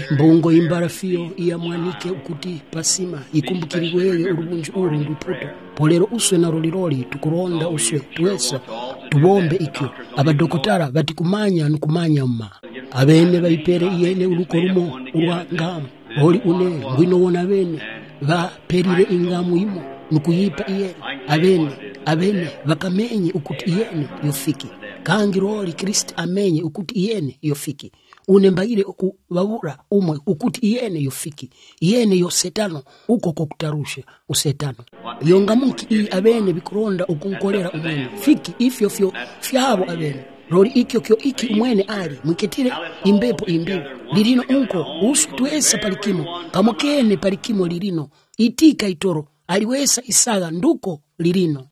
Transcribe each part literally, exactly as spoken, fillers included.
mbongo imbara fiyo iya mwanike ukuti pasima ikumbukiriweye urubunju uru ndiputo polero uswe na roliroli tukuronda uswe tuwesa tubombe ikyo abadokotara batikumanya nukumanya mma abene bayipere iyene uruko rumo urwa ngamu oli une ngwino wona bene ba perire ingamu imo nukuyipa iye abene abene bakamenye ukuti iyene yofiki kangi roli Kristo amenye ukuti iyene yofiki unembaire ukubabura umwe ukuti iyene yofiki iyene yo setano uko kokutarusha usetano yonga munki i abene bikuronda ukunkolera umwene fiki ifyo fyo fyabo abene roli ikyo kyo iki umwene ali mwiketire imbepo imbepo lirino unko usu tuwesa palikimo kamokene palikimo lirino itika itoro aliwesa isaga nduko lirino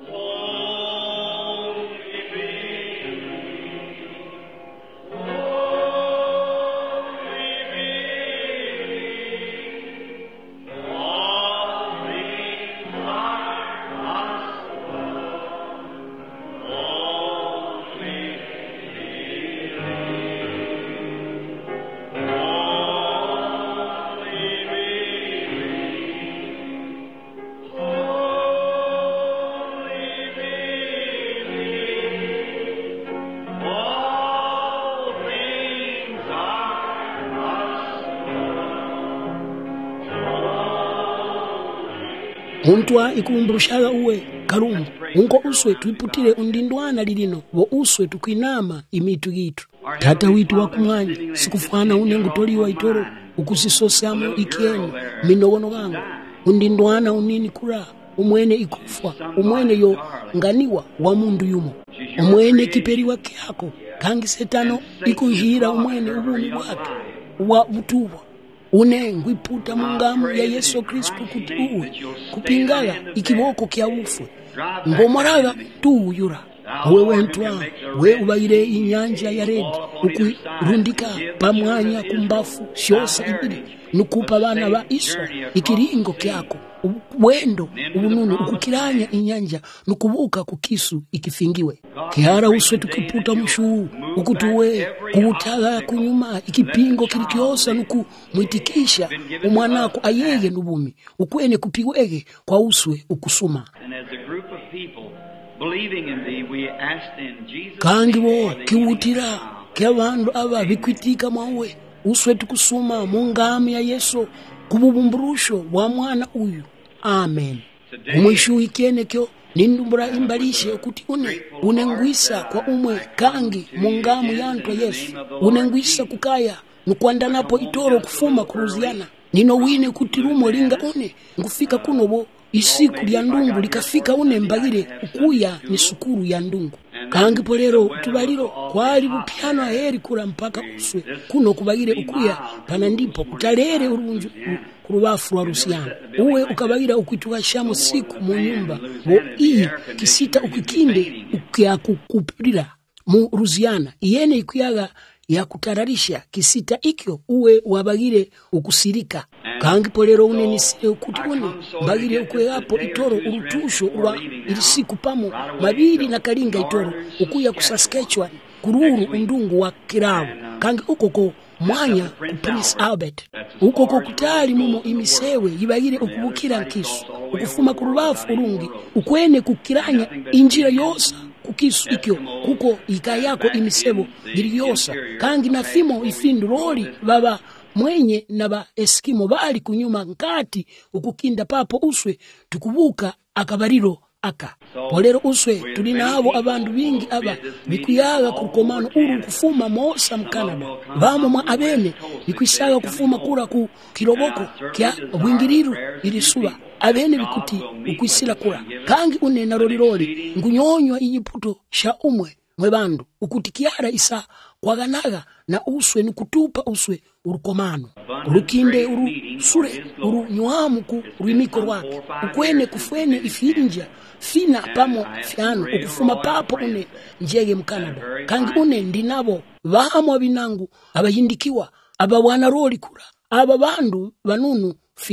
Untwa ikumbrushaga uwe karumbu unko uswe tuiputire undindwana lilino wo uswe tukwinama imitu gitu tata witu wa kumwanya sikufana unengu toliwa itoro ukusisosamo ikieni minogono wangu undindwana unini kura umwene ikufwa umwene yo nganiwa wa mundu yumo umwene kiperiwa kyako kangi setano ikunjira umwene ubuni wake wa butuwa unengu iputa mungamu ya Yesu Kristo kuti uwe kupingala ikiboko kya ufu ngomoraga tu yura wewe ntwa we ubaire inyanja ya red ukurundika pamwanya kumbafu shosa ibiri nukupa bana ba Isra ikiringo kyako wendo ubununu ukukiranya inyanja nukubuka kukisu ikifingiwe kihara uswe tukiputa mushu ukutuwe kuutaga kunyuma ikipingo kilikiosa nuku mwitikisha umwanako ayeye nubumi ukwene kupigwege kwa uswe ukusuma kangi wo kiwutira kyabandu aba bikwitika mawe uswe tukusuma mungamu ya Yesu kububumburusho wa mwana uyu amen umwishu ikene kyo nindumbura imbalishe kuti une unengwisa kwa umwe kangi mungamu yanto Yesu unengwisa kukaya nukwandanapo itoro kufuma kuruziana nino wine kuti rumo linga une ngufika kuno bo isiku lya ndungu likafika une mbagire ukuya ni sukuru ya ndungu kangi polero tubaliro kwali bupiano heri kula mpaka uswe kuno kubagire ukuya pana ndipo kutalere urunju kurubafu wa Rusiana uwe ukabagira ukituwa shamo siku mu nyumba bo ii kisita ukikinde ukya kukupirira mu Rusiana iyene ikuyaga ya kutararisha kisita ikyo uwe wabagire ukusirika kangi polero une nisire ukuti une mbagire ukwe hapo itoro urutusho wa ilisiku pamo mabiri na kalinga itoro ukuya kusaskechwa kururu undungu wa kiravu kangi ukoko mwanya ku Prince Albert ukoko kutali mumo imisewe yibagire ukubukira nkisu ukufuma kurubafu urungi ukwene kukiranya injira yosa kukisu ikyo kuko ikayako imisebo giliyosa kangi na fimo ifindu roli baba mwenye na ba Eskimo bali kunyuma nkati ukukinda papo uswe tukubuka akabariro aka polero uswe tulina abo abandu bingi aba bikuyaga kukomano uru kufuma mosa mu Canada bamo mwa abene bikwisaga kufuma kura ku kiroboko kya bwingiriru ilisuba abene bikuti ukwisila kura kangi une na roliroli ngunyonywa iyiputo sha umwe mwe bandu ukuti kiara isa kwaganaga na uswe nukutupa uswe urukomano urukinde uru sure uru nywamu ku rwimiko rwake ukwene kufwene ifinja fina pamo fiano ukufuma papo une njege mu Canada kangi une ndinabo bamo binangu abayindikiwa aba wana roli kura aba bandu banunu fiyo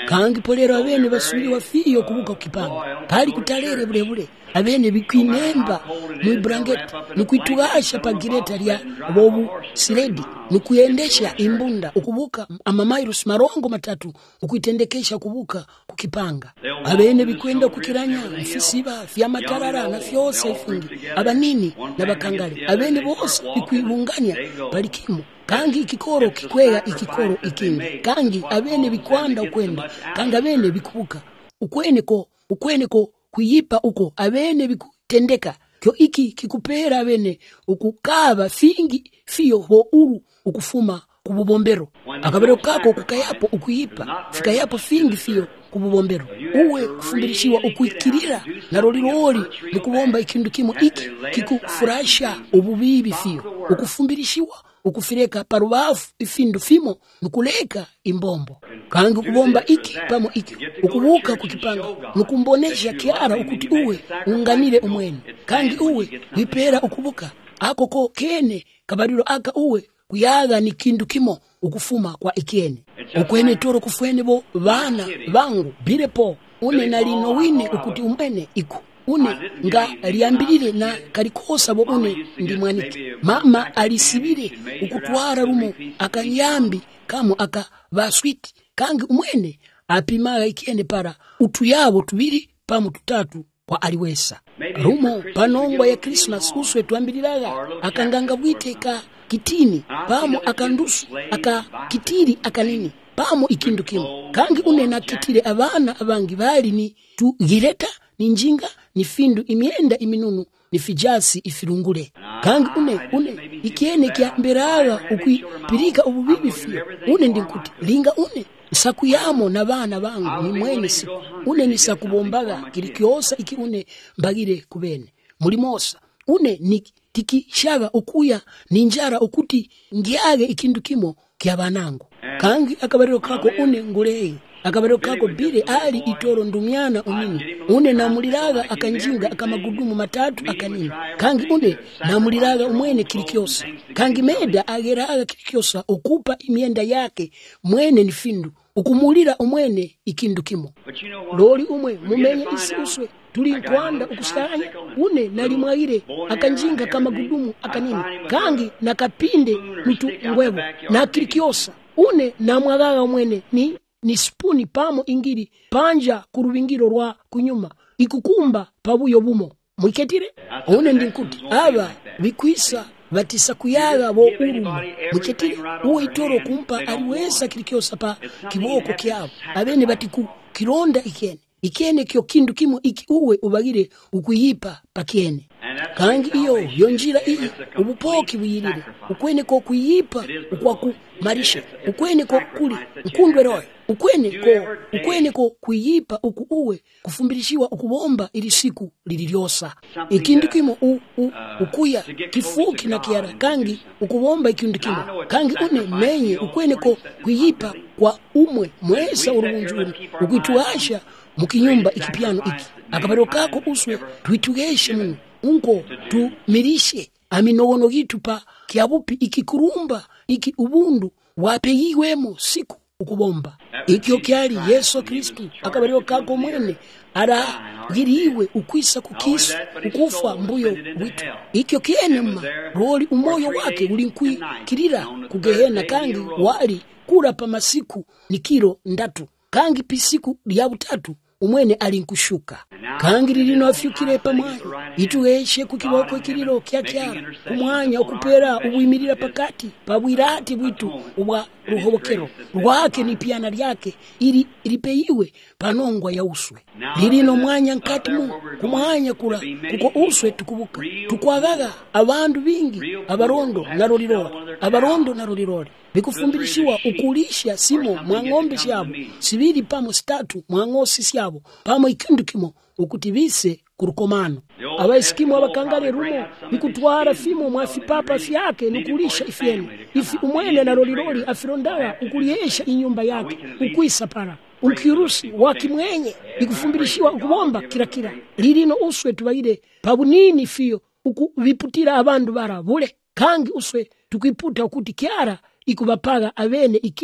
kangi polero abene basubiri wafiyo kubuka kukipanga kali kutalere bulebule abene bikwinemba mu brangeti nukwitugasha pagireta lya bobu siredi nukuyendesha imbunda ukubuka amamairus marongo matatu ukuitendekesha kubuka kukipanga abene bikwenda kukiranya mfisiba vya matarara na fyose ifungi abanini na bakangale abene bose bikwibunganya palikimu kangi ikikoro kikwega ikikoro ikindi kangi abene bikwanda ukwenda kangi abene bikubuka ukweneko ukweneko kuyipa uko abene bikutendeka kyo iki kikupera abene ukukaba fingi fiyo ho uru ukufuma kububombero akabero kako kukayapo ukuyipa fikayapo fingi fiyo kububombero uwe kufundishiwa ukuikirira na roliroli nikubomba ikindu kimo iki kikufurahisha ububibi fiyo ukufumbirishiwa ukufireka parubafu ifindu fimo nukuleka imbombo kangi kubomba iki pamo iki ukubuka kukipanga nukumbonesha kiara ukuti uwe unganire umwene kangi uwe wipera ukubuka akoko kene kabariro aka uwe kuyaga ni kindu kimo ukufuma kwa ikiene ukwene toro kufwene bo bana bangu birepo une nalino wine ukuti umwene iku une nga liambirire na kalikosa bo une ndi mwaniki mama alisibire ukutwara rumo akanyambi kamo aka baswiti kangi umwene apimaga ikiene para utu yabo tubiri pamu tutatu kwa aliwesa rumo panongwa ya Christmas uswe tuambiriraga akanganga bwiteka kitini pamo akandusu aka kitiri akanini pamo ikindu kimo kangi une na kitire abana abangi bali ni tugireta ni njinga ni findu imienda iminunu ni fijasi ifirungule kangi une une ikiene kya mberaga ukipirika ububibi fi une ndinkuti linga une sakuyamo na bana bangu ni mwene siku une ni sakubombaga kilikyosa iki une mbagire kubene mulimosa une ni tikishaga ukuya ninjara ukuti ngiage ikindu kimo kya banangu kangi akabariro kako une ngulei akabariro kako bire ali itoro ndumyana unini une namuliraga akanjinga akamagudumu matatu akanini kangi une namuliraga umwene kilikyosa kangi meda ageraga kilikyosa ukupa imienda yake mwene ni findu ukumulira umwene ikindu kimo loli umwe mumenye isuswe tuli nkwanda ukusanya une nalimwaire akanjinga kama gudumu akanini kangi nakapinde mtu ngwebo na kilikyosa une namwagaga umwene ni ni spuni pamo ingiri panja kurubingiro rwa kunyuma ikukumba pabuyo bumo mwiketire une ndinkuti aba bikwisa batisa kuyaga bo urumu mwiketire uwe itoro kumpa aliweza kilikyosa pa kiboko kyabo abene batiku kironda ikene ikene kyo kindu kimo iki uwe ubagire ukuyipa pakiene kangi iyo yonjira iyi ubupoki buyirire ukwene ko kuyipa ukwaku marisha ukwene ko kuli nkundwe roho ukwene ko ukwene ko kuyipa uku uwe kufumbirishiwa ukubomba ili siku lililyosa ikindu kimo u, u, ukuya kifuki na kiara kangi ukubomba ikindu kimo kangi une menye ukwene ko kuyipa kwa umwe mwesa urubunjuri ukuituasha mukinyumba ikipiano iki akabaro kako uswe tuitugeshe munu unko tumirishe aminogono gitu pa kiabupi ikikurumba iki ubundu wapeyiwemo siku ukubomba ikyo kyali Yesu Kristu akabariro kako mwene ara giriwe ukwisa kukisu ukufa mbuyo witu ikyo kienema roli umoyo wake ulinkwi kirira kugehena kangi wali kura pa masiku nikiro ndatu kangi pisiku lya butatu umwene alinkushuka kangi lilino afyukire pamwanya itueshe kukiboko kiriro kya kyara kumwanya okupera ubuimirira pakati pabwirati bwitu ubwa ruhobokero rwake ni piana lyake ili ilipeyiwe panongwa ya uswe lilino mwanya nkati mu kumwanya kula kuko uswe tukubuka tukwagaga abandu bingi abarondo na rolirora abarondo na rolirora bikufumbirishiwa ukulisha simo mwangombe syabo sibiri pamo statu mwangosi syabo pamo ikindu kimo ukutibise kurukomano abaisikimu abakangale rumo nikutwara fimo mwafipapa fyake nukulisha ifyeni ifi umwene na roliroli afirondaga ukuliesha inyumba yake ukuisa para unkirusi wakimwenye ikufumbirishiwa ukubomba kila kila lilino uswe tubaire pabunini fiyo ukubiputira abandu bara bule kangi uswe tukiputa ukuti kyara ikubapaga abene ikindu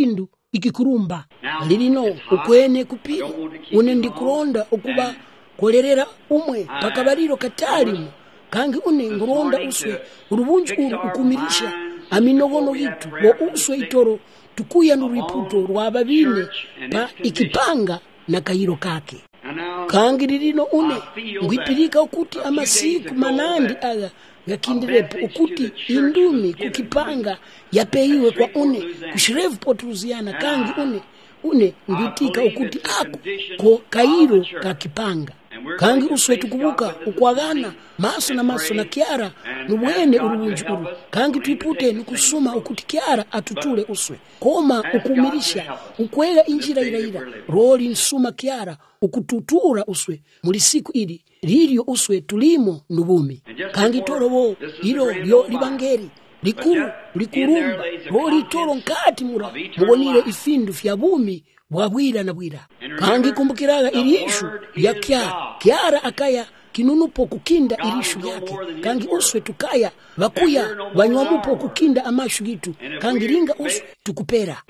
ikikurumba lilino ukwene kupira une ndikulonda ukuba kolerera umwe pakabaliro katalimu kangi une nguronda uswe urubunju uru ukumirisha aminogono gitu wo uswe itoro tukuya nuriputo rwababine pa ikipanga na kairo kake kangi lilino une ngwipirika ukuti amasiku manandi aga ngakindirepo ukuti indumi kukipanga yapeiwe kwa une kushirevu potruziana kangi une une ngwitika ukuti ako ko kairo kakipanga kangi uswe tukubuka ukwagana maso na maso na Kiara nubwene urubunju uru kangi tuipute nukusuma ukuti Kiara atutule uswe koma ukumirisha ukwega injira iraira roli nsuma Kiara ukututura uswe muri siku ili lilio uswe tulimo nubumi kangi torobo ilo lyo libangeri likuru likurumba roli toro nkati mura mubonire ifindu fya bumi bwabwira na bwira kangi kumbukiraga irishu ya Kiara Kiara akaya kinunupo kukinda irishu yake kangi uswe tukaya bakuya banywamupo kukinda amashu gitu kangi linga uswe tukupera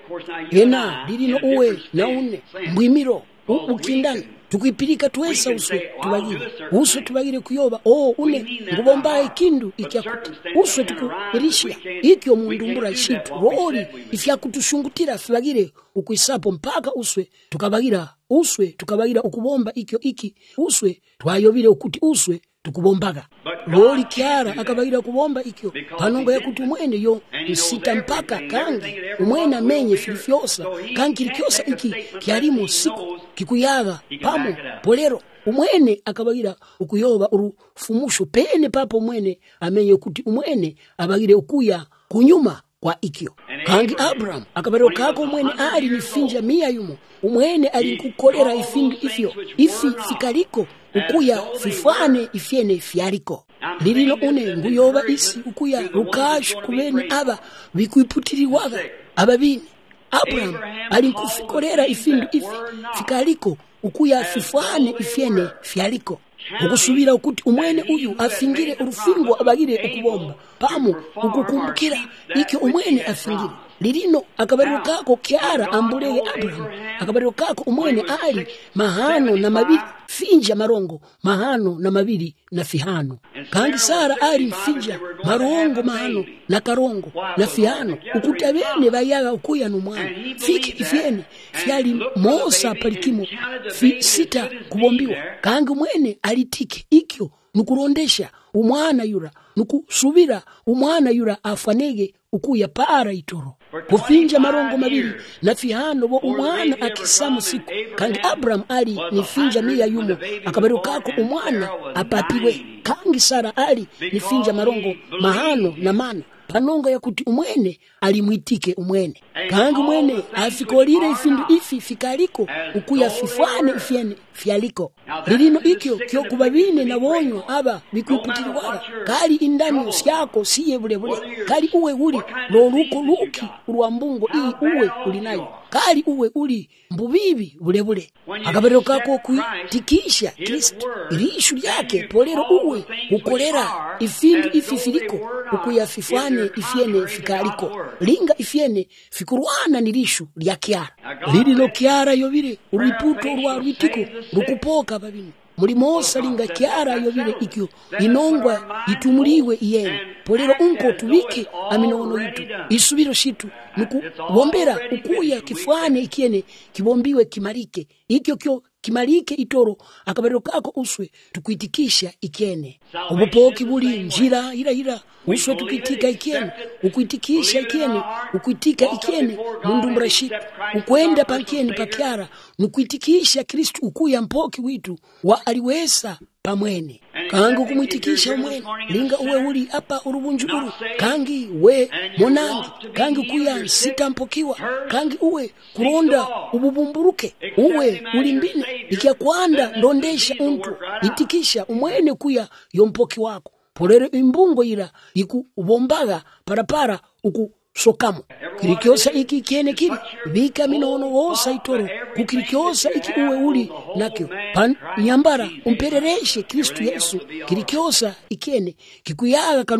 ena lilino uwe na une mbwimiro ukindana tukwipirika tuwesa uswe tubagire uswe tubagire kuyoba oh une ngubomba ikindu ikyakuti uswe tukurisha ikyo mundumbura shitu roli ifyakutushungutira fibagire ukwisapo mpaka uswe tukabagira uswe tukabagira ukubomba ikyo iki uswe twayobire ukuti uswe tukubombaga roli Kiara akabagira kubomba ikyo panongo ya kutumwene yo nsita mpaka kangi umwene amenye filifyosa kangi likyosa iki kiarimo siku kikuyaga pamo polero umwene akabagira ukuyoba urufumusho pene papo mwene amenye kuti umwene abagire ukuya kunyuma kwa ikyo kangi Abraham akabariro kako umwene ali nifinja mia yumo umwene ali kukolera ifindu ifyo ifi fikaliko ukuya fifane ifyene fyariko lilino une nguyoba isi ukuya rukash kubene aba bikuiputiriwaga ababini Abraham ali kufikolera ifindu ifi fikaliko ukuya fifane ifyene fyaliko ukusubira ukuti umwene uyu afingire urufingo abagire ukubomba pamo ukukumbukira ikyo umwene afingire lilino akabariro kako Kiara ambulege Abraham akabariro kako umwene ali mahano na mabili finja marongo mahano na mabili na fihano kandi Sara ali mfinja marongo mahano na karongo na fihano ukuti abene bayaga ukuya numwana fiki ifyene fyali mosa palikimo fi sita kubombiwa kangi umwene alitike ikyo nukurondesha umwana yura nukusubira umwana yura afanege ukuya para itoro kufinja marongo mabili na fihano bo umwana akisamu siku kangi Abraham ali nifinja mia yumo akabariro kako umwana apapiwe kangi Sara ali nifinja marongo mahano na mana panonga ya kuti umwene alimwitike umwene kangi umwene afikolire ifindu ifi fikaliko ukuya fifane ifyene fyaliko lilino ikyo kyo kubabine na bonyo aba bikuiputiriwaga kali indani syako siye bule bule kali uwe uli loluko luki urwambungo ii uwe ulinayo kali uwe uli mbubibi bule bule akabariro kako kuitikisha Kristo irishu lyake polero uwe ukolera ifindu ifi filiko ukuya fifane ifyene fikaliko linga ifyene fikurwana nirishu lya Kiara lililo Kiara yobire uruiputo rwa rwitiko rukupoka babini muri mosa linga Kiara yobire ikyo inongwa itumuliwe iyene polero unko tubike aminono yitu isubiro shitu nuku bombera ukuya kifwane ikiene kibombiwe kimarike ikyo kyo kimalike itoro akabariro kako uswe tukuitikisha ikene ubupoki buli njira ira ira uswe tukitika ikene ukuitikisha ikene ukuitika ikene mundumbura shitu ukwenda pankeni pa Kiara nukuitikisha Kristu ukuya mpoki witu wa aliwesa pamwene kangi kumwitikisha umwene linga uwe uli apa urubunjuru kangi we monangi kangi kuya sitampokiwa kangi uwe kuronda ububumburuke uwe ulimbine ikia kwanda ndondesha untu itikisha umwene kuya yompoki wako polere imbungo ira iku ubombaga parapara uku sokamo kirikyosa iki kiene kiri bika minono wosa itoro kukirikyosa iki uwe uli nakyo pan nyambara umperereshe Kristu Yesu kirikyosa ikiene kikuyaga kanunu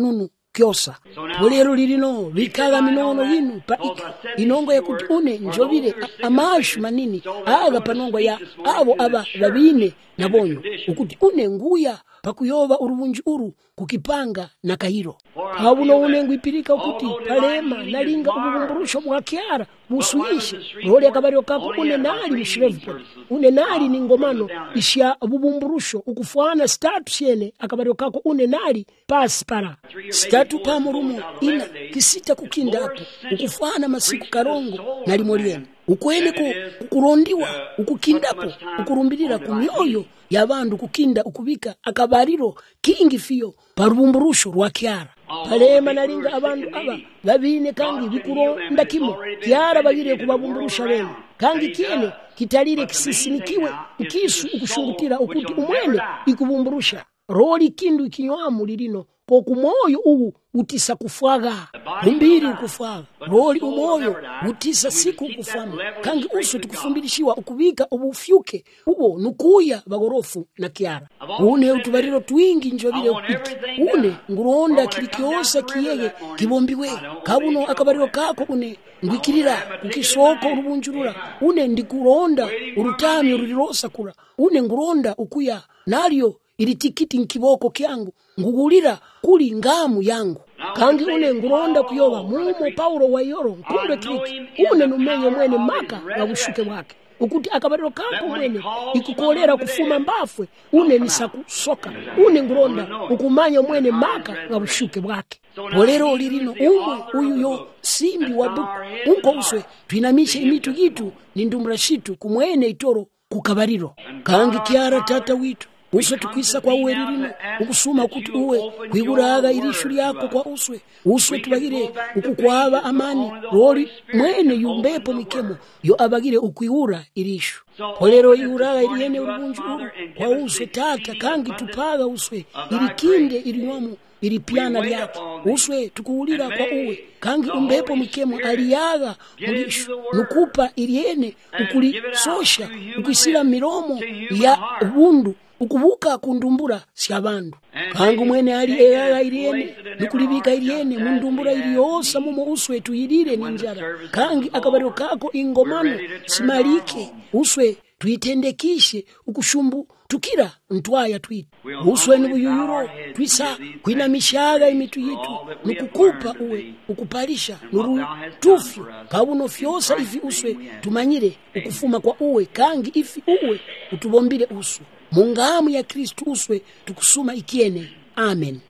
kyosa polero lilino likala minono yinu pa ika inongo ya kuti une njovile amashu manini aga panongo ya avo aba babine na bonyo ukuti une nguya pakuyova uruvunji uru kukipanga na kairo habuno une ngwipirika ukuti palema nalinga ubumburusho bwa Kyara busuishe roli akabaryo kako une nali mshirevpo une nali ni ngomano ishya ubumburusho ukufwana status yene akabaryo kako une nali pasi para statu pamurumo ina kisita kukindapo ukufwana masiku karongo nali moliene ukwene ku kurondiwa ukukindapo ukurumbirira ku myoyo yabandu kukinda ukubika akabariro kingi fiyo parubumburusho rwa Kyara palema nalinga abantu aba babine kangi bikuronda kimo Kyara bagire kubabumburusha bene kangi kiene kitalire kisisimikiwe ukisu ukushungutira ukuti umwene ikubumburusha roli kindu ikinywamu lilino poku moyo uwu utisa kufwaga mbiri ukufwaga roli umoyo utisa siku ukufwamu kangi uso tukufumbirishiwa ukubika ubufyuke ubo nukuya bagorofu na Kyara une utubariro twingi njobile upiti une nguronda kilikiosa kiyeye kibombiwe kabuno akabariro kako une ngwikirira kukisoko urubunjurura une ndikuronda urutami ururirosa kura une nguronda ukuya nalyo ili tikiti nkiboko kyangu ngugulira kuli ngamu yangu kangi une nguronda kuyoba mumo Paulo wa yoro nkunde triki une numenye mwene maka na bushuke wake ukuti akabariro kako mwene ikukolera kufuma mbafwe une nisakusoka une nguronda ukumanya mwene maka na bushuke wake polero lirino umwe uyu yo simbi wa buku unko uswe twinamishe imitu yitu ni ndumbra shitu kumwene itoro kukabariro kangi Kyara tata witu uswe tukwisa kwa uwe lirino ukusuma kuti uwe kwiburaga irishu lyako kwa uswe uswe tubagire ukukwaba amani roli mwene yumbepo mikemo yo abagire ukwiura irishu polero yuraga iriene urubunju uru kwa uswe tata kangi tupaga uswe irikinde irinyomu ilipiana lyake uswe tukuulira kwa uwe kangi umbepo mikemo aliyaga mulishu nukupa iriene ukuli sosha ukisila miromo ya ubundu ukubuka kundumbura syabandu kangu mwene ali eyaga iriene nukulibika iriene mundumbura iliyosa mumo uswe tuyirire ninjara kangi akabariro kako ingomano simalike uswe tuitendekishe ukushumbu tukira ntwaya twita uswe nubuyuyuro twisa kwinamishaga imitu yitu nukukupa uwe ukupalisha nuru tufi kabuno fyosa ifi uswe tumanyire ukufuma kwa uwe kangi ifi uwe utubombire uswe mungamu ya Kristu uswe tukusuma ikiene amen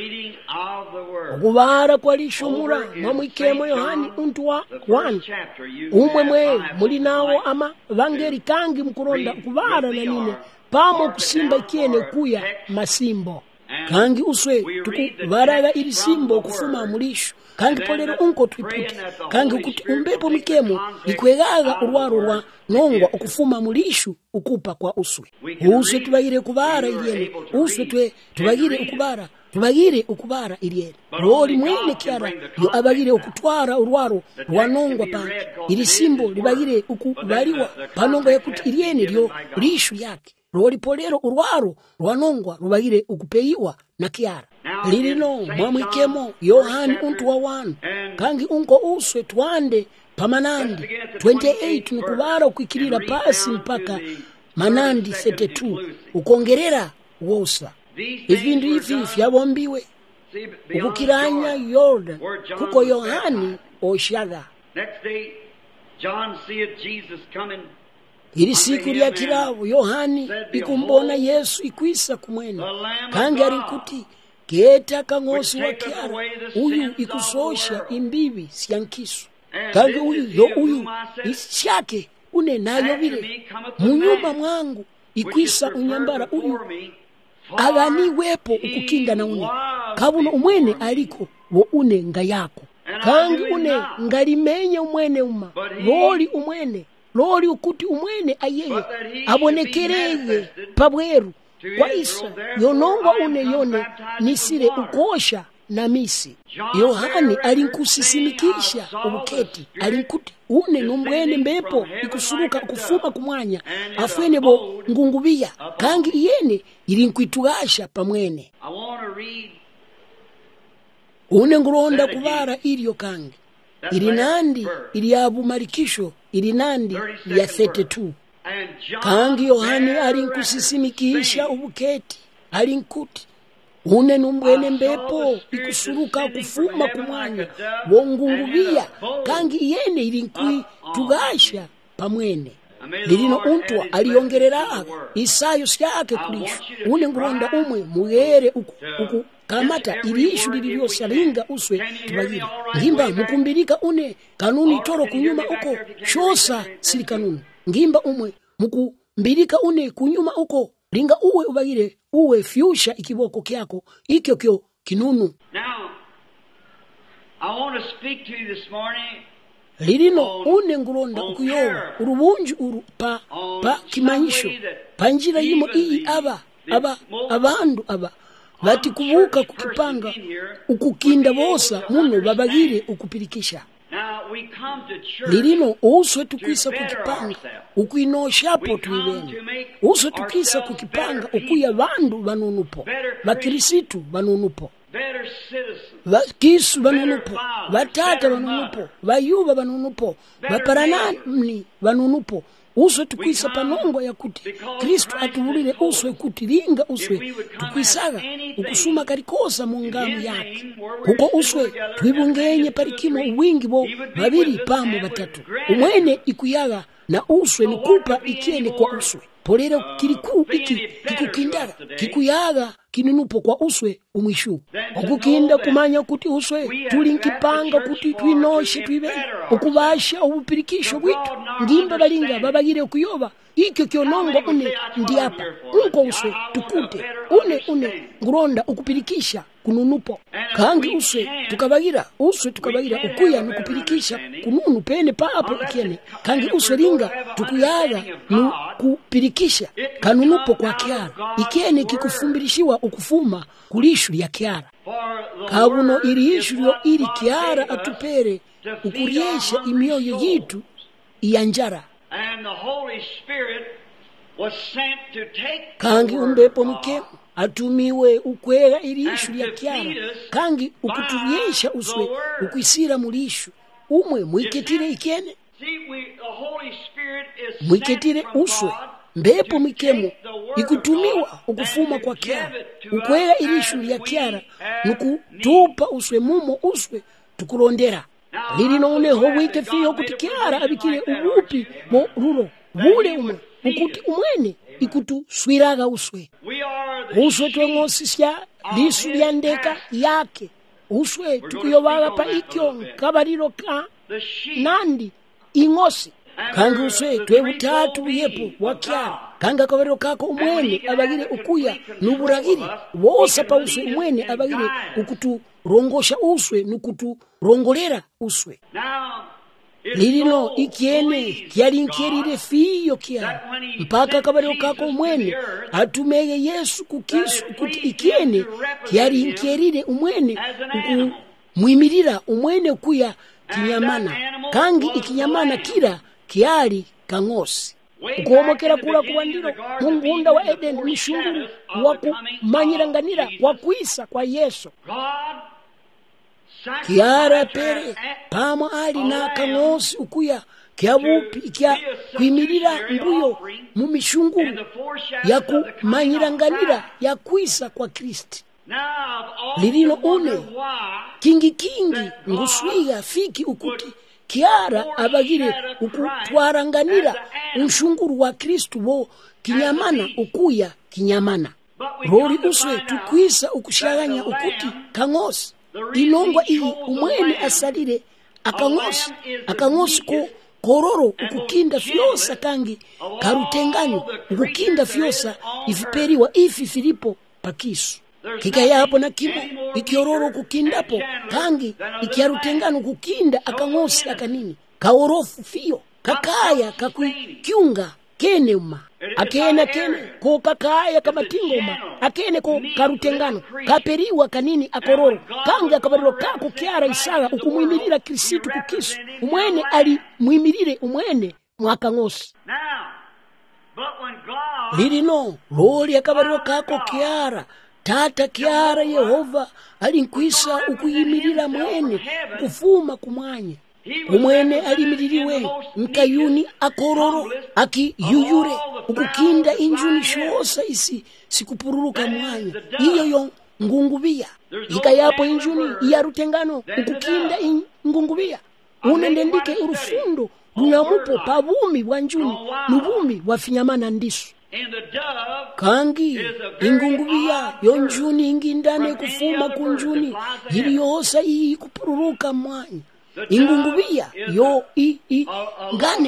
okubara kwa lishumura mwamwikemo Yohani untu wa one umwe mwe muli nawo ama vangeri kangi mkuronda kubara na nine pamo kusimba ikiene kuya masimbo kangi uswe tukubaraga ili simbo kufuma mulishu kangi polero unko twipute kangi ukuti umbepo mikemo ikwegaga urwaro rwa nongwa okufuma mulishu ukupa kwa uswe uswe tubagire kubara iliene uswe twe tubagire ukubara tubagire ukubara iliene roli mwene Kyara yo abagire ukutwara urwaro rwanongwa pa ili simbo libagire ukubariwa panongwa yakuti iliene lyo lishu yake roli polero urwaro rwanongwa rubagire ukupeiwa na Kyara lilino mwamwikemo Yohani untu wa wanu kangi unko uswe twande pamanandi twenty-eight nukubara ukikirira pasi mpaka manandi thirty-two ukongerera wosa ivindu hivi fyabombiwe ukukiranya Yordan kuko Yohani oshaga ili siku lya kiravu Yohani ikumbona Yesu ikwisa kumwene kangi arikuti keta kangosi wa Kyara uyu ikusosha imbibi syankisu kangi uyu yo uyu isyake une nayo vile munyumba mwangu ikwisa unyambara uyu agani wepo ukukinga na une kabuno umwene aliko wo une nga yako kangi une ngalimenye umwene uma loli umwene loli ukuti umwene ayeye abonekereye pabweru kwa isa yonongwa une yone nisire ukosha na misi Yohani alinkusisimikisha ubuketi alinkuti une numbwene mbepo ikusuruka kufuma kumwanya afwene bo ngungubia kangi iyene ilinkuitugasha pamwene une ngulonda kuvara ilyo kangi ili nandi ili yabu marikisho ili nandi ya thirty-two kangi Yohani alinkusisimikisha ubuketi alinkuti une numbwene mbepo ikusuruka kufuma kumwanya wongungubia kangi iyene ilinkui tugasha pamwene lilino untwa aliongerera isayo syake kulisha une ngulonda umwe mugere uku, uku kamata ilishu lililyosalinga uswe tubagire ngimba mukumbirika une kanuni toro kunyuma uko shosa sili kanuni ngimba umwe mukumbirika une kunyuma uko linga uwe ubagire uwe fyusha ikiboko kyako ikyo kyo kinunu. Now I want to speak to you this morning lilino une ngulonda ukuyowa urubunji uru pa pa kimanyisho panjira yimo iyi aba aba abandu aba bati kubuka kukipanga ukukinda bosa muno babagire ukupirikisha lilino uswe tukisa kukipanga ukuinoshapo tuibene uswe tukisa kukipanga ukuya bandu banunupo bakirisitu banunupo bakisu banunupo batata banunupo bayuba banunupo baparanani banunupo uswe tukwisa panongo ya kuti Kristo atubulire uswe kuti linga uswe tukwisaga ukusuma kalikosa mungamu yake kuko uswe twibungenye parikimo uwingi bo babiri pamo batatu umwene ikuyaga na uswe nikupa ikiene kwa uswe polero kiliku iki kikukindara kikuyaga kinunupo kwa uswe umwishu okukinda kumanya kuti uswe tulinkipanga kuti twinoshe twibe okubasha obupirikisho bwitu ngimba balinga babagire kuyoba ikyo kyonongo une ndi hapa unko uswe tukute une une nguronda ukupirikisha kununupo kangi uswe tukabagira uswe tukabagira ukuya nukupirikisha kununu pene papo ikiene kangi uswe linga tukuyaga nukupirikisha kanunupo kwa kiara ikiene kikufumbirishiwa ukufuma kulishu ya kiara kabuno ili ishu lyo ili kiara atupere ukuriesha imioyo yitu iyanjara kangi umbepo mkemu atumiwe ukwera ili ishu lya kiara kangi ukuturiesha uswe ukwisira mulishu umwe mwiketire ikiene mwiketire uswe mbepo mikemu ikutumiwa ukufuma kwa kiara ukwera ilishu lya kiara nukutupa uswe mumo uswe tukurondera lilino uneho wike fiyo kuti kiara abikire ubupi mo ruro bule umwe ukuti umwene ikutu swiraga uswe uswe twengosisya lisu lya ndeka yake uswe tukuyobaga pa ikyo kabariro ka nandi ingosi kangi uswe twe butatu buyepo wakyara kanga kabariro kako umwene abagire ukuya nuburagiri bosa pa uswe umwene abagire ukutu rongosha uswe nukutu rongolera uswe lilino ikiene kyalinkirire fiyo kya mpaka kabariro kako umwene atumege Yesu kukisu kuti ikiene kyalinkirire umwene kumwimirira umwene kuya kinyamana kangi ikinyamana kira kiali kangosi kuomokera kula kuwandiro mungunda wa Eden mishunguru wakumanyiranganira wakuisa kwa Yesu kiara pere pamo ali na kangosi ukuya kyabupi kya kwimirira mbuyo mu mishunguru ya kumanyiranganira ya kuisa kwa Kristo lilino une kingi kingi nguswiga fiki ukuti kiara abagire ukutwaranganira unshunguru wa Kristo bo kinyamana ukuya kinyamana rori uswe tukwisa ukushaganya ukuti kangosi inongwa iyi umwene asalire akangosi akangosi ko kororo ukukinda fyosa kangi karutengani ukukinda fyosa ifiperiwa ifi filipo pakisu kikaya hapo na kimo ikiororo kukindapo kangi ikiarutengano kukinda akangosi akanini kaorofu fio kakaya kakukiunga kene uma akena kene ko kakaya kamatingoma akene ko karutengano kaperiwa kanini akororo kangi akabariro kako kyara isaga ukumwimirira Kristo kukisu umwene ali mwimirire umwene mwakangosi lilino loli akabariro kako kyara tata kyara Yehova alinkwisa ukuyimirira mwene kufuma kumwanya. Umwene alimiririwe mkayuni akororo aki yuyure ukukinda injuni shosa isi sikupururuka mwanya. Iyo yo ngungubia ikayapo injuni iya rutengano ukukinda ngungubia. Unendendike urufundo runamupo pabumi bwa njuni nubumi wafinyamana ndisu. Kangi ingungubia yonjuni ingindane kufuma kunjuni ili yosa iyi kupururuka mwanya. Ingungubia yo i i ngane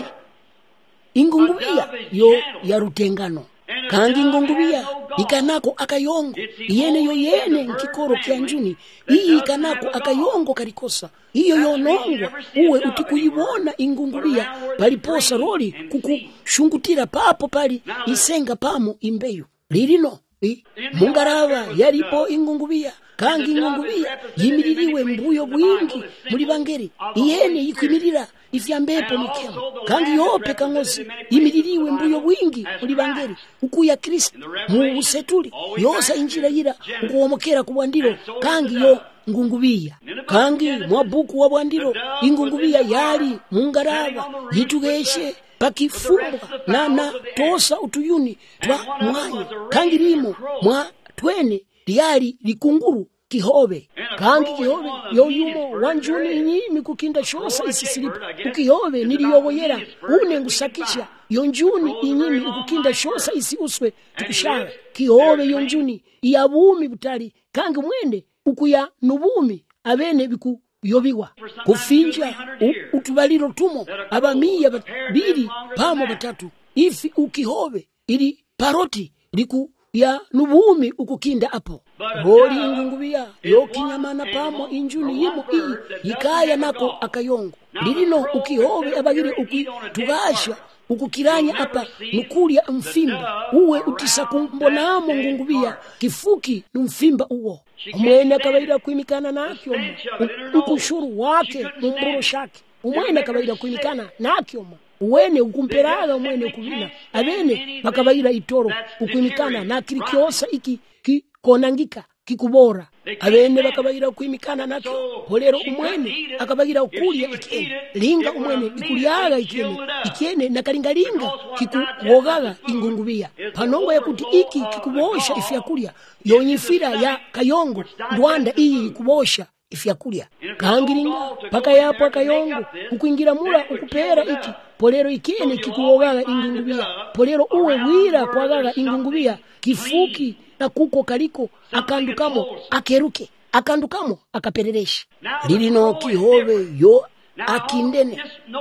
ingungubia yo ya rutengano. Kangi ingungubia ikanako akayongo yene yo yene nkikoro kya njuni iyi ikanako akayongo kalikosa iyo yonongwa uwe utikuyibona ingungubia paliposa roli kukushungutira papo pali isenga pamo imbeyo lilino i mungarava yalipo ingungubia. Kangi ingungubia yimiririwe mbuyo bwingi muri bangeri iyene yikwimirira ifyambepo mikemo. Kangi yope kangosi yimiririwe mbuyo bwingi muri bangeri ukuya Kristo mu busetuli yosa injira yira ukuomokera kubwandiro. Kangi yo ngungubia. Kangi mwabuku wa bwandiro ingungubia yali mungarava yitugeshe pakifumbwa na na tosa utuyuni twa mwanya. Kangi limo mwa twene liyali likunguru kihobe. Kangi kihobe yoyumo wanjuni inyimi kukinda shosa isisilipa ukihobe niliyoboyera une ngusakisha yonjuni inyimi ukukinda shosa isi uswe tukushara kihobe yonjuni iyabumi butali. Kangi mwende ukuya nubumi abene biku yobiwa kufinja utubaliro tumo abamiya bili pamo batatu ifi ukihobe ili paroti liku ya nubumi ukukinda apo. Holi ingungubia yokinyamana pamo injuni yimu iyi yikaya nako akayongo lilino ukihobe abagire ukitugasha ukukiranya apa nukulia mfimba uwe utisa kumbonamo ngungubia kifuki numfimba uwo. Umwene kabaira kuimikana nakyo ukushuru wake mumburo shaki. Umwene kabaira kuimikana nakyo uwene ukumperaga umwene kubina abene bakabaira itoro ukuimikana na kirikyosa iki kikonangika kikubora abene bakabaira kuimikana nakyo. Polero umwene akabaira ukulia ikene linga umwene ikuliaga ikene ikene nakalingalinga kikuwogaga ingungubia panongo ya kuti iki kikubosha ifyakulia yonyifira ya kayongo ndwanda iyi kubosha ifyakulia. Kangiringa paka yapo akayongo ukuingira mula ukupera iki polero ikene kikuwogaga ingungubia. Polero uwe wira kwagaga ingungubia kifuki na kuko kaliko akandukamo akeruke akandukamo akapereresha. Lilino kihobe yo akindene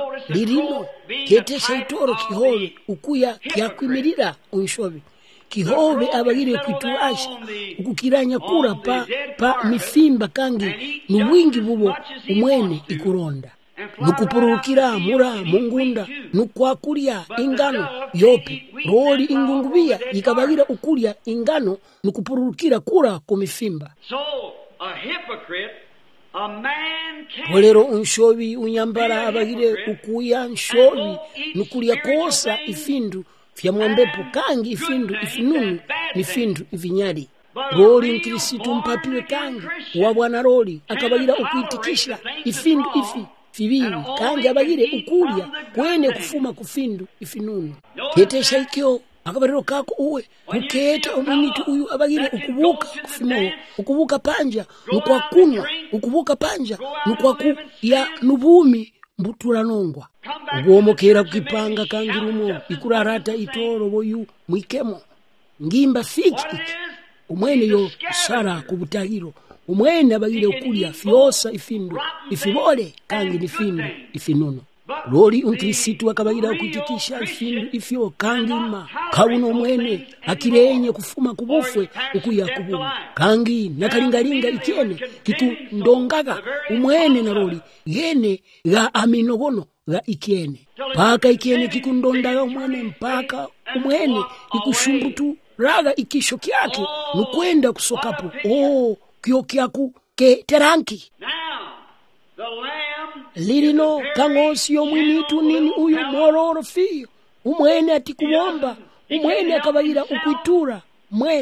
lilino kete saitoro kihobe ukuya kyakwimirira unshobe kihobe abagire kwituasha ukukiranya kura pa pa mifimba. Kangi nuwingi bubo umwene ikuronda nukupurukira mura mungunda nukwakulia ingano yope roli ingungubia ikabagira ukulia ingano nukupurukira kura kumifimba. So a hypocrite, a man can polero unshobi unyambara abagire ukuya nshobi nukulia kosa ifindu fya mwambepo. Kangi ifindu ifinunu nifindu ivinyali roli nkirisitu mpapiwe kangi wa bwana roli akabagira ukuitikisha ifindu ifi fibili. Kangi abagire ukulia kwene kufuma kufindu ifinunu ketesha ikyo akabariro kako uwe kuketa umunitu uyu abagire ukubuka kufimo ukubuka panja nukwa kunwa ukubuka panja nukwa ku ya nubumi mbutura nongwa ubomokera kukipanga. Kangi rumo ikurarata itoro boyu mwikemo ngimba fiki umwene yo sara kubutahiro umwene abagire ukulia fyosa ifindu ifibole. Kangi nifindu ifinuno loli unkirisitu akabagira kuitikisha ifindu ifyo. Kangi ma kabuno umwene akirenye kufuma kubufwe ukuya kubumu. Kangi nakalingalinga ikene kitundongaga umwene na loli yene ga aminogono ga ikene paka ikene kikundondaga umwene mpaka umwene ikushumbutu raga ikisho kyake nukwenda kusokapo oh kyo kyaku ke teranki. Lilino kangosi yo mwinitu nini uyu mororo fiyo umwene atikuomba umwene akabagira ukwitura mwene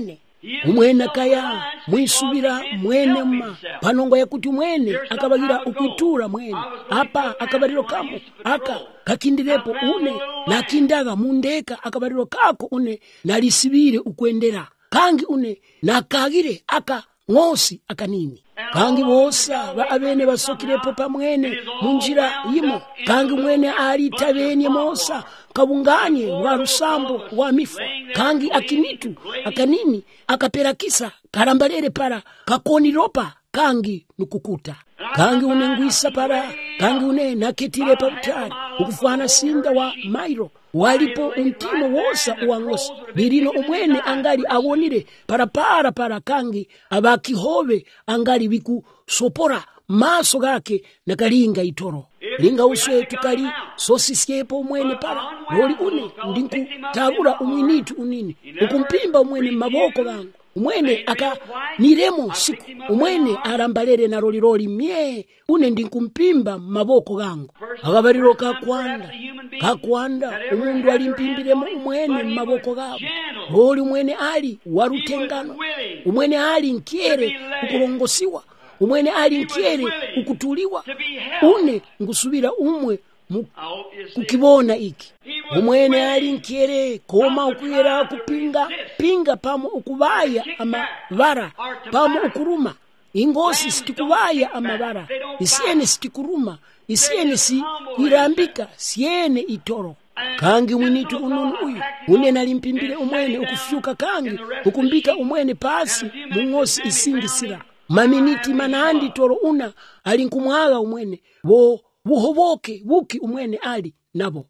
umwene kaya mwisubira mwene mma panongo yakuti mwene akabagira ukwitura mwene apa akabariro kamo aka kakindirepo une nakindaga mundeka akabariro kako une nalisibire ukwendera kangi une nakagire aka ngosi akanini kangi bosa ba abene basokirepo pamwene munjira yimo kangi mwene ali tabeni mosa kabunganye wa rusambo wa mifu kangi akinitu akanini akaperakisa karambalere para kakoni ropa kangi nukukuta kangi unengwisa para kangi une naketire pa utari ukufana sinda wa mairo walipo untimo wosa uwangosi birino umwene angali awonire para para para kangi abakihove angali biku sopora maso gake nakalinga itoro linga uswe tukali sosisyepo umwene para loli une ndinku tabura umwinitu unini ukumpimba umwene maboko gangu umwene aka niremo siku umwene arambalere na roli roli mie une ndinkumpimba maboko gangu akabariro kakwanda kakwanda umundu alimpimbiremo umwene maboko gabo roli umwene ali warutengano umwene ali nkiere ukulongosiwa umwene ali nkiere ukutuliwa une ngusubira umwe kukibona iki umwene ali nkiere koma ukuyera kupinga pinga pamo ukubaya amavara pamo ukuruma ingosi sitikubaya amavara isiene sitikuruma isiene si kuirambika siene itoro kangi mwinitu ununu uyu une nalimpimbire umwene ukufyuka kangi ukumbika umwene pasi mungosi isingisira maminiti manandi toro una alinkumwaga umwene bo buhoboke buki umwene ali nabo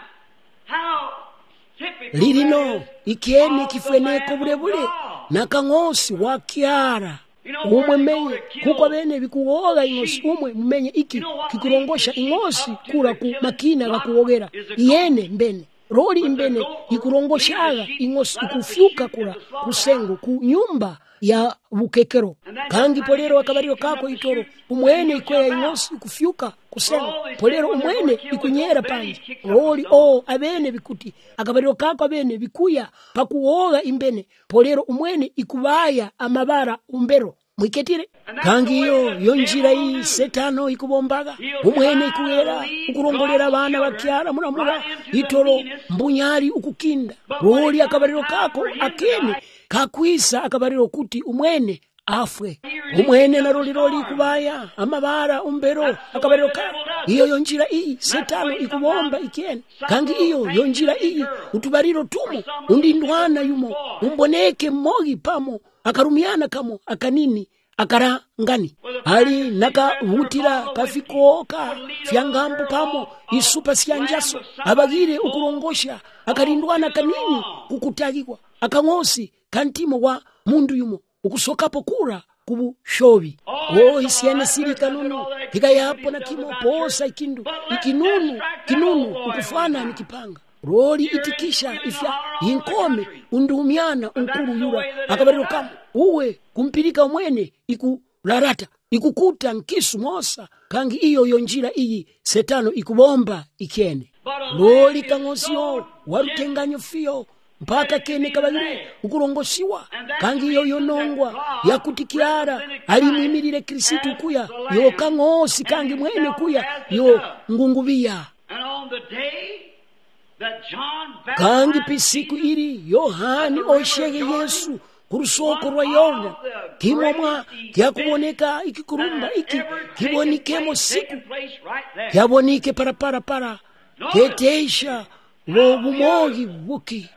lirino ikieni kifweneko bulebule nakangosi wakiara umwe menye kuko bene bikuwoga ingosi umwe mmenye iki kikurongosha ingosi kura ku makina gakuwogera iyene mbene roli mbene ikurongoshaga ingosi ikufyuka kura kusengo ku nyumba ya bukekero kangi polero akabariro kako itoro umwene ikwea ingosi ikufyuka kusengo polero umwene ikunyera panje roli o abene bikuti akabariro kako abene bikuya pakuwoga imbene polero umwene ikubaya amabara umbero mwiketire kangi iyo yonjira iyi setano ikubombaga umwene ikuwera ukurongolera abana bakyara muramura itoro mbunyari ukukinda roli akabariro kako akene kakwisa akabariro kuti umwene afwe umwene na roli roli kubaya amabara umbero akabariro ka iyo yonjira iyi setano ikubomba ikene kangi iyo yonjira iyi utubariro tumo undindwana yumo umboneke mmogi pamo akarumiana kamo akanini akarangani ali nakavutira kafikoka fyangambu pamo isupa syanjaso abagire ukurongosha akarindwana kanini kukutagikwa akangosi kantimo wa mundu yumo ukusokapo kura kubu shovi oh isiane siri kanunu hikayapo na kimo posa ikindu ikinunu kinunu ukufana nikipanga roli itikisha ifya yinkome undumiana unkuru yura akabariro kama uwe kumpirika umwene ikularata ikukuta nkisu mosa kangi iyo yonjira iyi setano ikubomba ikene roli kangosio warutenganyo fiyo mpaka kene kabagire ukurongoshiwa kangi iyo yonongwa yakutikiara alimwimirire Kristo kuya yo kangosi kangi mwene kuya yo ngungubia kangi pisiku iri Yohani oshege Yesu kurusoko rwa Yorda kimomwa kyakuboneka ikikurumba iki kibonikemo siku kyabonike para para para ketesha wo bumogi buki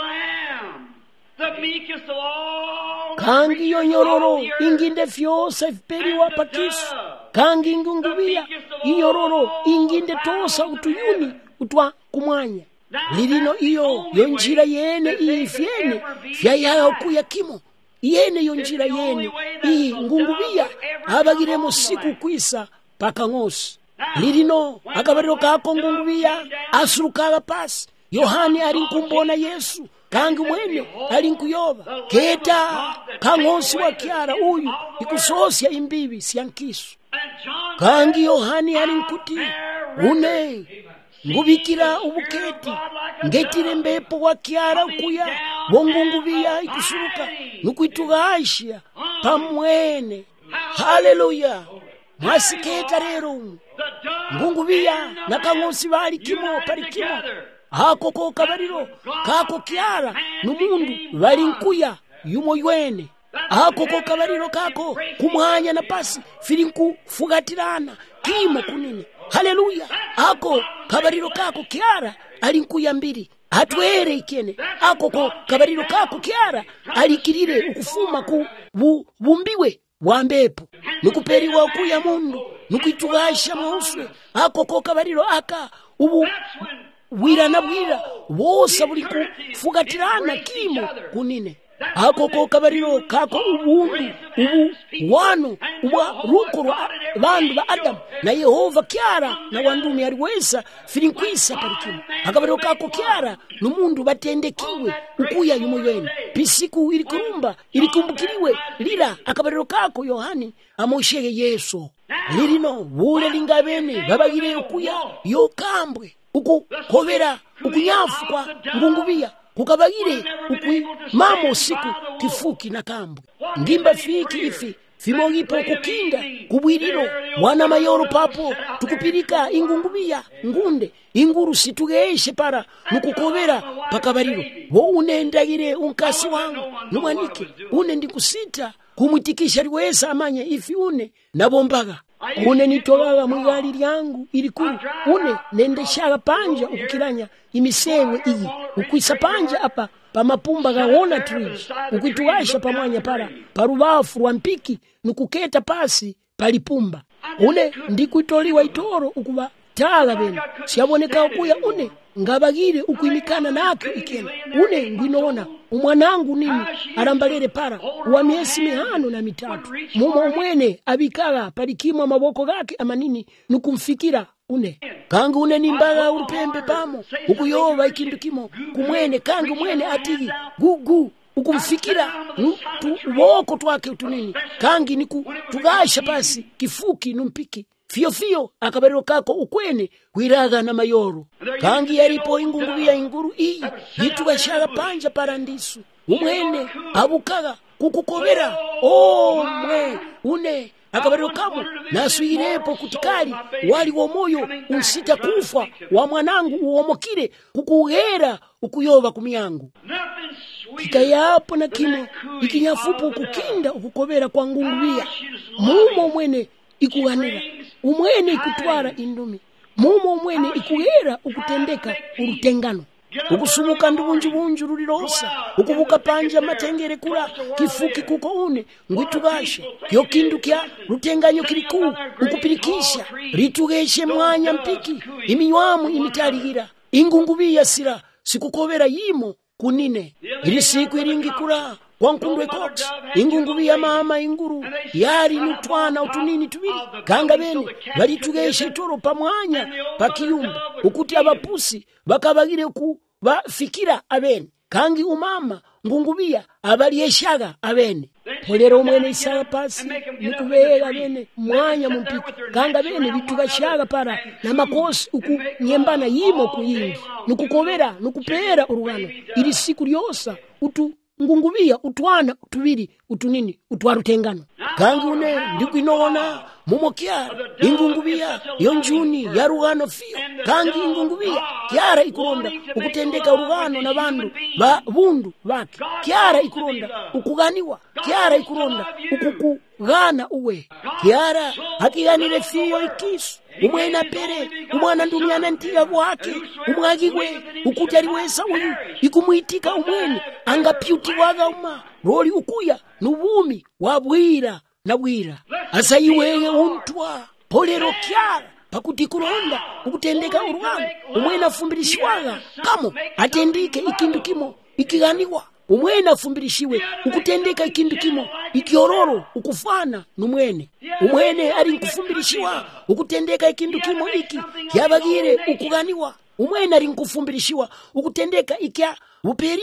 kangi yonyororo inginde fyose ifiperiwa pakisu kangi ngungubia inyororo inginde tosa utuyuni utwa kumwanya lirino iyo yonjira yene ifyene fyayaho kuya kimo yene yonjira yene iyi ngungubia abagiremo siku kwisa paka ngosi lirino akabariro kako ngungubia asurukaga pasi Yohani alinkumbona Yesu kangi mwene alinkuyoba keta kangosi wa kiara uyu ikusosya imbibi syankisu kangi Yohani alinkuti une ngubikira ubuketi ngetire mbepo wa kiara kuya wongunguviya ikusuruka nukuitugasha pamwene. Haleluya. Mwasiketa rero ngunguviya na kang'osi bali kimo pali kimo. Ako ko kabariro kako kyara numundu bali nkuya yumo ywene. Ako ko kabariro kako kumwanya na pasi filinku fugatirana kimo kunini. Haleluya. Ako kabariro kako kyara ali nkuya mbiri atwere ikene. Ako ko kabariro kako kyara alikirire ukufuma ku bu, bumbiwe wambepo nukuperiwa kuya mundu nukuitugasha mwauswe. Ako ko kabariro aka ubu wira na bwira wosa buli kufugatirana kimo kunine. Ako ko kabariro kako ubundu ubu wanu uba ruko rwa bandu ba Adamu na Yehova kyara na wandumi aliweza filinkwisa palikimo. Akabariro kako kyara numundu batendekiwe ukuya yumuyweni pisiku ilikurumba ilikumbukiriwe lira. Akabariro kako Yohani amoshege Yesu lirino bule lingabene babagire ukuya yokambwe uku kovera ukunyafu kwa ngunguviya kukabagire ukui mamo siku kifuki na kambwe ngimba fiki ifi fimogipo kukinga kubwiriro wana mayoro papo tukupirika ingunguviya ngunde inguru situgeeshe para nukukovera pakabariro wo unendagire unkasi wangu numwanike une ndikusita kumwitikisha liwesa amanye ifi une nabombaga une nitolaga mwigali lyangu ilikuru une nendeshaga panja ukukiranya imisewe iyi ukwisa panja apa pamapumba ga wona trees ukuituwasha pamwanya para parubafu rwa mpiki nukuketa pasi palipumba une ndikuitoliwa itoro ukuba tala bene siaboneka ukuya une ngabagire ukuimikana nakyo ikena une ngwinona umwanangu nini arambalere para wa miesi mihano na mitatu mumo umwene abikaga palikimwa maboko gake amanini nukumfikira une kangi une nimbaga urupembe pamo ukuyoba ikindu kimo kumwene kangi umwene atigi gugu ukumfikira woko twake utunini kangi niku tugasha pasi kifuki numpiki fio fio akabariro kako ukwene kwiraga na mayoro kangi yaripo ingunguviya inguru iyi yitugashara panja parandisu umwene abukaga kukukovera o mwe une akabariro kamo nasuirepo kutikali wali wo moyo unsita kufa wa mwanangu uomokire kukuhera ukuyoba kumyangu kikayapo na kimo ikinyafupo ukukinda ukukovera kwa ngunguviya mumo mwene ikuganira umwene ikutwara indumi mumo umwene ikuhera ukutendeka urutengano ukusumuka ndubunju bunju rulirosa ukubuka panja matengere kula kifuki kuko une ngwitugashe yo kindu kya rutenganyo kiliku ukupirikisha ritugeshe mwanya mpiki iminywamu imitarihira ingunguviya sira sikukovera yimo kunine ili siku iringi kula kwa nkundwe koks ingunguviya mama inguru yari nutwana utunini tubiri kanga bene balitugeshe itoro pamwanya pakiyumba ukuti abapusi bakabagire ku bafikira abene kangi umama ngunguviya abaliyeshaga abene polero umwene isala pasi nikubega bene mwanya mumpiki kanga bene bitugashaga para na makosi uku nyembana yimo kuyingi nukukovera nukupera urugano ili siku lyosa utu ngunguviya utwana utubiri utunini utwarutengano kangi une ndikwinona mumokya ingunguviya yonjuni ya rugano fio kangi ingunguviya kyara ikuronda ukutendeka urugano na bandu ba bundu bake kyara ikuronda ukuganiwa kyara ikuronda ukukugana uwe kyara hakiganire fio ikisu umwena pere umwana ndumiana ntiga bwake umwagigwe ukutariwesa uyu ikumuitika umwene angapyuti waga uma roli ukuya nubumi wabwira na bwira asa iweye untwa polero kyara pakuti kuronda ukutendeka urugano umwene afumbirishiwaga kamo atendike ikindu kimo ikiganiwa umwene afumbirishiwe ukutendeka ikindu kimo ikiororo ukufana numwene umwene ali nkufumbirishiwa ukutendeka ikindu kimo iki yabagire ukuganiwa umwene ali nkufumbirishiwa ukutendeka ikya uperiwe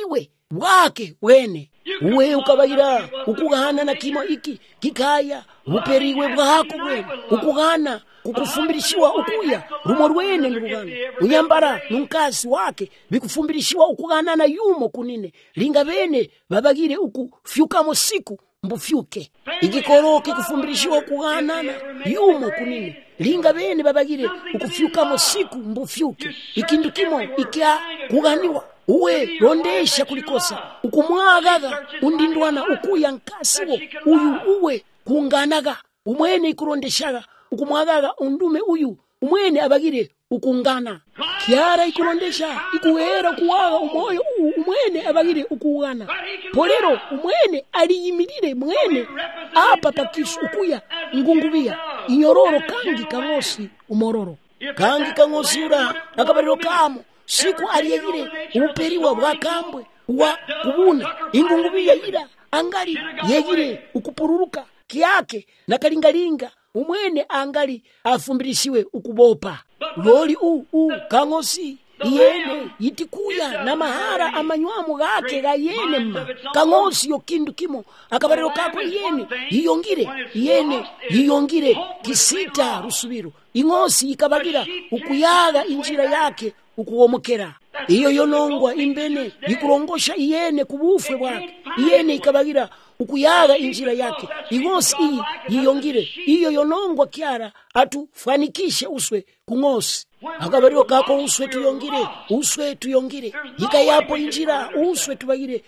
wake wene. Uwe ukabagira ukugana na kimo iki kikaya buperiwe bwako bwene ukugana kukufumbirishiwa ukuya rumo rwene nurugana unyambara nunkasi wake bikufumbirishiwa ukugana na yumo kunine linga bene babagire ukufyukamo siku mbufyuke igikoroke kufumbirishiwa ukugana na yumo kunine linga bene babagire ukufyukamo siku mbufyuke ikindu kimo ikya kuganiwa uwe rondesha kulikosa ukumwagaga undindwana ukuya nkasiwo uyu uwe kunganaga umwene ikurondeshaga ukumwagaga undume uyu umwene abagire ukungana kiara ikurondesha ikuwera kuwaga umoyo umwene abagire ukugana polero umwene aliyimirire mwene apa pakisu ukuya ngungubia inyororo kangi kangosi umororo kangi kangosi ura akabariro kamo siku aliyegire uperiwa bwakambwe wa kubuna ingungubia ira angali yegire ukupururuka kiake na kalingalinga umwene angali afumbirishiwe ukubopa loli u u kangosi yene yitikuya na mahara amanywamu gake ga yene mma kangosi yo kindu kimo akabariro kako yene yiyongire yene yiyongire kisita rusubiro ingosi ikabagira ukuyaga injira yake ukuwomokera iyo yonongwa imbene ikurongosha iyene kubufwe bwake iyene ikabagira ukuyaga injira yake ingosi iyi yiyongire iyo yonongwa kiara atufanikishe uswe kungosi akabariro kako uswe tuyongire uswe tuyongire ikayapo injira uswe tubagire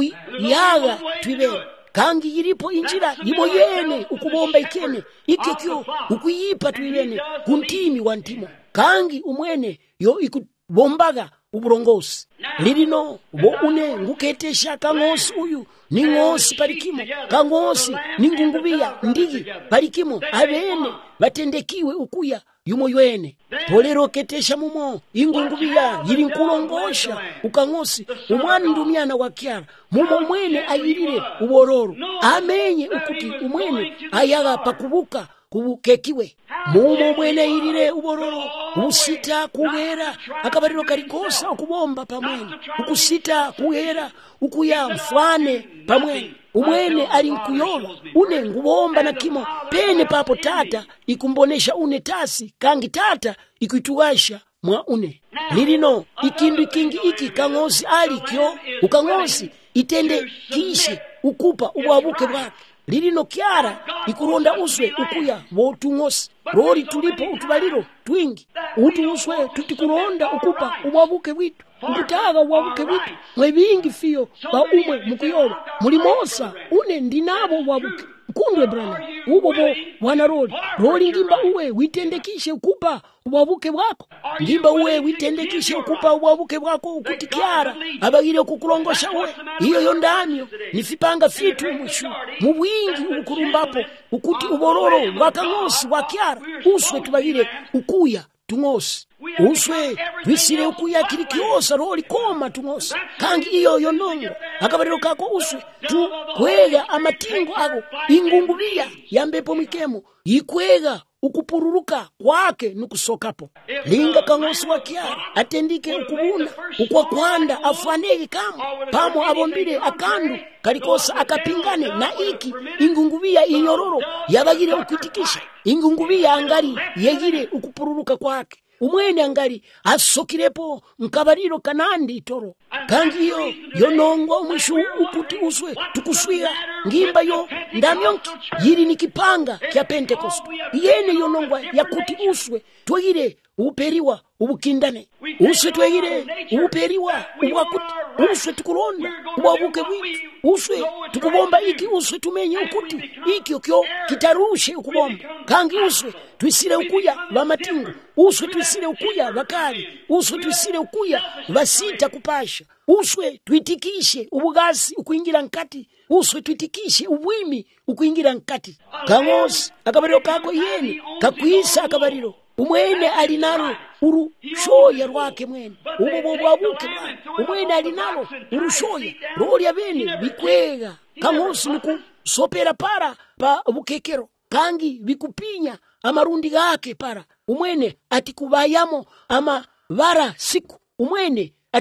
ukuyaga twibere kangi yiripo injira yibo yene ukubomba ikene ikekyo ukuyipa twibene kuntimi wa ntimo kangi umwene yo ikubombaga uburongosi lirino bo une nguketesha kangosi uyu ni ngosi parikimo kangosi ningungubia ndigi parikimo abene batendekiwe ukuya yumo yene polero ketesha mumo ingungubia yiri nkulongosha ukangosi umwani ndumiana wakyara mumo mwene ayirire ubororo amenye ukuti umwene ayaga pakubuka kubukekiwe mumo mwene ayirire ubororo usita kuwera akabariro karikosa ukubomba pamwene ukusita kuwera ukuya mfane pamwene umwene ali nkuyola une ngubomba na kimo pene papo tata ikumbonesha une tasi kangi tata ikuituasha mwa une lirino ikindu kingi iki kangosi ali kyo ukangosi itende kishe ukupa ubwabuke bwake lirino kiara ikuronda uswe ukuya wotungosi rori tulipo utubaliro twingi utu uswe tutikuronda ukupa ubwabuke bwitu ukutaga ubwabuke bwitu mwebingi fiyo ba umwe mukuyoba mulimosa une ndinabo ubwabuke kundwe brana ubo bo wana roli roli ngimba uwe witendekishe ukupa ubwabuke bwako ngimba uwe witendekishe ukupa ubwabuke bwako ukuti kiara abagire kukulongosha we iyo yondamyo nifipanga fitu mwishu mubwingi ubukurumbapo ukuti ubororo bwakangosi wakiara uswe tubagire ukuya tungosi uswe twisire ukuya kiri kiosa roli koma tungosi kangi iyo yonongo akabariro kako uswe tu kwega amatingo ako ingungubia yambepo mikemo yikwega ukupururuka kwake nukusokapo linga kangosi wakiara atendike ukubuna ukwa kwanda afanege kama pamo abombire akandu kalikosa akapingane na iki ingungubia inyororo yabagire ukwitikisha ingungubia angari yegire ukupururuka kwake umwene angari asokirepo nkabariro kanandi itoro kangi yo yonongo umwishu ukuti uswe tukuswira ngimba yo ndamyonki yiri nikipanga kya Pentecost yene yonongwa yakuti uswe twegire uperiwa ubukindane uswe twegire uperiwa ubwakuti uswe tukuronda ubwabuke bwitu uswe tukubomba iki uswe tumenye ukuti iki okyo kitarushe ukubomba kangi uswe twisire ukuya bamatingo uswe twisire ukuya bakali uswe twisire ukuya basita kupasha uswe twitikishe ubugasi ukuingira nkati uswe twitikishe ubwimi ukuingira nkati kangosi akabariro kako yene kakwisa akabariro umwene alinalo urushoya rwake mwene ubo bwabuke umwene alinalo urushoya roli abene bikwega kangosi nuku sopera para pa bukekero kangi bikupinya amarundi gake para umwene atikubayamo ama vara siku umwene atiku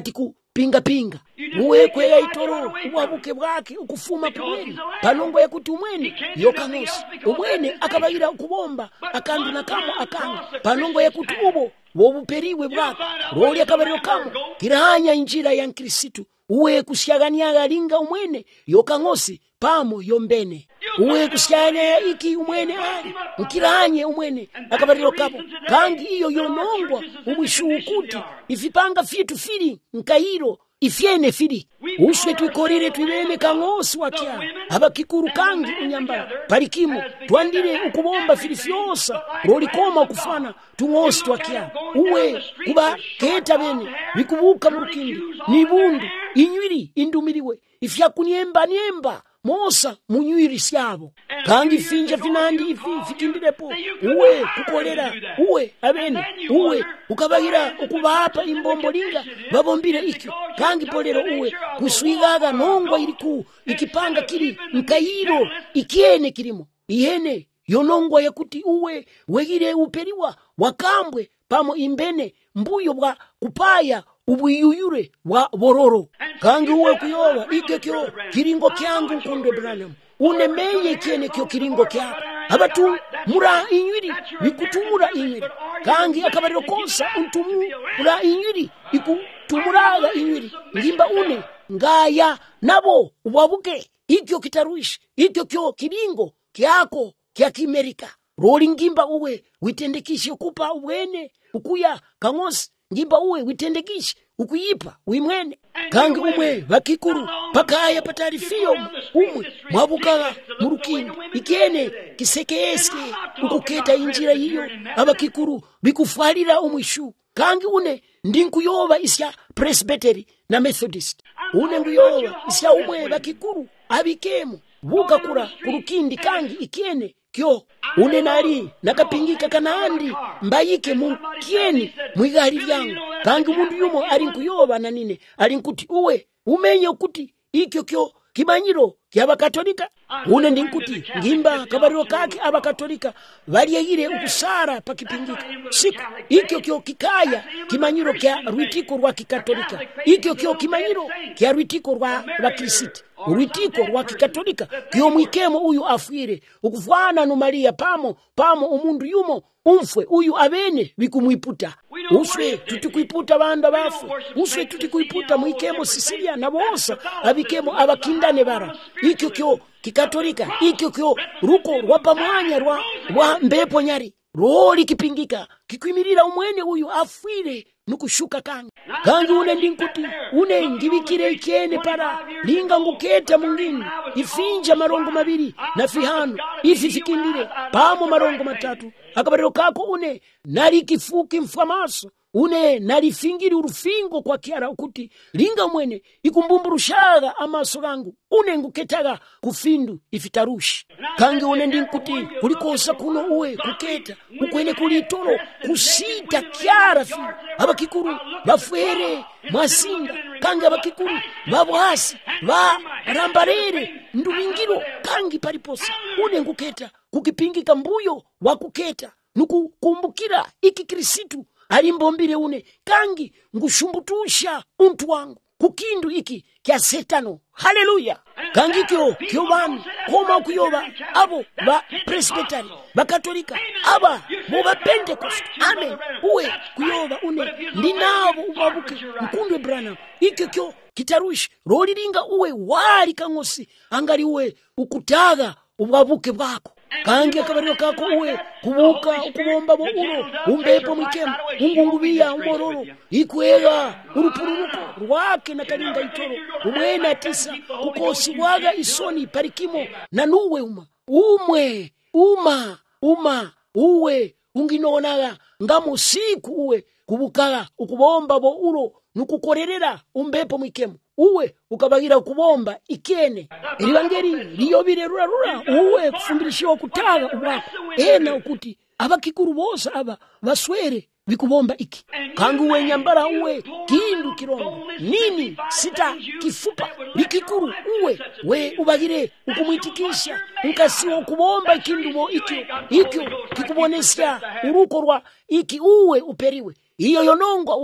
pinga pinga uwe kweya itoro ubwabuke bwake ukufuma pumweni panongo yakuti umwene yokanosi umwene akabayira kubomba akandu nakamo akanga panongo yakuti ubo wobuperiwe bwake roli akabariro kamo kirahanya injira ya Kristo uwe kusyagania linga umwene yokangosi pamo yombene uwe kusyagania iki umwene ali ukiranye umwene akabariro kapo kangi iyo yonongwa umwishukuti ifipanga fyetu fili nkairo ifyene fili uswe twikorere twibene kangosi wakia abakikuru kangi unyambara parikimu twandire ukubomba fili fyosa roli koma kufana tungosi twakia uwe kuba keta bene bikubuka murukindi nibundu inywiri indumiriwe ifyakunyemba nyemba mosa munywiri syabo kangi finja finandi ifi fikindirepo uwe kukolera uwe abene uwe ukabagira ukubapa imbombo linga babombire ikyo kangi polero uwe kuswigaga nongwa iliku ikipanga kiri nkairo ikiene kirimo ihene yonongwa yakuti uwe wegire uperiwa wakambwe pamo imbene mbuyo bwa kupaya ubuyuyure wa bororo kangi uwe kuyoba ikekyo kiringo kyangu nkunde Branham unemeye kiene kyo kiringo kyako abatu mura inywiri bikutumura inywiri kangi akabariro konsa untumu mura inywiri ikutumuraga inywiri ngimba une ngaya nabo ubabuke ikyo kitaruishi ikyo kyo kiringo kyako kya Kimerika roli ngimba uwe witendekishe kupa uwene ukuya kangosi ngimba uwe witendekishe ukuyipa uimwene kangi umwe bakikuru pakaya patarifio umwe mwabukaga murukini ikene kisekeeske ukuketa injira hiyo abakikuru bikufalira umwishu kangi une ndinkuyoba isya Presbytery na Methodist une nguyoba isya umwe bakikuru abikemu bukakura kurukindi kangi ikene kyo une nari nakapingika kanandi mbayike mu kieni mwigali lyangu kangi mundu yumo alinkuyoba na nine alinkuti uwe umenye kuti ikyo kyo kimanyiro ky'abakatolika une ndinkuti ngimba kabariro kake abakatolika baliyegire ukusara pakipingika siku ikyo kyo kikaya kimanyiro kya rwitiko rwa kikatolika ikyo kyo kimanyiro kya rwitiko rwa bakristo urwitiko rwa kikatolika kyo mwikemo uyu afire ukufana no Maria pamo pamo umundu yumo umfwe uyu abene bikumwiputa uswe tutikuiputa banda bafu uswe tutikuiputa mwikemo Sisilia na bosa abikemo abakindane bara ikyo kyo kikatolika ikyo kyo ruko rwa pamwanya rwa rwa mbepo nyari roli kipingika kikwimirira umwene uyu afire nukushuka kangi kangi une ndinkuti une ngibikire ikene para linga nguketa mungini ifinja marongo mabiri na fihano ifi fikindire pamo marongo matatu akabariro kako une nari kifuki mfamaso une nari fingiri urufingo kwa kiara ukuti linga mwene ikumbumburushaga amaso gangu une nguketaga kufindu ifitarushi kangi une ndinkuti kulikosa kuno uwe kuketa ukwene kulitoro kusita kiara fi abakikuru bafwere mwasinga kangi abakikuru babwasi ba rambarere ndubingiro kangi paliposa une nguketa kukipingika mbuyo wakuketa nukukumbukira iki Kristu alimbombire une kangi ngushumbutusha untu wangu kukindu iki kya setano haleluya kangi kyo kyo banu koma kuyoba abo ba Presbytery bakatolika aba bo ba Pentecost amen uwe kuyoba une ndinabo ubabuke mkundwe Branham iki kyo kitarushi roli linga uwe wali kangosi angali uwe ukutaga ubabuke bwako kangi akabariro kako uwe kubuka ukubomba bo uno umbepo mwikemu ungungubiya umororo ikwega urupururuko rwake na kalinga itoro umwena tisa kukosi waga isoni parikimo na nuwe uma umwe uma uma uwe unginonaga ngamo siku uwe kubukaga ukubomba bo uno nukukorerera umbepo mwikemu uwe ukabagira kubomba ikene ilibangeri liyobire rura rura uwe kufundishiwa kutaga ubwako ena ukuti abakikuru bosa aba baswere bikubomba iki kangu uwe nyambara uwe kindu kirongo nini sita kifupa bikikuru uwe we ubagire ukumwitikisha nkasiwa kubomba ikindu mo ikyo ikyo kikubonesya uruko rwa iki uwe uperiwe iyo yonongwa uwe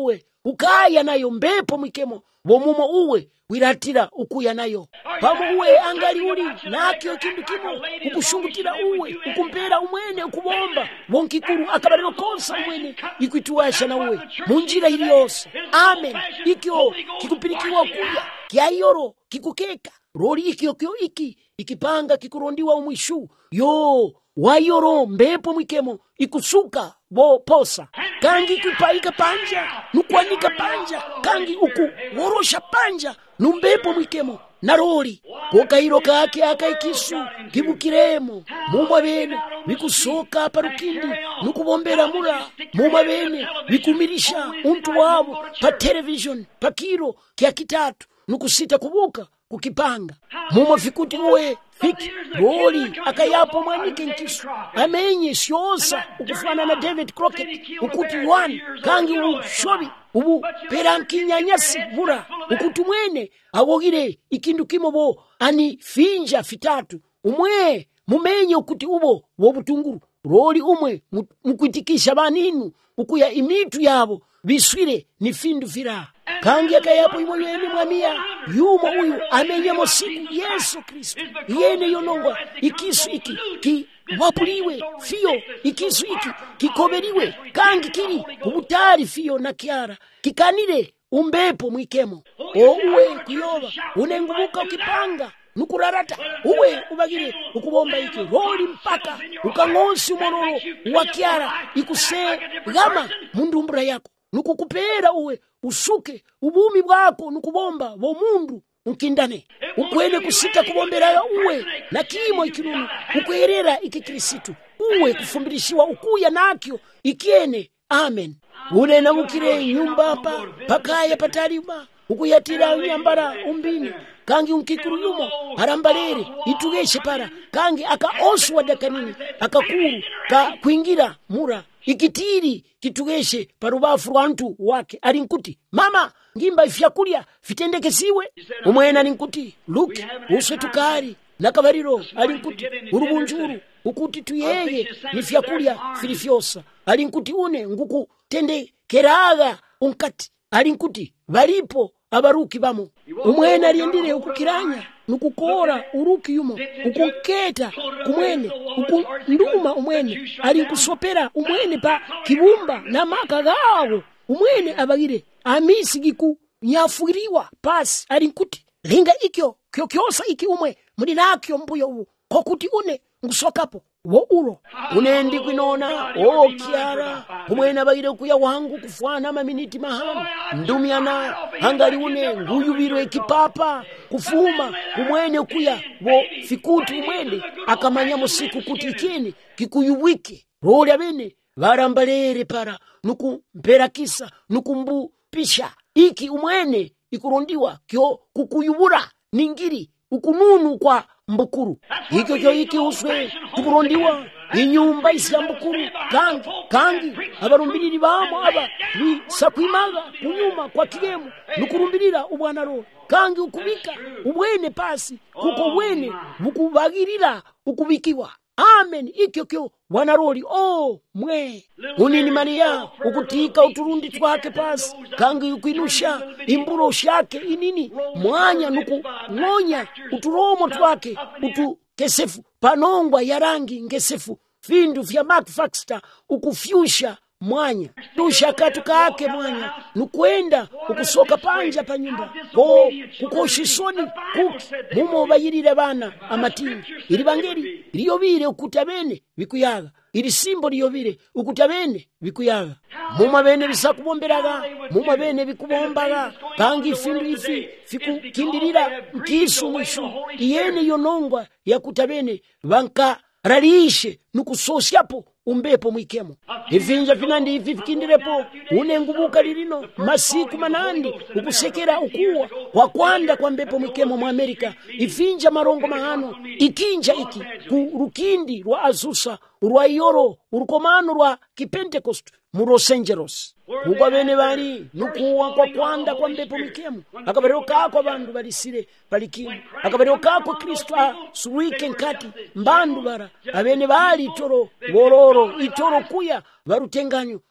ukaya nayo mbepo mwikemo womumo uwe wiratira ukuya nayo pamo uwe angali uli nakyo kindu kimo ukushungutira uwe ukumpera umwene ukubomba wonkikuru akabariro konsa umwene ikwituwasha na uwe munjira ili yose. Amen. Ikyo kikupirikiwa kuya kiayoro kikukeka roli ikyo kyo iki ikipanga kikurondiwa umwishu yo wayoro mbepo mwikemo ikusuka bo posa kangi kupaika panja nukwanika panja kangi uku worosha panja numbepo mwikemo naroli pokairo kake akaikisu kibukiremo mumwa bene bikusoka parukindi nukubombera mula mumwa bene bikumirisha untu wabo pa television pakiro kya kitatu nukusita kubuka kukipanga mumwa fikuti uwe fiki roli akayapo mwanike nkisu amenye siosa ukufana na David Crockett ukuti one kangi ushobi ubu perankinyanyasi bura ukuti mwene awogire ikindu kimobo ani finja fitatu umwe mumenye ukuti ubo wobutunguru roli umwe mukwitikisha baninu ukuya imitu yabo biswire ni findu fira kangi akayapo imwenye mwamia yumo uyu amenyemo siku Yesu Kristo yene yonongwa ikisu iki ki wapuliwe fiyo ikisu iki kikoberiwe kangi kiri kubutari fiyo na kiara kikanire umbepo mwikemo o uwe kuyoba unengubuka ukipanga nukurarata uwe ubagire ukubomba iki roli mpaka ukangosi mororo wa kiara ikuse gama mundumbura yako nukukupera uwe usuke ubumi bwako nukubomba bo mundu unkindane ukwene kusita kubombera uwe na kimo ikirunu ukwerera ikikristo uwe kufumbirishiwa ukuya nakyo ikiene. Amen. Une na mukire nyumba pa pakaya patalima ukuyatira nyambara umbini kangi unkikuru yumo harambalere itugeshe para kangi aka oswa dakanini akakuru ka kuingira mura ikitiri kitugeshe parubafu rwantu wake alinkuti mama ngimba ifyakulya fitendekesiwe umwena alinkuti luki uswe tukari nakabariro alinkuti urubunjuru ukuti tuyeye nifyakulya filifyosa alinkuti une nguku tende keraga unkati alinkuti balipo abaruki bamo umwena aliendire ukukiranya nukukora uruki yumo ukunketa kumwene ukunduma umwene alinkusopera umwene pa kibumba na maka gawo umwene abagire amisi giku nyafuriwa pasi alinkuti linga ikyo kyo kyosa iki umwe muri nakyo mbuyo ubu kokuti une ngusokapo wo ulo unendi kwinona o kiara umwene abagire kuya wangu kufwana maminiti mahano ndumiana hangali une nguyubirwe kipapa kufuma umwene kuya wo fikuti umwene akamanya musiku kuti ikini kikuyubwike roli abene barambalere para nuku mperakisa nukumbu pisha iki umwene ikurondiwa kyo kukuyubura ningiri ukununu kwa mbukuru ikyo kyo iki uswe kukurondiwa inyumba isya mbukuru kangi kangi abarumbiriri bamo aba bisakwimaga kunyuma kwa kigemu nukurumbirira ubwana ro kangi ukubika ubwene pasi kuko bwene bukubagirira ukubikiwa. Amen. Ikyo kyo wanaroli oh mwe unini Maria ukutika uturundi twake pasi kangi ukwinusha imburo shake inini mwanya nuku ngonya uturomo twake utu kesefu panongwa ya rangi ngesefu findu vya Mark Faxter ukufyusha mwanya tusha katukake mwanya nukwenda ukusoka panja pa nyumba ko kukoshisoni kuki mumo bayirire bana amatini ili bangeri liyobire ukutabene bikuyaga ili simbo liyobire ukutabene bikuyaga muma bene bisakubomberaga muma bene bikubombaga kangi findu ifi fikukindilira mkisu mwishu iyene yonongwa ya kutabene banka ralishe nukusosyapo umbepo mwikemo ivinja vinandi ivi vikindirepo unengubuka lilino masiku manandi ukusekera ukuwa wakwanda kwa mbepo mwikemo mu Amerika ivinja marongo mahano ikinja iki ku rukindi rwa Azusa rwa Iyoro urukomano rwa Kipentecost mu Los Angeles kuba bene bali nukuwa kwa kwanda kwa mbepo mwikemo akabariro kako bandu balisire balikimu akabariro kako Kristo suwike nkati mbandu bara abene bali toro bororo itoro kuya barutenganyo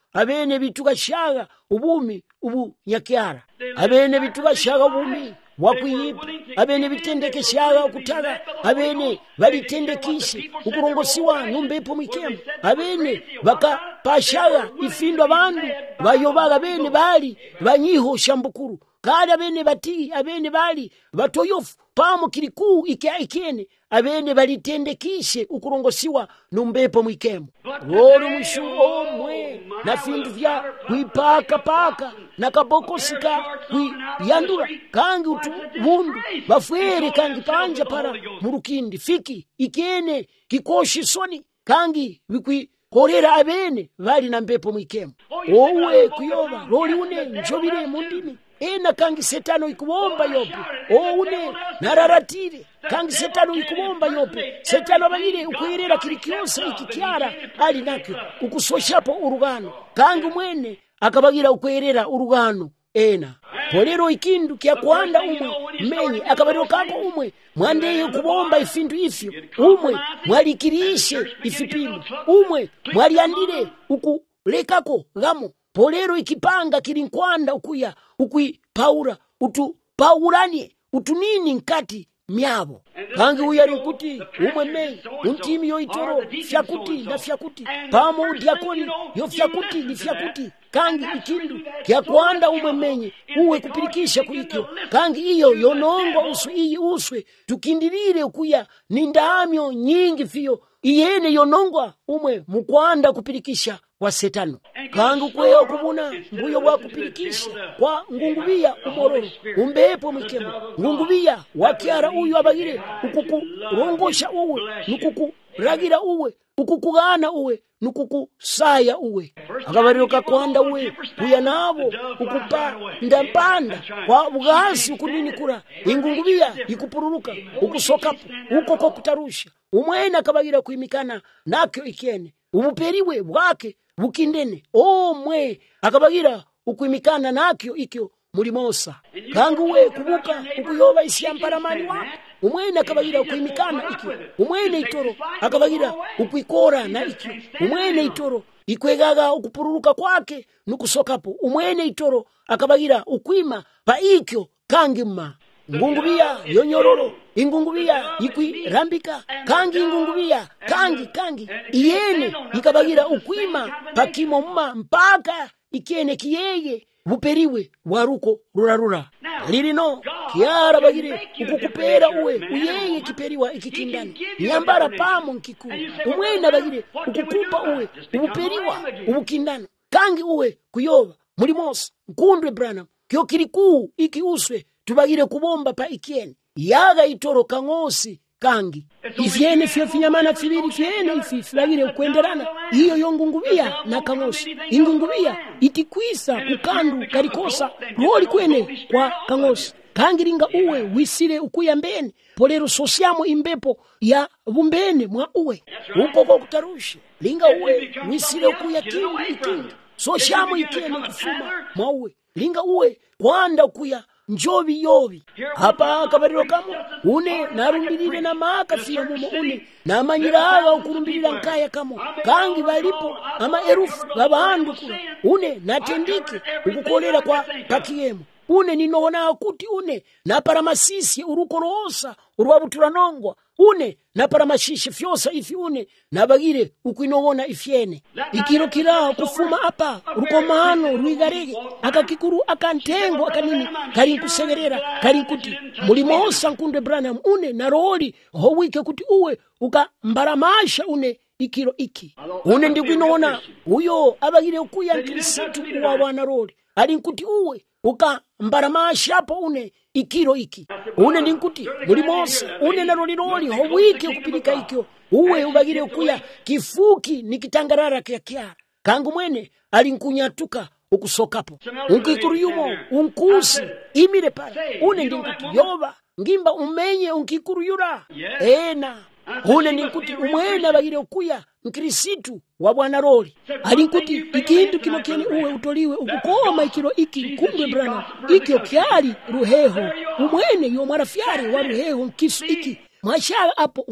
abene bitukashaga ubumi ubu nyakyara abene bitukashaga ubumi wakwiyipa abene bitendekeshaga okutaga abene balitendekishe ukurongosiwa numbepo mwikemo abene bakapashaga ifindo abandu bayobaga bene bali banyiho shambukuru kandi abene bati abene bali batoyofu pamo kiliku ikia ikene abene balitendekishe ukurongosiwa numbepo mwikemo woro mwishu omwe na findu vya kuipaka paka na kabokosika kuyandura kangi utu mundu bafwere kangi panja para murukindi fiki ikene kikoshi soni kangi wikwi korera abene bali na mbepo mwikemo owe kuyoba roli une njobire mundimi ena kangi setano ikubomba yope oune nararatire kangi setano ikubomba yope setano bagire ukwirera kiri kyose ikikyara ali nakyo ukusoshapo urugano kangi mwene akabagira ukwirera urugano ena polero ikindu kya kwanda umwe menye akabariro kako umwe mwandeye kubomba ifindu ifyo umwe mwalikirishe ifipimo umwe mwaliandire ukulekako gamo polero ikipanga kiri nkwanda ukuya ukui paura utu pauranie utunini nkati myabo kangi uyari nkuti umwe mei untimi yo itoro fyakuti na fyakuti pamo udiakoni yo fyakuti ni fyakuti kangi ikindu kya kwanda umwe menye uwe kupirikisha kulikyo kangi iyo yonongo usu iyi uswe tukindirire ukuya nindamyo nyingi fiyo iyene yonongwa umwe mukwanda kupirikisha kwa setano kangi kweyo kubuna mbuyo wa kupirikisha kwa ngungubia umororo umbepo mwikemo ngungubia wakiara uyu abagire ukukurongosha uwe nukukuragira uwe ukukugana uwe nukukusaya uwe akabariro kakwanda uwe kuya nabo ukupa ndampanda kwa bugasi ukunini kura ingungubia ikupururuka ukusokapo ukoko kutarusha umwena akabagira kuimikana nakyo ikene ubuperiwe bwake bukindene omwe akabagira ukuimikana nakyo ikyo mulimosa kangu we kubuka ukuyoba isyamparamani wapo umwene akabagira ukuimikana ikyo umwene itoro akabagira ukuikora na ikyo umwene itoro ikwegaga ukupururuka kwake nukusokapo umwene itoro akabagira ukuima pa ikyo kangima ngungubia yonyororo ingungubia ikwirambika kangi ingungubia kangi kangi iyene ikabagira ukwima pakimo mma mpaka ikene kiyeye buperiwe waruko rurarura lirino kiara bagire ukukupera uwe uyeye kiperiwa ikikindani nyambara pamo nkikuru umwena bagire ukukupa uwe ubuperiwa ubukindani kangi uwe kuyoba muri mose nkundwe Branham kyo kiriku iki uswe tubagire kubomba pa ikene yaga itoro kangosi kangi ifyene fyo finyamana fibiri fyene ifi flagire ukwenderana iyo yongungubia na kangosi ingungubia itikwisa kukandu karikosa roli kwene kwa kangosi kangiringa uwe wisire ukuya mbene polero sosiamo imbepo ya bumbene mwa uwe ukoko kutarusha linga uwe wisire ukuya kingi ikingi sosiamo ikene kufuma mwa uwe linga uwe kwanda ukuya njobi yobi hapa kabariro kamo une narumbirire na maka fiya mumo une na manyiraga ukurumbirira nkaya kamo kangi balipo ama erufu babandu kula une natendike ukukolera kwa pakiyemo une ninoona kuti une na paramasisi urukorosa urwabuturanongwa une na paramashishi fyosa ifi une nabagire ukwinowona ifyene ikiro kira kufuma apa rukomano ruigarege akakikuru akantengo akanini kari kusegerera kari kuti mulimosa nkundwe Branham une na roli howike kuti uwe ukambaramasha une ikiro iki une ndikwinowona uyo abagire ukuya nkirisitu uwa wana roli ali nkuti uwe uka mbaramasha hapo une ikiro iki une ninkuti muri mose une na roli roli howike kupilika ikyo uwe ubagire ukuya kifuki nikitangarara kya kya kangu mwene alinkunyatuka ukusokapo unkikuru yumo unkusi imire para une ninkuti yoba ngimba umenye unkikuru yura ena une ninkuti umwene abagire ukuya mkirisitu wa bwana roli alinkuti ikindu kino kene uwe utoliwe ukukoma ikiro iki kumbe Branham ikyo kyali ruheho umwene yo marafyari wa ruheho nkisu iki mwashara apo umwe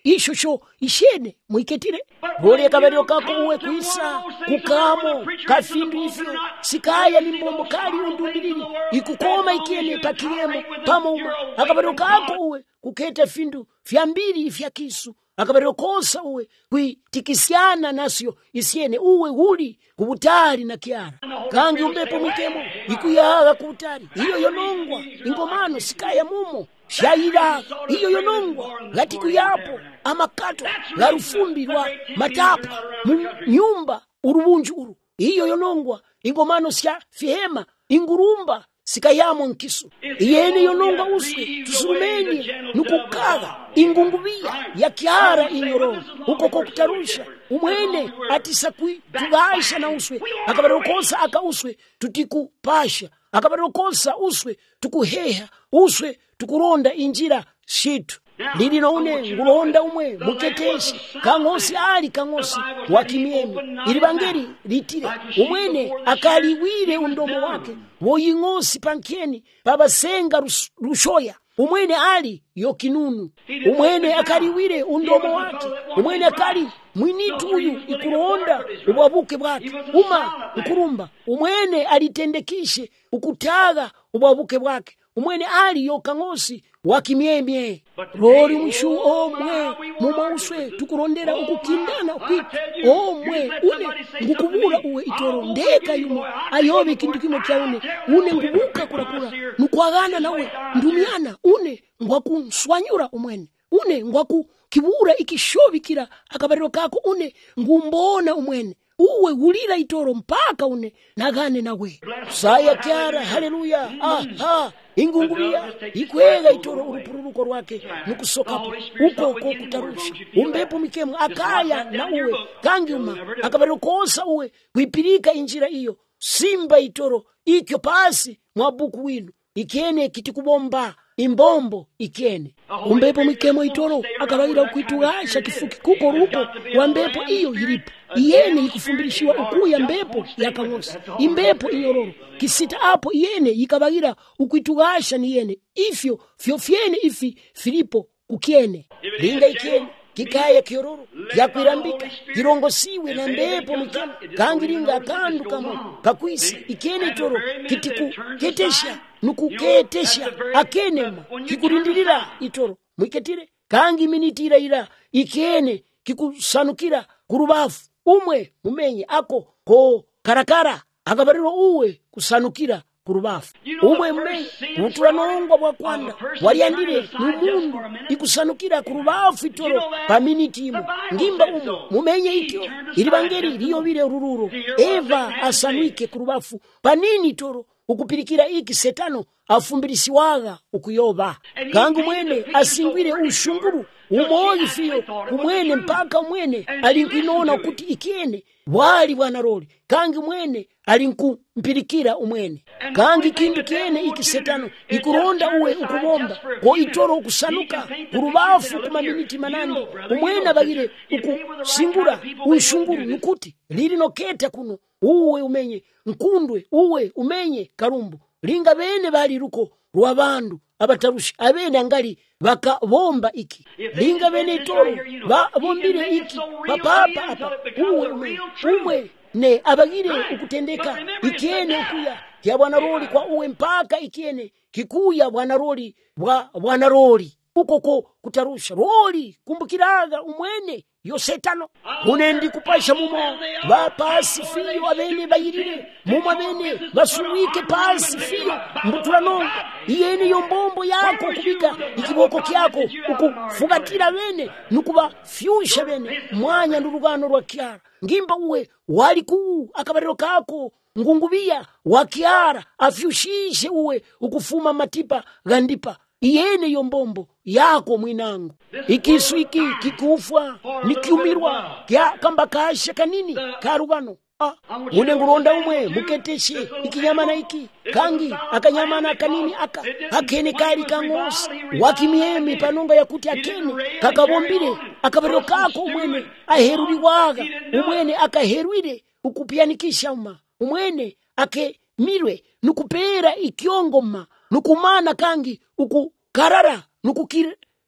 ishosho ishene mwiketire roli akabaliro kako uwe kuisa kukamo kafindu ifyo sikaya ni mbombo kali undumbilili ikukoma ikiene pakiremo pamouma akabaliro kako uwe kuketa findu fya mbili ifya kisu akabaliro kosa uwe kuitikisiana nasyo isiene uwe huli kubutali na kiara kangi umbepo mwikemo ikuyaga kubutali iyo yonongwa ingomano sikaya mumo shaira iyo yonongwa gatiku yapo amakato garufumbi rwa matapa nyumba urubunju uru iyo yonongwa ingomano sya fihema ingurumba sikayamo nkisu iyene yonongwa uswe tusumenye nukukaga ingungubia ya kiara inyoro uko kutarusha umwene atisakui tugaisha na uswe akabarokosa aka uswe tutikupasha akabarokosa uswe tukuheha uswe tukuronda injira shitu lili noune ngulonda umwe muketeshi kangosi ali kangosi wakimiemi ili bangeri litire umwene akaliwire undomo wake woyingosi pankeni babasenga rushoya umwene ali yokinunu umwene akaliwire undomo wake umwene akali mwinitu uyu ikuronda ubabuke bwake uma ukurumba umwene alitendekishe ukutaga ubabuke bwake umwene ali yokangosi wakimiemie roli mshu omwe mumauswe tukurondera ukukindana ukwitu omwe une ngukubura uwe itoro ndeka yumo ayobe kintu kimo kyaune une ngubuka kurakura nukwagana nawe ndumiana une ngwakunswanyura umwene une ngwaku kibura ikishobikira akabariro kako une ngumbona umwene uwe ulira itoro mpaka une nagane nawe saya kyara haleluya aha ingungubia ikwega itoro urupururuko rwake nukusokapo uko uko kutarusha umbepo mikemu akaya na uwe kangiuma akabariro kosa uwe kuipirika injira iyo simba itoro ikyo pasi mwabuku winu ikene kitikubomba imbombo ikene umbepo mikemo itoro akabaira kuitugasha kifuki kuko ruko wa mbepo iyo ilipo iyene ikufumbirishiwa ukuya mbepo yakangosi imbepo inyororo kisita hapo iyene ikabaira ukuitugasha ni yene ifyo fyofyene ifi Filipo kukiene linga ikene kikaya kiororo yakwirambika kirongosiwe na mbepo mikemo kangiringa akandu kamo kakwisi ikene toro kitiku ketesha nukuketesha akenema kikurindirira itoro mwiketire kangi minitira ira ikene kikusanukira kurubafu umwe mumenye ako ko karakara akabariro uwe kusanukira kurubafu umwe mumenye mutura nongwa bwa kwanda waliandire numundu ikusanukira kurubafu itoro paminitimu ngimba umo mumenye ityo ilibangeri liyobire urururo Eva asanuike kurubafu panini toro ukupirikira iki setano afumbirisiwaga ukuyoba kangu mwene asingwire ushunguru umoyi fiyo kumwene mpaka mwene alinkinona kuti ikiene wali bwana roli kangi mwene alinkumpirikira umwene kangi kindu kiene iki setano ikuronda uwe ukubomba ko itoro ukusanuka kurubafu kumaminiti manande umwene bagire ukusingura ushunguru nukuti lili noketa kuno uwe umenye nkundwe uwe umenye karumbu linga bene bali ruko rwa bandu abatarushi abene angali bakabomba iki linga bene itoro babombire iki papapa apa uwe umenye umwe ne abagire ukutendeka ikiene ukuya kya bwana roli kwa uwe mpaka ikiene kikuya bwana roli bwa bwana roli ukoko kutarusha roli kumbukiraga umwene yo setano unendi kupasha mumo ba pasi fiyo abene bayirire mumo abene basuwike pasi fiyo mbuturanonga iyene yo mbombo yako kubika ikiboko kyako ukufugatira bene nukuba fyusha bene mwanya ndurugano rwa kyara ngimba uwe wali ku akabariro kako ngungubia wa kyara afyushishe uwe ukufuma matipa gandipa iyene yo mbombo yako mwinangu ikisu iki kikufwa nikiumirwa kya kamba kasha kanini karugano ah une nguronda umwe muketeshe ikinyamana iki kangi akanyamana kanini aka akene kali kangosi wakimiemi panonga yakuti akene kakabombire akabariro kako umwene aheruri waga umwene akaherwire ukupianikisha uma umwene ake mirwe nukupera ikiongoma nukumana kangi ukukarara nukukire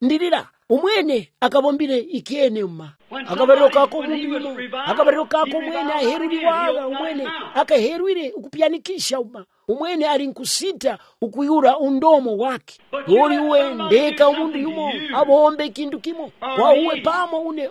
ndirira umwene akabombire ikiene uma akabariro kako mumbimo akabariro kako mwene aheruliwaga umwene akaherwire ukupyanikisha uma umwene ali nkusita ukuyura undomo wake uli uwe ndeka umundu yumo abombe kindu kimo kwa uwe pamo une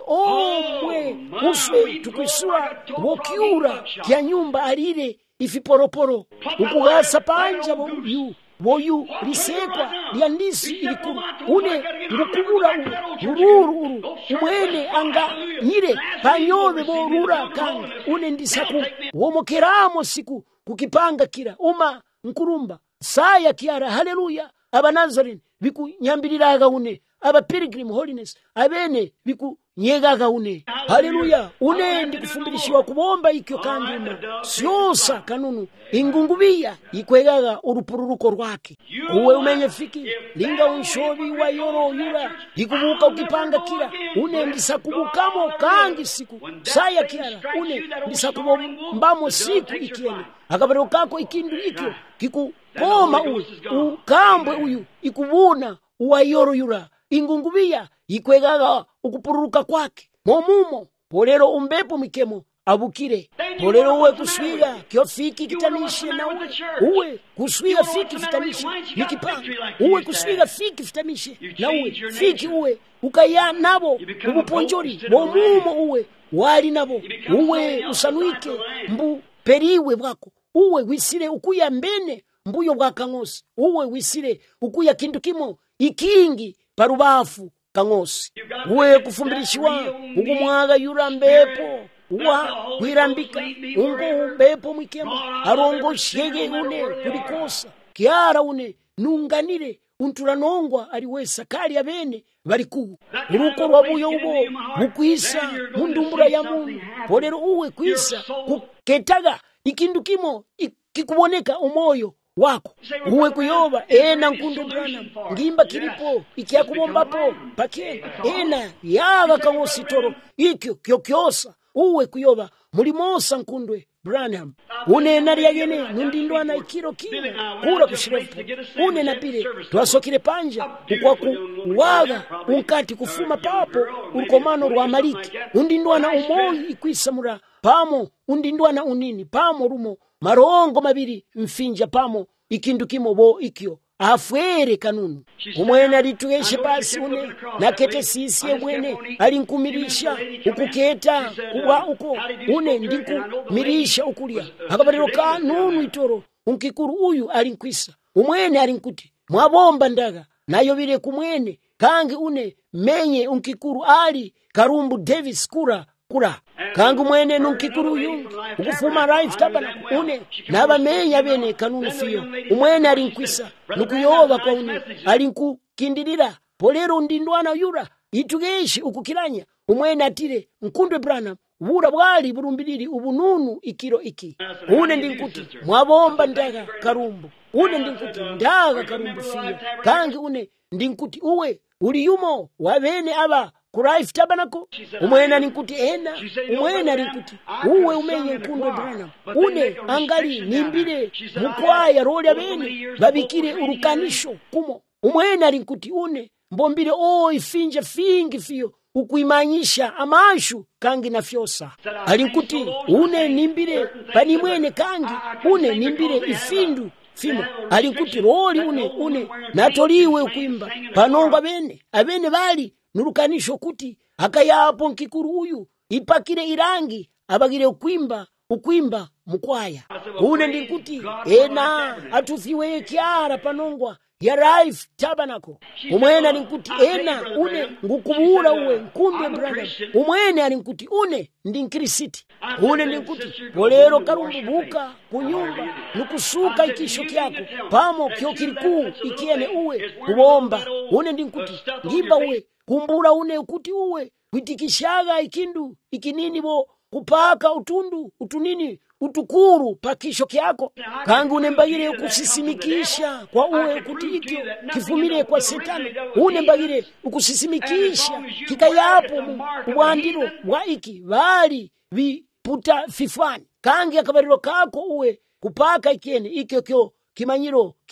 omwe uswe tukwisua wokiura kya nyumba alire ifiporoporo ukugasa panja boyu boyu lisekwa lyandisi ilikuru une ngukubura ururu uru umwene anga nyire panyobe borura kandi une ndisaku womokeramo siku kukipanga kira uma nkurumba saya kiara haleluya abanazarene bikunyambiriraga une aba pilgrim holiness abene biku nyegaga une haleluya une ndikufumbirishiwa kubomba ikyo kandi uma syosa kanunu ingungubia ikwegaga urupururuko rwake uwe umenye fiki linga unshobi wa yoro yura ikubuka ukipanga kira une ndisakubukamo kangi siku saya kiara une ndisakubombamo siku ikiene akabariro kako ikindu ikyo kikukoma uwe ukambwe uyu ikubuna uwa yoro yura ingungubia ikwegaga ukupururuka kwake momumo polero umbepo mikemo abukire polero uwe kuswiga kyo fiki kitanishe na uwe uwe kuswiga fiki fitanishe nikipanga uwe kuswiga fiki fitamishe na uwe fiki uwe ukaya nabo ubuponjori momumo uwe wali nabo uwe usanuike mbu periwe bwako uwe wisire ukuya mbene mbuyo bwa kangosi uwe wisire ukuya kindu kimo ikingi parubafu kangosi uwe kufumbirishiwa ukumwaga yura mbepo uwa kwirambika ungu mbepo mwikemo arongo shege une kulikosa kiara une nunganire unturanongwa aliwesa kali abene baliku uruko rwabuyo ubo mukwisa mundumbura ya mundu polero uwe kwisa kuketaga ikindu kimo kikuboneka umoyo wako uwe kuyoba ena nkundu Branham ngimba kilipo ikiakubombapo pake ena yaga kangositoro ikyo kyokyosa uwe kuyoba mulimosa nkundwe Branham une nari yagene nundindwana ikiro kile kura kushirefu une napile twasokire panja ukwaku waga unkati kufuma papo urukomano rwa maliki undindwana umoyi ikwisamura pamo undindwana unini pamo rumo marongo mabiri mfinja pamo ikindu kimo bo ikyo afwere kanunu umwene alitugeshe basi une nakete sisi mwene alinkumirisha ukuketa kuwa uko une ndiku mirisha ukulia akabariro kanunu itoro unkikuru uyu alinkwisa umwene alinkuti mwabomba ndaga nayo bire kumwene kangi une menye unkikuru ali Karumbu Davis kura kura kangu mwene nunkikuru yungi ukufuma life tabana une naba menya bene kanunu fiyo umwene alinkwisa nukuyoba kwa une alinkukindirira polero ndindwana yura itugeshi ukukiranya umwene atire nkundwe Branham bura bwali burumbiriri ubununu ikiro iki une ndinkuti mwabomba ndaga Karumbu une ndinkuti ndaga Karumbu fiyo kangi une ndinkuti uwe uri yumo wabene aba Kuraifu tabanako umwena ninkuti ena umwena ninkuti uwe umenye nkundwe Branham une angali nimbire mukwaya roli abene babikire urukanisho kumo umwena ninkuti une mbombire o ifinja fingi fiyo ukuimanyisha amashu kangi na fyosa alinkuti une nimbire pani mwene kangi une nimbire ifindu fimo alinkuti roli une une natoliwe ukuimba panonga bene abene bali nurukanisho kuti akayapo nkikuru uyu ipakire irangi abagire ukwimba ukwimba mukwaya une ndikuti ena atufiwe kiara panongwa ya Life Tabernacle umwene alinkuti ena une ngukubura uwe nkundwe Branham umwene alinkuti une ndi nkrisiti une ndikuti polero Karumbu buka kunyumba nukusuka ikisho kyako pamo kyo kiriku ikiene uwe kubomba une ndikuti ngimba uwe kumbura une ukuti uwe kwitikishaga ikindu ikinini bo kupaka utundu utunini utukuru pakisho kyako kangu unembayire ukusisimikisha kwa uwe ukuti ikyo kifumire kwa setani unembayire ukusisimikisha kikayapo ubwandiro wa iki bali biputa fifani kangi akabariro kako uwe kupaka ikiene ikyo kyo kimanyiro kya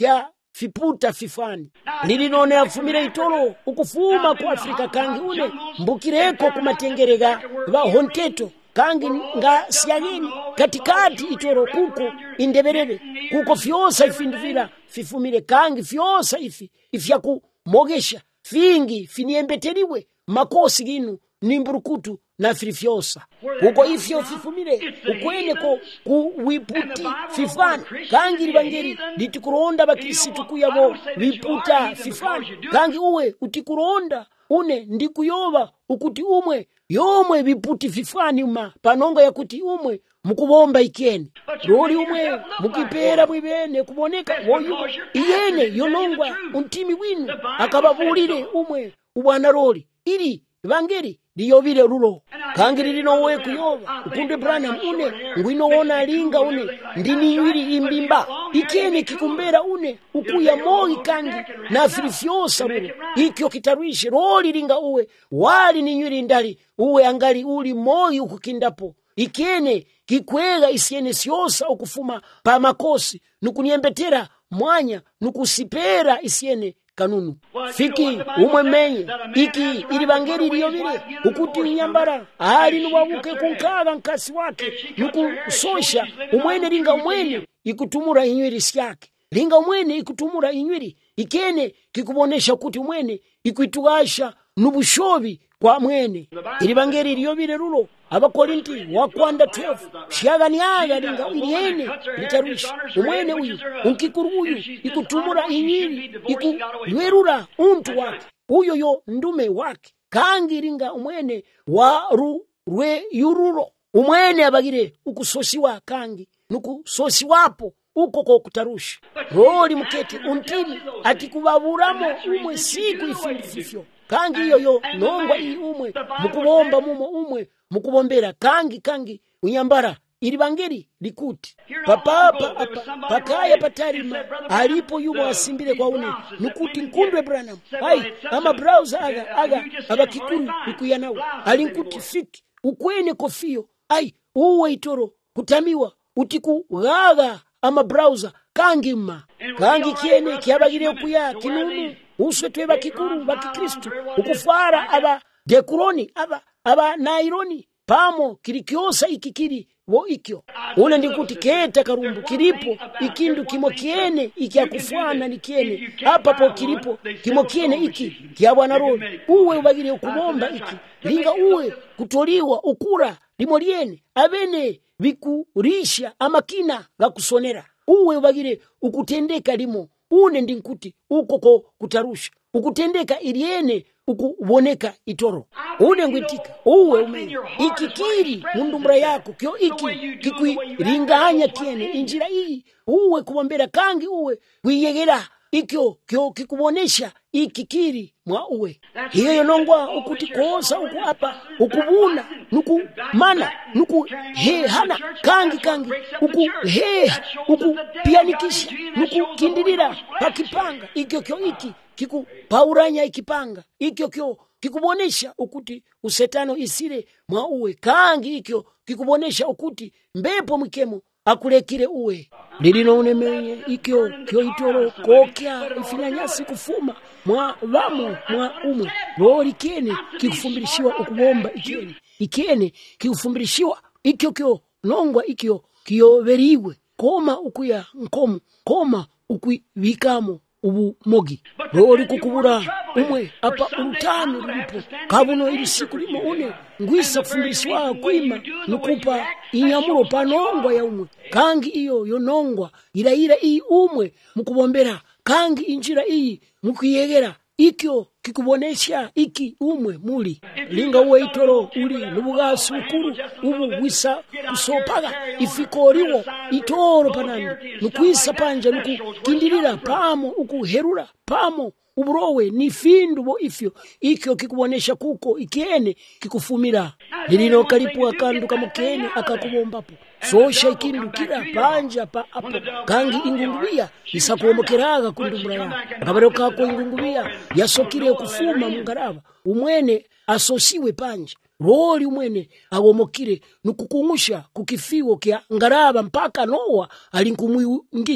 fiputa fifani lilinone afumire itolo ukufuma ku Afrika kangi une mbukireko kumatengerega ba honteto kangi nga siyageni katikati itoro kuko indeberere kuko fyosa ifindivira fifumire kangi fyosa ifi ifyaku mogesha fingi finiembeteriwe makosi ginu nimburukutu na firifyosa kuko ifyo fifumire ukwene ko kuwiputi fifani kangi libangeri litikuronda bakirisitu kuyabo wiputa fifani kangi uwe utikuronda une ndikuyoba ukuti umwe yomwe biputi fifani uma panonga ya kuti umwe mukubomba ikeni roli umwe mukipera mwibene kuboneka woyu iyene yonongwa untimi winu akababulire umwe ubwana roli ili vangeri liyovile rulo kangi lilinowe kuyoba ukunde Branham une ngwino wona linga une ndiniwiri imbimba ikene kikumbera une ukuya mogi kangi na firifyosa rulo ikyo kitarwishe roli linga uwe wali ninyuri ndali uwe angali uli mogi ukukindapo ikene kikwega isiene syosa ukufuma pa makosi nukuniembetera mwanya nukusipera isiene kanunu fiki umwe menye iki ili bangeri liyovile ukuti nyambara ali nuwabuke kunkaga nkasi wake nukusosha umwene linga umwene ikutumura inywiri syake linga umwene ikutumura inywiri ikene kikubonesha kuti umwene ikuitugasha nubushobi kwa mwene ili bangeri liyovile rulo abakorinti wakwanda twelve shyaganiaga linga iliene litarwisha umwene uyu unkikuru uyu ikutumura inyiri ikulwerura untu wake uyo yo ndume wake kangi linga umwene waru rwe yururo umwene abagire ukusosiwa kangi nukusosiwapo uko ko kutarusha roli muketi untini atikubaburamo umwe siku ifindififyo kangi iyo yo nongwa iyi umwe mukubomba mumo umwe mukubombera kangi kangi unyambara ili bangeri likuti papapa apa pakaya patarima alipo yumo asimbile kwa une nukuti nkundwe Branham hai ama browser aga aga abakikuru ikuyanawe alinkuti fiki ukwene kofio ai uwe itoro kutamiwa utiku gaga ama browser kangi ma kangi kiene kiabagire kuya kinunu uswe tweba kikuru bakikristo ukufara aba dekuroni aba aba naironi pamo kilikiosa ikikiri wo ikyo ule ndikuti keta karumbu kilipo ikindu kimo kiene iki akufwana ni kiene hapa po kilipo kimo kiene iki kia bwana roli uwe ubagire ukubomba iki linga uwe kutoliwa ukura limo liene abene vikurisha amakina gakusonera uwe ubagire ukutendeka limo une ndinkuti uko ko kutarusha ukutendeka iliene ukuboneka itoro une ngwitika uwe ume ikikiri mundumbra yako kyo iki kikuiringanya tiene injira hii uwe kubombera kangi uwe wiyegera ikyo kyo kikubonesha ikikiri mwa uwe hiyo yonongwa ukuti kosa uku hapa ukubuna nuku mana nuku he hana kangi kangi uku he uku pianikisha nuku kindirira pakipanga ikyo kyo iki kiku pauranya ikipanga ikyo kyo kikubonesha ukuti usetano isire mwa uwe kangi ikyo kikubonesha ukuti mbepo mwikemo akulekire uwe lilino unemenye ikyo kyo itoro kokya ifinyanyasi kufuma mwa vamu mwa umwe roli kene kikufumbirishiwa ukubomba ikene ikene kikufumbirishiwa ikyo kyo nongwa ikyo kiyoveriwe koma ukuya nkomu koma ukuivikamo ubu mogi roli kukubura umwe apa urutani rulipo kabuno ili siku limo une ngwisa kufundishwa kuima nukupa inyamuro panongwa ya umwe kangi iyo yonongwa ila ila iyi umwe mukubombera kangi injira iyi mukuyegera ikyo kikubonesha iki umwe muli linga uwe itoro uli nubugasi ukuru ubu wisa kusopaga ifikoriwo itoro panani nukuisa panja nuku kindirira pamo ukuherura pamo uburowe ni findu bo ifyo ikyo kikubonesha kuko ikiene kikufumira lilino kalipu akandu kamukene akakubombapo sosha ikindu kira panja pa apo kangi ingungubia isakuomokeraga kundumbura ya akabaro kako ingungubia yasokire kufuma mungaraba umwene asosiwe panja roli umwene awomokire nukukumusha kukifiwo kya ngaraba mpaka Noa alinkumuingisha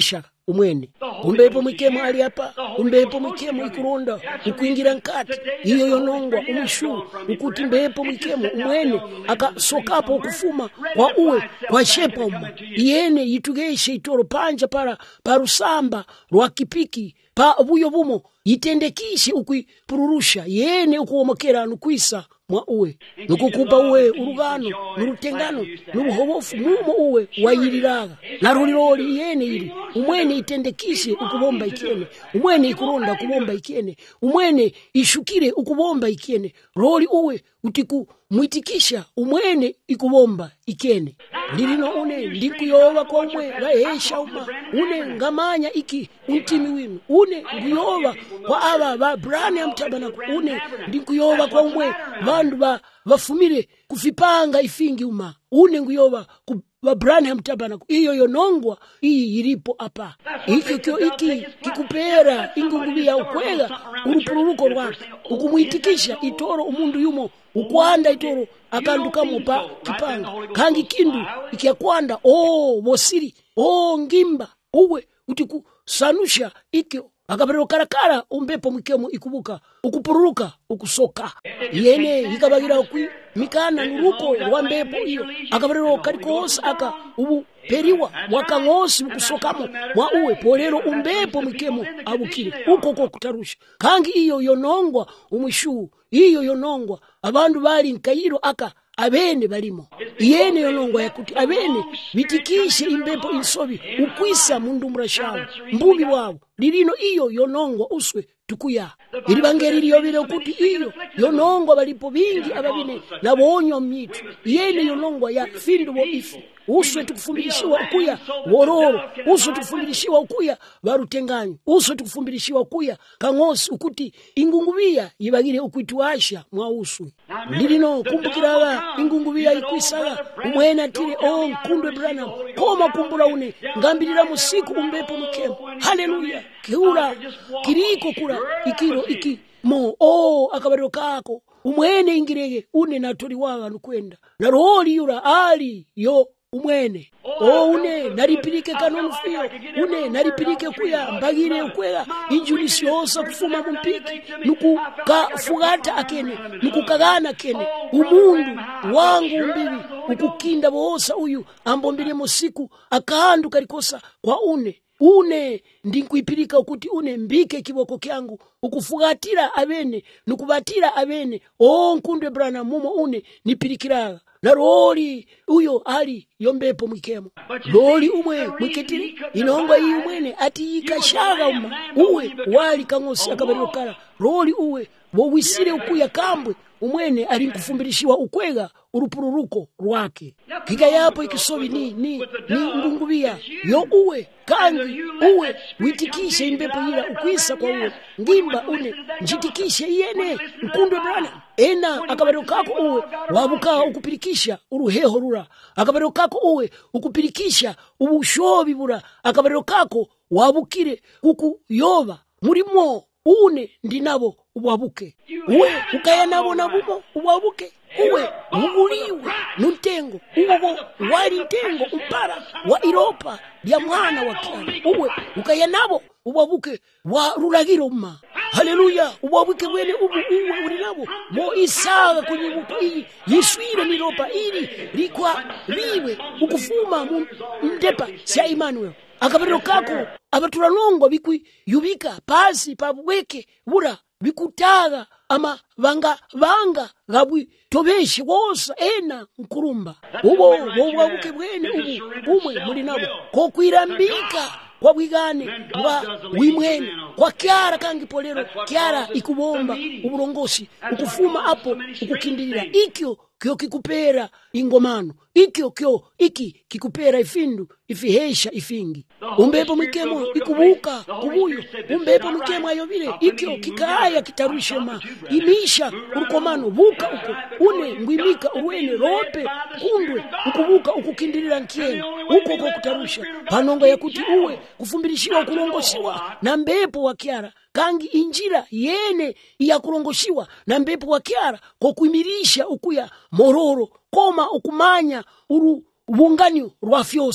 umwene. Umbepo mwikemo ali hapa, umbepo mwikemo ikulonda ukuingira nkati iyo yonongwa umwishu ukuti mbepo mwikemo umwene akasokapo ukufuma kwa uwe kwa shepa uma iyene yitugeshe itoro panja para parusamba rwa kipiki pa buyo bumo yitendekishe ukupururusha yene ukuomokera nukwisa mwa uwe nukukupa uwe urugano nurutengano nubuhobofu mumo uwe wayiriraga naruliroli yene ili umwene itendekishe ukubomba ikene umwene ikuronda kubomba ikene umwene ishukire ukubomba ikene roli uwe utiku mwitikisha umwene ikubomba ikene ndilino une ndikuyoba kwa umwe gaesha uma une ngamanya iki untimi winu une nguyoba kwa aba ba brani ya mtabanako une ndikuyoba kwa umwe bandu ba bafumire kufipanga ifingi uma une nguyoba ku babrani ya mtabanako iyo yonongwa iyi iripo apa iki kyo iki kikupera ingungubia ukwega urupururuko rwake ukumwitikisha itoro umundu yumo ukwanda itoro akandukamo pa kipanga kangi kindu ikiakwanda oh bosiri oh ngimba uwe utiku sanusha ikyo akaberero karakara umbepo mwikemo ikubuka ukupururuka ukusoka yene ikabagira ukwi mikana nuruko wambepo iyo akaberero karikosa aka ubu periwa wakangosi ukusokamo mwa uwe polero umbepo mwikemo abukire uko ko kutarusha kangi iyo yonongwa umwishu iyo yonongwa abandu bali nkayiro aka abene balimo yene yonongwa yakuti abene bitikishe imbepo insobi ukwisa mundu murashawo mbubi wabo lilino iyo yonongwa uswe tukuya ilibangeri liyobile kuti iyo yonongwa balipo bingi ababine nabonyo mmitu yene yonongwa ya findu bo ifi uswe tukufumbilishiwa ukuya wororo uswe tukufumbilishiwa ukuya barutenganyo uswe tukufumbilishiwa ukuya kangosi ukuti ingungubia yibagire ukwituasha mwa uswe lilino kumbukiraga ingungubia ikwisaga umwena tire o nkundwe brana koma kumbula une ngambirira musiku umbepo mkemo haleluya kiura kiriko kura ikiro iki mo o akabariro kako umwene ingirege une natori waga nukwenda na roholi yura ali yo umwene o une naripirike kanonu fiyo une naripirike kuya mbagire ukwela injulisi yosa kufuma mpiki nuku kafugata akene nuku kagana kene umundu wangu mbibi ukukinda bosa uyu ambombile musiku akaandu karikosa kwa une une ndinkuipirika ukuti une mbike kiboko kyangu ukufugatira abene nukubatira abene o nkundwe brana mumo une nipirikiraga na roli uyo ali yombepo mwikemo roli umwe mwiketiri inonga iyi umwene ati ikashaga uma uwe wali kangosi akabariro kara roli uwe wowisire ukuya kambwe umwene ali nkufumbilishiwa ukwega urupururuko rwake kika yapo ikisobi ni ni ni ngungubia yo uwe kangi uwe witikishe imbepo ila ukwisa kwa uwe ngimba une njitikishe yene nkundwe brana ena akabariro kako uwe wabuka ukupirikisha uruheho rura akabariro kako uwe ukupirikisha ubushobi bura akabariro kako wabukire kuku yoba murimo une ndinabo uwabuke uwe ukaya nabo nabumo uwabuke uwe muguliwe nuntengo uwo wali ntengo umpara wa Europa ya mwana wa kiana uwe ukaya nabo uwabuke wa rulagiro uma haleluya uwabuke wene ubu uwe uri nabo mo isaga kunyibuko iyi yiswire miropa ili likwa liwe ukufuma mdepa sia Emmanuel akabariro kako abaturanongwa bikwi yubika pasi pabweke bura bikutaga ama vanga vanga gabwi tobeshi wosa ena nkurumba ubo wowabuke bwene ubu umwe muri nabo ko kwirambika kwa bwigane bwa wimwene kwa kyara kangi polero kyara ikubomba uburongoshi ukufuma hapo ukukindira ikyo kyo kikupera ingomano ikyo kyo iki kikupera ifindu ifihesha ifingi umbepo mwikemo ikubuka kubuyo umbepo mwikemo ayobile ikyo kikaya kitarushema imisha urukomano buka uko une ngwimika uwene rope kundwe ukubuka ukukindirira nkieni uko uko kutarusha panonga yakuti uwe kufumbilishiwa kulongoshiwa na mbepo wa kiara kangi injira yene ya kulongoshiwa na mbepo wa kiara kwa kuimirisha ukuya mororo koma ukumanya uru ubunganyo rwafyosa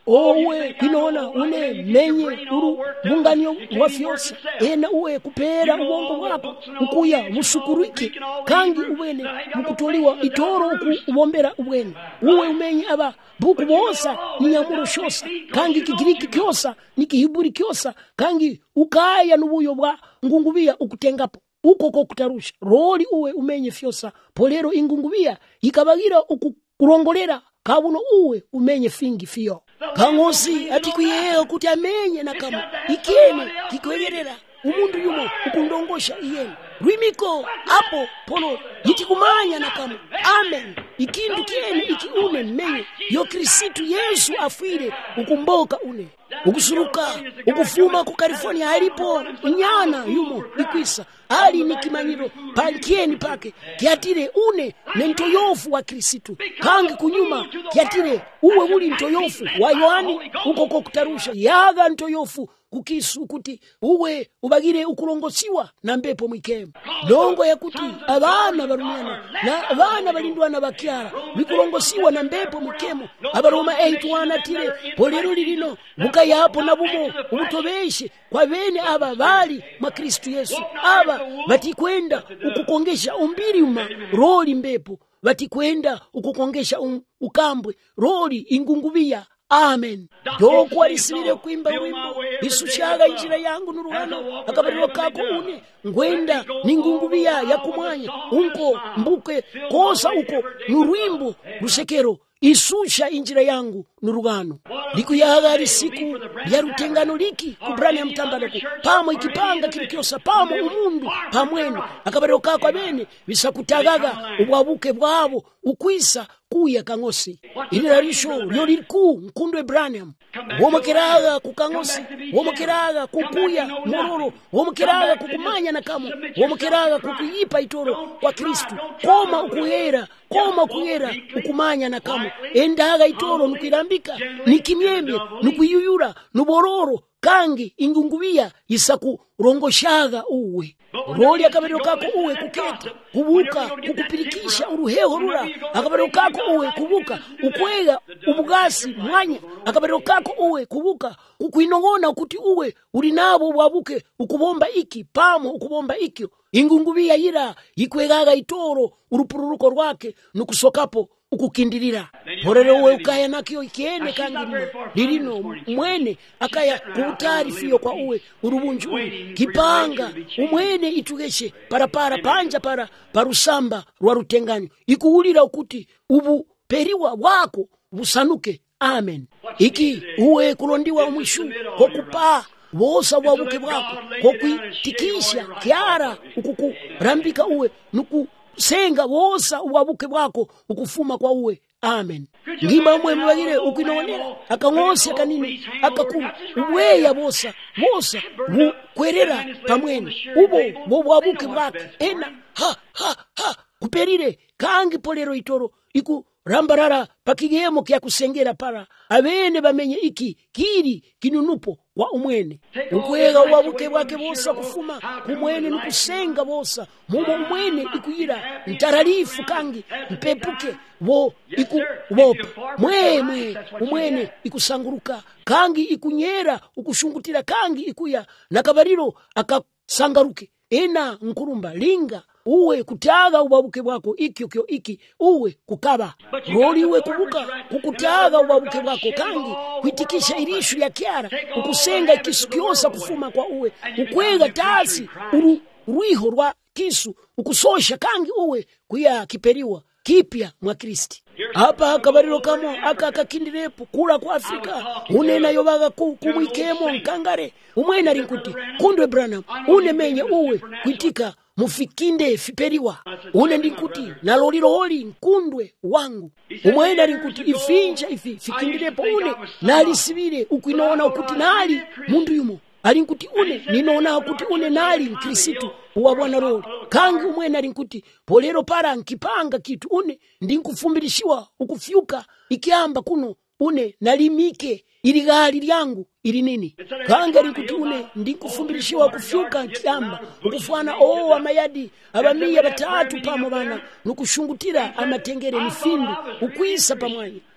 owe kwinoona une menye uru munganyo wafyosa ena uwe kupera ubongo bwako ukuya busukurike kangi ubwene mukutoliwa itoro ubombera ubwene uwe umenye aba buku bosa ninyamuro shosa kangi kigiriki kyosa nikihiburi kyosa kangi ukaya nubuyo bwa ngungubia ukutengapo uko kokutarusha roli uwe umenye fyosa polero ingungubia ikabagira ukukurongolera kabuno uwe umenye fingi fiyo kangosi atikuyeo kuti amenye na kama ikene kikwegerera umundu yumo ukundongosha iyene rwimiko apo pono yitikumanya na kama amen ikindu kiene iki une menye yo Kristu Yesu afire ukumboka une ukusuruka ukufuma ku California alipo nyana yumo ikwisa ali nikimanyiro pankieni pake kiatire une nentoyofu wa Kristu kangi kunyuma kiatire uwe uli ntoyofu wa Yohani uko kokutarusha yaga ntoyofu kukisu kuti uwe ubagire ukulongosiwa na mbepo mwikemu longo ya kuti abana barumiana na abana balindwana bakyara bikulongosiwa na mbepo mwikemu abaroma eight tire polero lilino buka yapo na bumo ubutobeshe kwa bene aba bali mwa Kristu Yesu aba batikwenda ukukongesha umbiri uma roli mbepo batikwenda ukukongesha um, ukambwe roli ingungubia amen doko alisibire kuimba wimbo isuchaga injira yangu nuruhano akabariro kako une ngwenda ningungubia ya kumwanya unko mbuke kosa uko nurwimbo rusekero isusha injira yangu nurugano likuyaga ali siku ya rutengano liki kubrani ya mtambaloko pamo ikipanga kilikiosa pamo umundu pamwene akabariro kako abene bisakutagaga ubwabuke bwabo ukwisa kuya kangosi ilirarisho lyoliku mkundwe Branham womokeraga kukangosi womokeraga kukuya mororo womokeraga kukumanya na kamo womokeraga kukuyipa itoro kwa Kristu koma ukuhera koma ukuhera ukumanya na kamo endaga itoro nukwirambika nikimyembe nukuyuyura nubororo kangi ingungubia isaku rongoshaga uwe roli akabariro kako uwe kuketa kubuka kukupirikisha uruheho rura akabariro kako uwe kubuka ukwega ubugasi mwanya akabariro kako uwe kubuka ukuinongona kuti uwe uri nabo bwabuke ukubomba iki pamo ukubomba ikyo ingungubia yira ikwegaga itoro urupururuko rwake nukusokapo ukukindirira porero uwe ukaya nakyo ikiene kangirino lirino mwene akaya kuutari fiyo kwa uwe urubunju kipanga umwene itugeshe para para panja para parusamba rwa rutenganyo ikuulira ukuti ubu periwa wako busanuke amen iki uwe kulondiwa umwishu kokupa wosa wabuke bwako kokwitikisha kiara ukuku rambika uwe nuku senga wosa uwabuke bwako ukufuma kwa uwe amen ngimba mwe mwagire ukinonera akangose kanini akaku uweya bosa bosa kwerera pamwene ubo bo bwabuke bwako ena ha ha ha kuperire kangi polero itoro iku rambarara pakigemo kya kusengera para abene bamenye iki kiri kinunupo wa umwene ukwega uwabuke bwake bosa kufuma kumwene nukusenga bosa mumo umwene ikuyira ntararifu kangi mpepuke wo iku wopa mwe mwe umwene ikusanguruka kangi ikunyera ukushungutira kangi ikuya nakabariro akasangaruke ena nkurumba linga uwe kutaga ubabuke bwako iki kyo iki uwe kukaba roli uwe kubuka kukutaga ubabuke bwako kangi kuitikisha irishu ya kiara ukusenga kisikiosa kufuma kwa uwe ukwega tasi uru ruiho rwa kisu ukusosha kangi uwe kuya kiperiwa kipya mwa Kristi hapa akabariro kamo aka akakindirepo kula kwa Afrika unena yobaga kumwikemo nkangare umwena rinkuti kundwe Branham une menye uwe kuitika mufikinde fiperiwa une ndikuti naloliro holi nkundwe wangu umwena rinkuti ifinja ifi fikindirepo une nalisibire ukwinoona ukuti nali mundu yumo alinkuti une ninoona ukuti une nali Kristu uwa Bwana roho kangi umwena alinkuti polero para nkipanga kitu une ndinkufumbirishiwa ukufyuka ikiamba kuno une nalimike ili gali lyangu ili nini kangi alinkuti une ndinkufumbirishiwa kufyuka nkiamba ukufana oo amayadi abamiya batatu pamo bana nukushungutira amatengere mifindu ukwisa pamwanya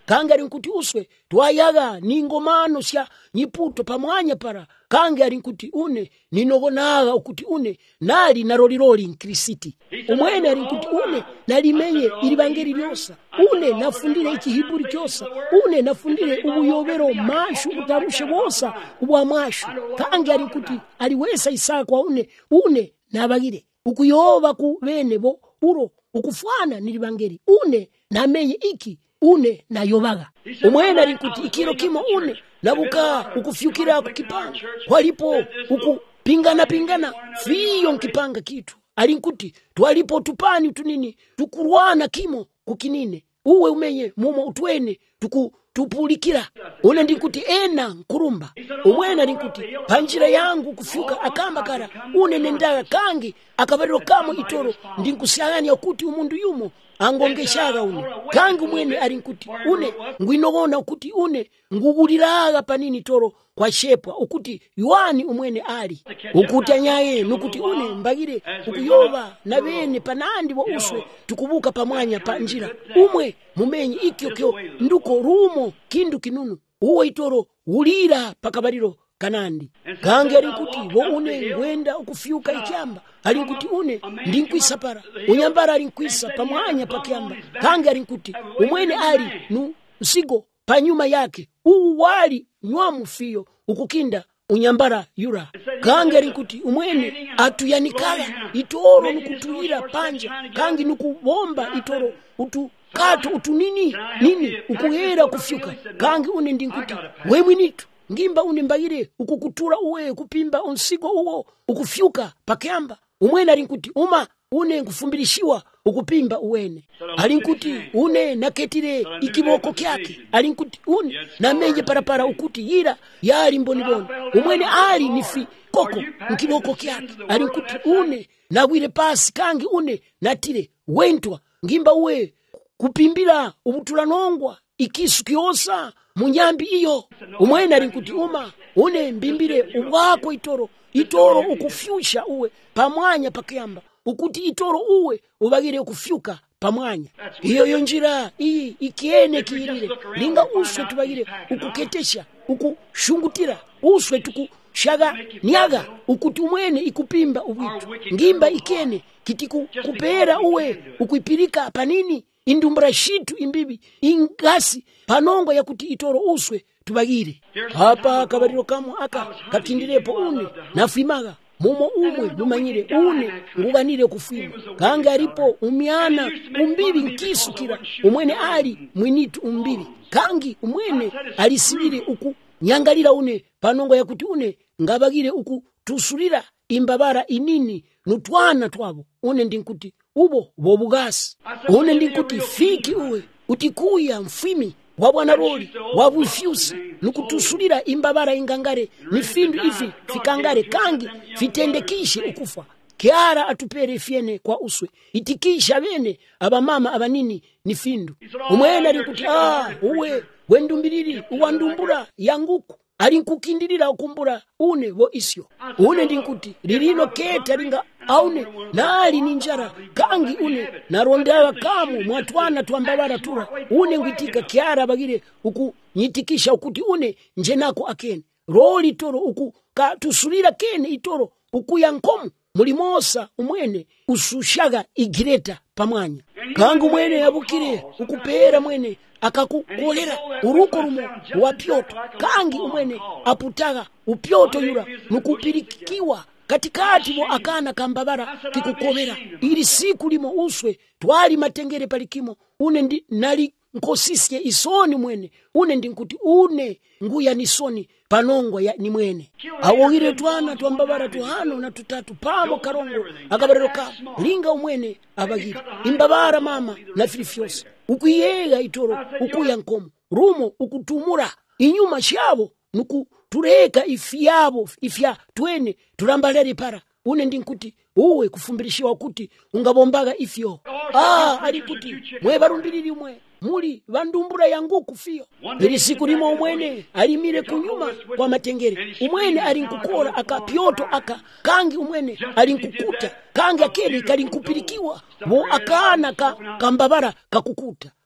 kange ali nkuti uswe twayaga ningomano sya nyiputo pamwanya para kange ali nkuti une ninogonaga ukuti une nali naroliroli nkrisiti umwene ali nkuti une nalimenye ili bangeri lyosa une nafundire ikihiburi kyosa une nafundire ubuyobero mashu utarushe bosa ubwa mashu kange ali nkuti aliwesa Isaka kwa une une nabagire ukuyoba ku bene bo uro ukufwana nilibangeri une namenye iki une nayobaga umwene ali nkuti ikiro kimo une nabuka ukufyukira kukipanga kwalipo ukupingana pingana fiyo nkipanga kitu ali nkuti twalipo tupani tunini tukurwana kimo kukinine uwe umenye mumo utwene tuku tupulikira une ndikuti ena nkurumba umwene ali nkuti panjira yangu kufyuka akamba kara une nendaga kangi akabariro kamo itoro ndinkusiyagani okuti umundu yumo angongeshaga une kangi umwene ali nkuti une ngwinogona ukuti une nguguliraga panini toro kwa shepwa ukuti yuani umwene ali ukuti anyaye nukuti une mbagire ukuyoba na bene panandi bo uswe tukubuka pamwanya panjira umwe mumenye ikyo kyo nduko rumo kindu kinunu uwe itoro ulira pakabariro kanandi kange ali nkuti bo une ngwenda ukufyuka ikyamba ali nkuti une ndinkwisapara unyambara ali nkwisa pamwanya pakyamba kange ali nkuti umwene ali nu nsigo panyuma yake uwali nywamu fiyo ukukinda unyambara yura kange ali nkuti umwene atuyanikala itoro nukutuyira panja kangi nukubomba itoro utu katu utu nini nini ukuhera kufyuka kangi une ndinkuti we mwinitu ngimba une mbagire ukukutura uwe kupimba onsigo uwo ukufyuka pakyamba umwene ali nkuti uma une ngufumbirishiwa ukupimba uwene ali nkuti une naketire ikiboko kyake ali nkuti une namenye parapara ukuti yira yali mboniboni umwene ali nifi koko nkiboko kyake ali nkuti une nagwire pasi kangi une natire wentwa ngimba uwe kupimbira ubutulanongwa ikisu kyosa munyambi iyo umwene ali nkuti uma une mbimbire ubwako itoro itoro ukufyusha uwe pamwanya pakyamba ukuti itoro uwe ubagire kufyuka pamwanya iyo yo njira iyi ikiene kirire linga uswe tubagire ukuketesha ukushungutira uswe tukushaga nyaga ukuti umwene ikupimba ubitu ngimba ikene kitiku kupera uwe ukuipirika panini indumbra shitu imbibi ingasi panongo ya kuti itoro uswe tubagire hapa kabariro kamo aka kakindirepo une nafimaga mumo umwe mumanyire une nguganire kufima kange alipo umyana umbibi nkisukira umwene ali mwinitu umbiri kangi umwene alisibire uku nyangalira une panongo ya kuti une ngabagire uku tusulira imbabara inini nutwana twabo une ndinkuti ubo bobugasi une ndinkuti fiki uwe utikuya mfimi wabwana roli wabufyusi nukutusulira imbabara ingangare nifindu ifi fikangare kangi fitendekishe ukufa kiara atupere fiene kwa uswe itikisha bene abamama abanini nifindu umwene ali kuti ah uwe wendumbiriri uwandumbura yanguku ali nkukindirira ukumbura une wo isyo une ndinkuti lilino keta linga aune nali ninjara kangi une narondawa kamu mwatwana twambabara tura une ngwitika kiara bagire uku nyitikisha ukuti une njenako akene roli toro uku katusulira kene itoro uku yankomu mulimosa umwene usushaga igireta pamwanya kangu mwene yabukire ukupera mwene akakukolera uruko rumo wa pyoto kangi umwene aputaga upyoto yura nukupirikiwa katikati mo akana kambabara kikukobera ili siku limo uswe twali matengere palikimo une ndi nali nkosisye isoni mwene une ndi nkuti une nguya nisoni panongo ya ni mwene awogire twana twambabara tuhano na tutatu pamo karongo akabarero ka linga umwene abagire imbabara mama na filifyosi ukuyega itoro ukuya nkomo rumo ukutumura inyuma shabo nuku tureka ifyabo ifya twene turambalere para une ndinkuti uwe kufumbirishiwa kuti ungabombaga ifyo ah ali kuti mwe barumbiriri mwe muli vandumbura yangu kufiyo ili siku limo umwene alimire kunyuma kwa matengere umwene alinkukora akapyoto aka kangi umwene alinkukuta kangi akeli kalinkupirikiwa bo akana ka, kambabara kakukuta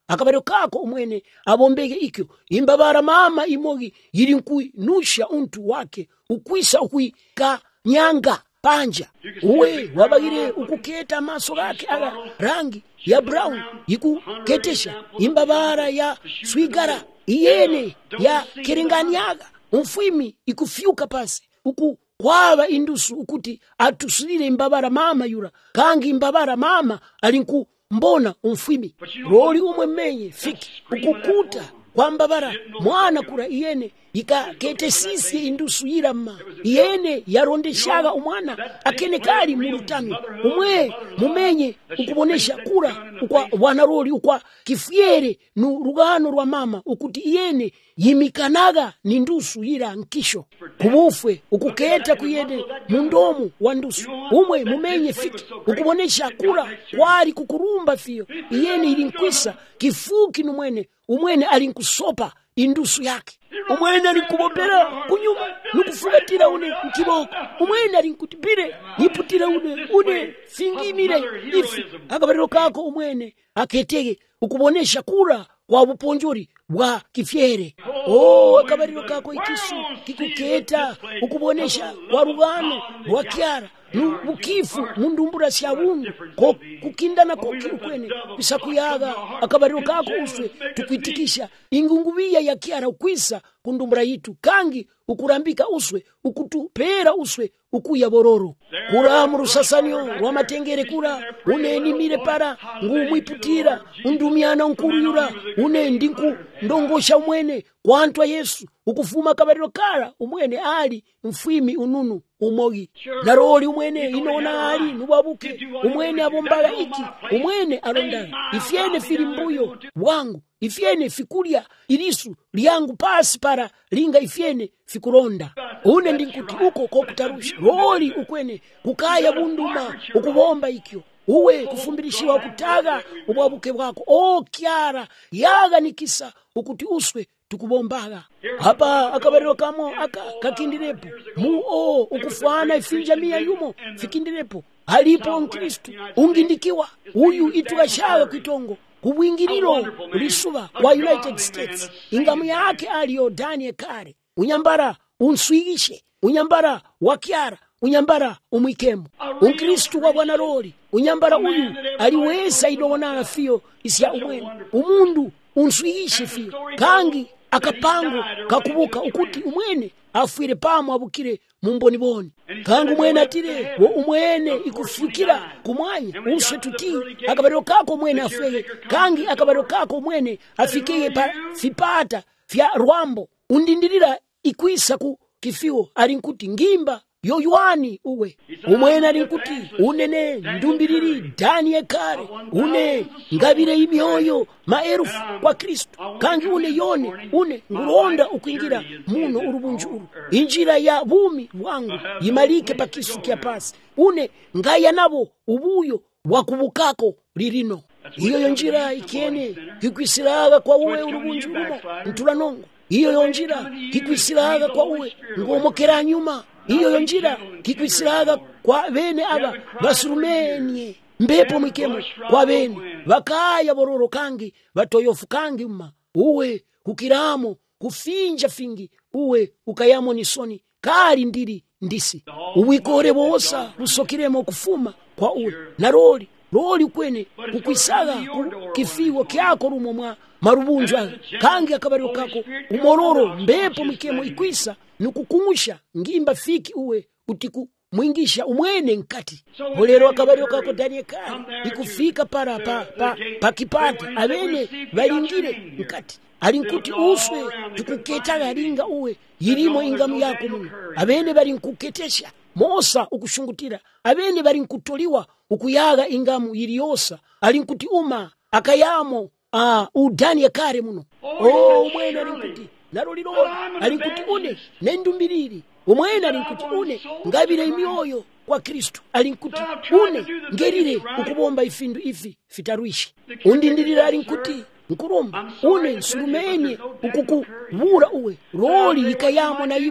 akabaliro kako umwene abombeke ikyo imbabara mama imogi yili nkuinusha untu wake ukwisa ukuika nyanga panja uwe wabagire ukuketa maso gake aga rangi ya brown ikuketesha imbabara ya swigara iyene ya kerenganyaga umfwimi ikufyuka pasi uku kwaba indusu ukuti atusulire imbabara mama yura kangi imbabara mama alinku mbona umfwimi roli umwe menye fiki ukukuta kwa mbabara mwana kura iyene ikakete sisi indusu yirama iyene yarondeshaga umwana akene kali mulutami umwe mumenye ukubonesha kura ukwa wanaroli ukwa kifyere nu rugano rwa mama ukuti iyene yimikanaga ni ndusu yira nkisho kubufwe ukuketa kuyene mundomu wa ndusu umwe mumenye fiki ukubonesha kura kwari kukurumba fiyo iyene ilinkwisa kifuki numwene umwene alinkusopa indusu yake umwene alinkubombera kunyuma nukufugatira une mkiboko umwene alinkutipire niputira une une fingimire ifi akabariro kako umwene aketege ukubonesha kura kwa buponjori bwa kifyere oh akabariro kako ikisu kikuketa ukubonesha kwa rugano rwa kyara nubukifu mundumbura syabungu ko kukindana koki ukwene bisakuyaga akabariro kako uswe tukwitikisha ingungubiya ya kyara ukwisa kundumbura yitu kangi ukurambika uswe ukutupera uswe ukuya bororo kura mu rusasanyo rwa matengere kura uneni mire para ngumwiputira undumiana nkuruyura unendi nku ndongosha umwene kwantwa Yesu ukufuma kabariro kara umwene ali mfwimi ununu umogi naroli umwene inona ali nubabuke umwene abombaga iki umwene alonda ifyene filimbuyo wangu ifyene fikulia ilisu liangu pasi para linga ifyene fikuronda une ndinkuti uko kokutarusha roli ukwene kukaya bunduma ukubomba ikyo uwe kufumbirishiwa kutaga ubwabuke bwako o kyara yaga nikisa ukuti uswe tukubombaga hapa akabariro kamo aka kakindirepo mu o ukufana ifinja mia yumo fikindirepo alipo Mkristo ungindikiwa uyu itwashaga kwitongo kubwingiriro lisuba wa United States ingamu yake aliyo Daniel Kare unyambara unswigishe unyambara wakyara unyambara umwikemo Mkristo wa Bwana Roli unyambara uyu aliwesa idona afio isya umwene umundu unswigishe fio kangi akapango kakubuka ukuti umwene afwire pamo abukire mumboni boni kangu mwene atire wo umwene ikufukira kumwanya uswe tuti akabariro kako mwene afweye kangi akabariro kako mwene afikiye pa fipata fya rwambo undindirira ikwisa ku kifio alinkuti ngimba yoyuani uwe umwene alinkuti unene ndumbiriri Daniel Kare une ngabire imyoyo maerufu kwa Kristo kangi une yone une nguronda ukwingira muno urubunjuru injira ya bumi wangu yimalike pakisu kya pasi une ngaya nabo ubuyo wakubukako lirino iyo yonjira ikiene kikwisiraga kwa uwe urubunjurumo ntulanongo iyo yonjira kikwisiraga kwa uwe ngomokera nyuma iyo yonjira kikwisiraga kwa bene aba basurumenie mbepo mwikemo kwa bene bakaya bororo kangi batoyofu kangi mma uwe kukiramo kufinja fingi uwe ukayamo nisoni kali ndiri ndisi uwikore bosa rusokiremo kufuma kwa uwe na roli roli kwene kukwisaga kifiwo kyako rumo mwa marubunjwa kangi akabariro kako umororo mbepo mwikemo ikwisa nukukumusha ngimba fiki uwe utiku mwingisha umwene nkati bolero akabariro kako Daniel Kare ikufika para pa pa pakipata abene balingire nkati alinkuti uswe tukuketa galinga uwe yirimo ingamu yako muno abene balinkuketesha Mosa ukushungutira abene balinkutoliwa ukuyaga ingamu yiriyosa alinkuti uma akayamo ah u Daniel Kare muno oh umwene alinkuti naroliro alinkuti une nendumbiriri umwene alinkuti une ngabire imyoyo kwa Kristo alinkuti une ngerire ukubomba ifindu ifi fitaruishi undindirira alinkuti nkurumba une nsurumenie ukuku bura uwe roli ikayamo na imo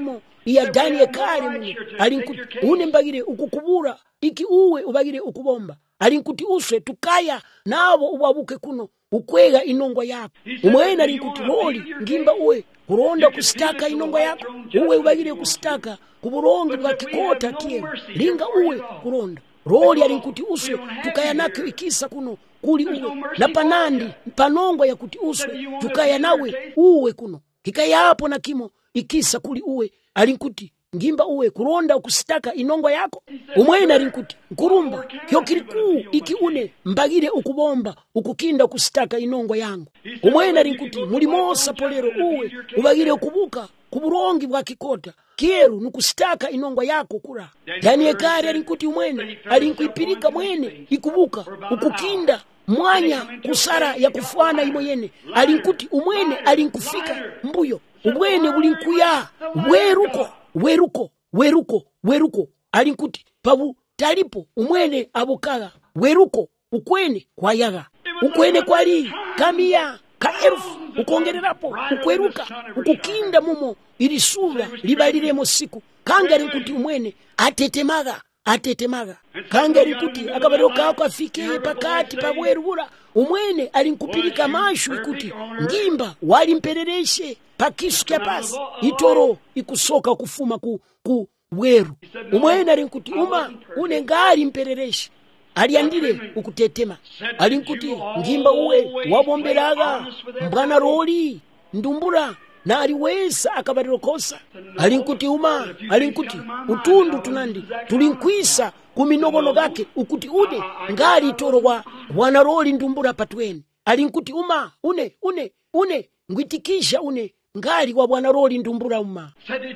iya Daniel kale mune alinkuti une mbagire ukukubura iki uwe ubagire ukubomba alinkuti uswe tukaya nabo ubabuke kuno ukwega inongwa yako umwene alinkuti loli ngimba uwe kuronda kusitaka inongwa yako uwe ubagire kusitaka kuburongi bwa kikota kie linga uwe kuronda roli alinkuti uswe tukaya nako ikisa kuno kuli uwe na panandi panongwa ya kuti uswe tukaya nawe uwe kuno kikaya hapo na kimo ikisa kuli uwe alinkuti ngimba uwe kuronda kusitaka inongwa yako umwene alinkuti nkurumba kyo kiliku iki une mbagire ukubomba ukukinda kusitaka inongwa yangu umwene alinkuti mulimosa polero uwe ubagire ukubuka kuburongi bwa kikota kieru nukusitaka inongwa yako kura Daniel kare alinkuti umwene alinkuipirika mwene ikubuka ukukinda mwanya kusara ya kufuana imoyene alinkuti umwene alinkufika mbuyo umwene ulinkuya weruko weruko weruko weruko alinkuti pabu talipo umwene abukala weruko ukwene kwa yaga ukwene kwali kamia ka elfu ukongererapo ukweruka ukukinda mumo ilisuva libaliremo siku kanga alinkuti umwene atetemaga atetemaga kanga alinkuti akabaroka ako afike pakati pabwerura umwene alinkupirika mashu ikuti ngimba walimperereshe pakisu kya pasi itoro ikusoka kufuma ku, ku weru umwene alinkuti uma une ngali mperereshe aliandire ukutetema alinkuti ngimba uwe wabomberaga mbwana roli ndumbura na aliwesa akabarirokosa alinkuti uma alinkuti utundu tunandi tulinkwisa kuminogono gake ukuti ude ngali toro wa wanaroli ndumbura patweni alinkuti uma une une une ngwitikisha une ngali wa bwana roli ndumbura uma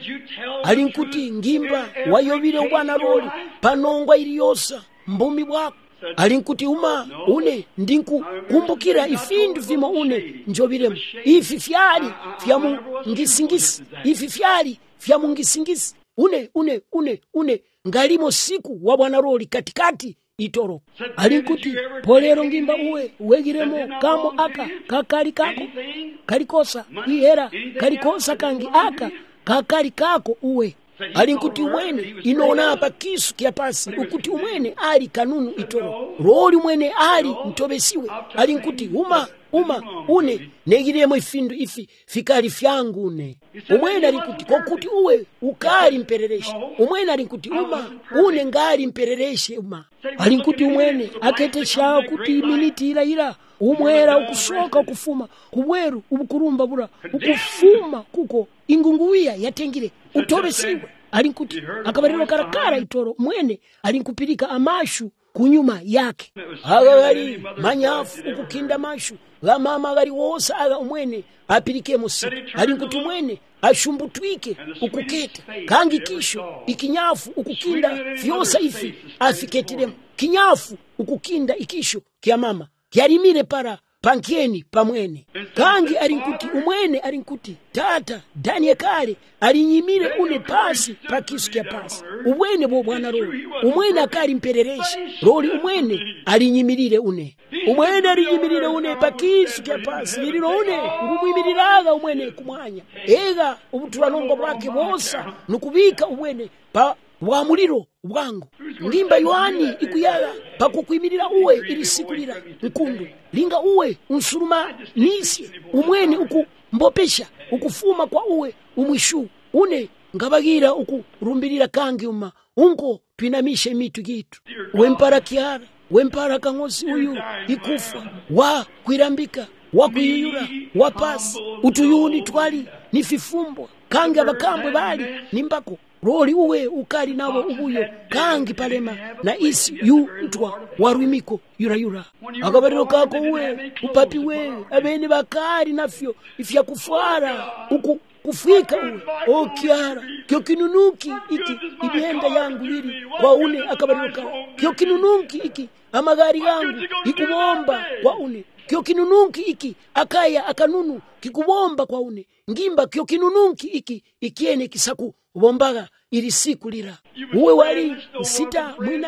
alinkuti ngimba wayobire bwana roli panongwa iliyosa mbumi bwako alinkuti uma une ndinku kumbukira ifindu vimo une njobiremo ifi fyali fyamu ngisingisi ifi fyali fyamu ngisingisi une une une une ngalimo siku wa bwana roli katikati itoro alinkuti polero ngimba uwe uwegiremo kamo aka kakali kako kalikosa ihera kalikosa kangi aka kakali kako uwe alinkuti umwene inona apa kisu kia pasi ukuti umwene ali kanunu itoro roli umwene ali mtobesiwe alinkuti uma uma une negiremo ifindu ifi fikali fyangune umwene alinkuti kokuti uwe ukali mperereshe umwene alinkuti uma une ngali mperereshe uma alinkuti umwene aketesha kuti miniti ila ila umwera ukusoka ukufuma kubweru ubukurumba bura ukufuma kuko ingunguwia yatengire utobesiwe alinkuti akabariro karakara itoro mwene alinkupirika amashu kunyuma yake agali manyafu ukukinda mashu la mama gali wosa aga umwene apirike musi alinkuti mwene ashumbutwike ukuketa kangi kisho ikinyafu ukukinda vyosa ifi afiketiremo kinyafu ukukinda ikisho kia mama kiarimire para pankieni pamwene kangi alinkuti umwene alinkuti tata Daniel kale alinyimire une pasi pakisu kya pasi umwene bo bwana roli umwene akali mperereshe roli umwene alinyimirire une umwene alinyimirire une pakisu kya pasi lililo une ngumwimiriraga umwene kumwanya ega ubutulanongo bwake bosa nukubika umwene pa wa muliro bwangu ngimba Yohani ikuyaga pakukwimirira uwe ili sikulira nkundu linga uwe unsuruma nisi umwene uku mbopesha ukufuma kwa uwe umwishu une ngabagira ukurumbirira kangi uma unko twinamishe mitu gitu wempara kiara wempara kangosi uyu ikufa wa kwirambika wa kuyuyura wa pasi utuyuni twali nififumbwa kangi abakambwe bali nimbako roli uwe ukali nabo ubuyo kangi palema na isi yu ntwa warwimiko yura yura akabariro kako uwe upapi we abene bakari nafyo ifya kufara uku kufika uwe o kiara kyo kinunuki iki ibienda yangu liri kwa une akabariro kako kyo kinunuki iki amagari yangu ikubomba kwa une kyo kinununki iki akaya akanunu kikubomba kwa une ngimba kyo kinununki iki ikiene kisaku ubombaga ili siku lira uwe wali sita mwinake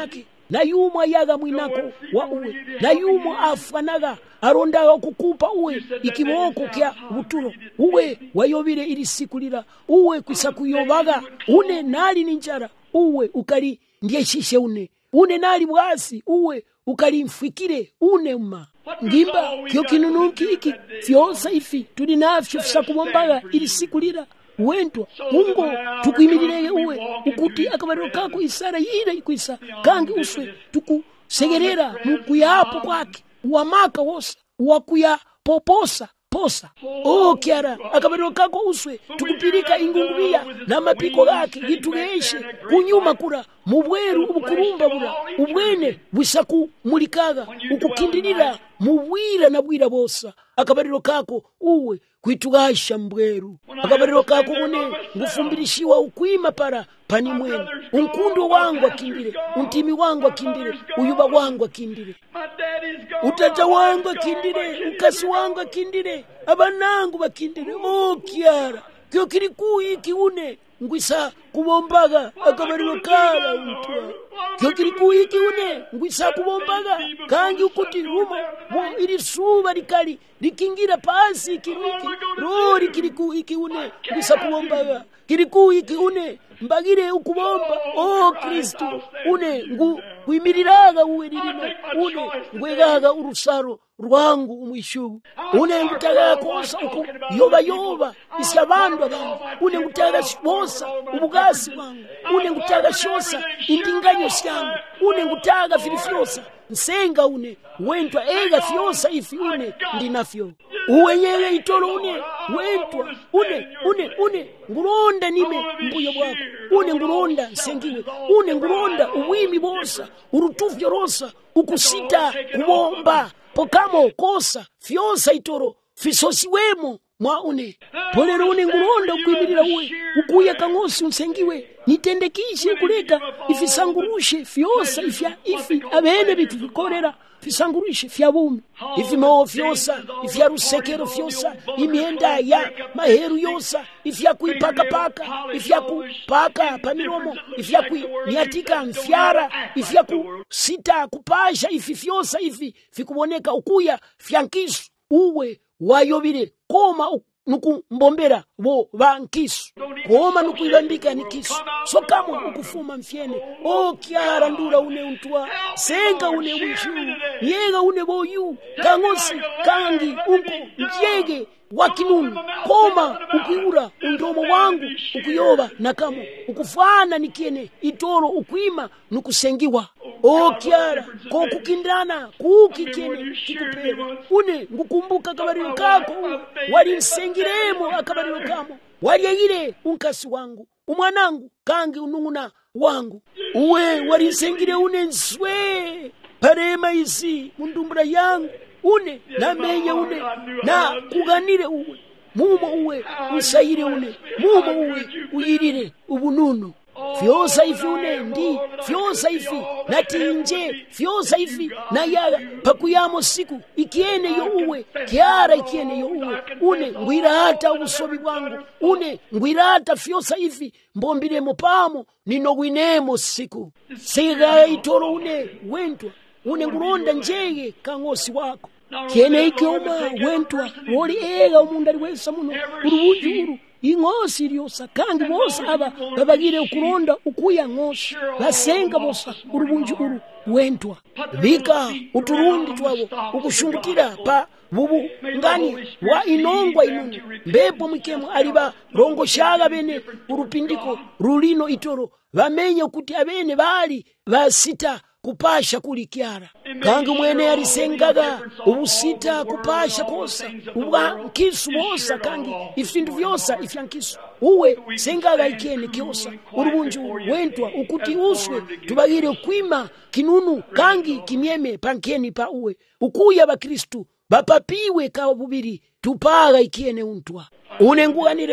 na yumo ayaga mwinako wa uwe, na yumo afanaga arondaga kukupa uwe ikiboko kya buturo uwe wayobire ili siku lila uwe kwisa kuyobaga une nali ninjara uwe ukali ndiye shishe une une nali bwasi uwe ukali mfikire une uma ngimba kyo kinunuki iki fyosa ifi tuli nafyo fisa kubombaga ili siku lila wentwa ungo tukuimirire uwe ukuti akabariro kako isara yira ikwisa kangi uswe tukusegerera mukuyapo kwake uwamaka wosa uwakuya poposa posa oh kiara akabariro kako uswe tukupirika ingungubia na mapiko gake gitugeshe kunyuma kura mubweru ubukurumba bura ubwene busaku mulikaga ukukindirira mubwira na bwira bosa akabariro kako uwe kwitugasha mbweru akabariro kako une ngufumbirishiwa ukwima para pani mwene unkundo wangu akindire untimi wangu akindire uyuba wangu akindire utaja wangu akindire ukasi wangu akindire abanangu bakindire oh kiara kyo kiri kuiki une ngwisa kubombaga akabariro kala utwa kyo kiri kuiki une ngwisa kubombaga kangi ukuti rumo mo ili suba likali likingira pasi kiriki rori kiri kuiki une ngwisa kubombaga kiri kuiki une mbagire ukubomba oh Kristo une ngu kuimiriraga uwe lilino une ngwegaga urusaro rwangu umwishubu une ngutaga kosa uku yoba yoba isyabandu abantu une ngutaga bosa ubugasi bangu une ngutaga shosa indinganyo syangu une ngutaga filifyosa nsenga une wentwa ega fyosa ifi une ndinafyo uwe yeye itolo une wentwa une une une nguronda nime mbuyo bwako une nguronda nsengiwe une nguronda uwimi bosa urutufyo rosa ukusita kubomba pokamo kosa fyosa itoro fisosi wemo mwa une polero une nguronda ukwimirira uwe ukuya kangosi unsengiwe nitendekishe ukuleka ifisangurushe fyosa ifya ifi abene bitukorera fisangurushe fya bumi ifi mao fyosa ifya rusekero fyosa imienda ya maheru yosa ifya kuipaka paka ifya kupaka pamiromo ifya kuiatika mfyara ifya kusita kupasha ifi fyosa ifi fikuboneka ukuya fyankisu uwe wayobire koma nuku mbombera bo bankisu koma nuku ibambika nikisu so kama ukufuma mfyene o kiara ndura une untwa senga une wishu yega une boyu kangosi kangi uko njege wakinunu koma ukiura undomo wangu ukuyoba nakamo ukufana nikiene itoro ukwima nukusengiwa o kiara ko kukindana kukikene kikupera une ngukumbuka kabariro kako wali nsengiremo akabariro kamo wali yagire unkasi wangu umwanangu kangi ununguna wangu uwe wali nsengire une nswe parema isi mundumbura yangu une namenye une na kuganire uwe mumo uwe usayire une mumo uwe uyirire ubununu fyosa ifi une ndi fyosa ifi natinje fyosa ifi na ya pakuyamo siku ikiene yo uwe kiara ikiene yo uwe une ngwirata ubusobi bwangu une ngwirata fyosa ifi mbombire mopamo ninogwinemo siku siga itoro une wentwa une nguronda njege kangosi wako kiene ikioma wentwa woli ega umundari wesa muno urubunjuru ingosi ryosa kandi bosa aba babagire ukuronda ukuya ngosi basenga bosa urubunjuru wentwa bika uturundi twabo ukushungutira pa bubu ngani wa inongwa inuni mbepo mukemo aliba rongo shaga bene urupindiko rulino itoro bamenye kuti abene bali basita kupasha kuli kiara kangi mwene alisengaga ubusita kupasha kosa ubwa nkisu bosa kangi ifindu vyosa ifyankisu uwe sengaga ikene kiosa urubunju wentwa ukuti uswe tubagire kwima kinunu kangi kimyeme pankeni pa uwe ukuya ba Kristu bapapiwe ka bubiri tupaga ikene untwa unenguanire uwe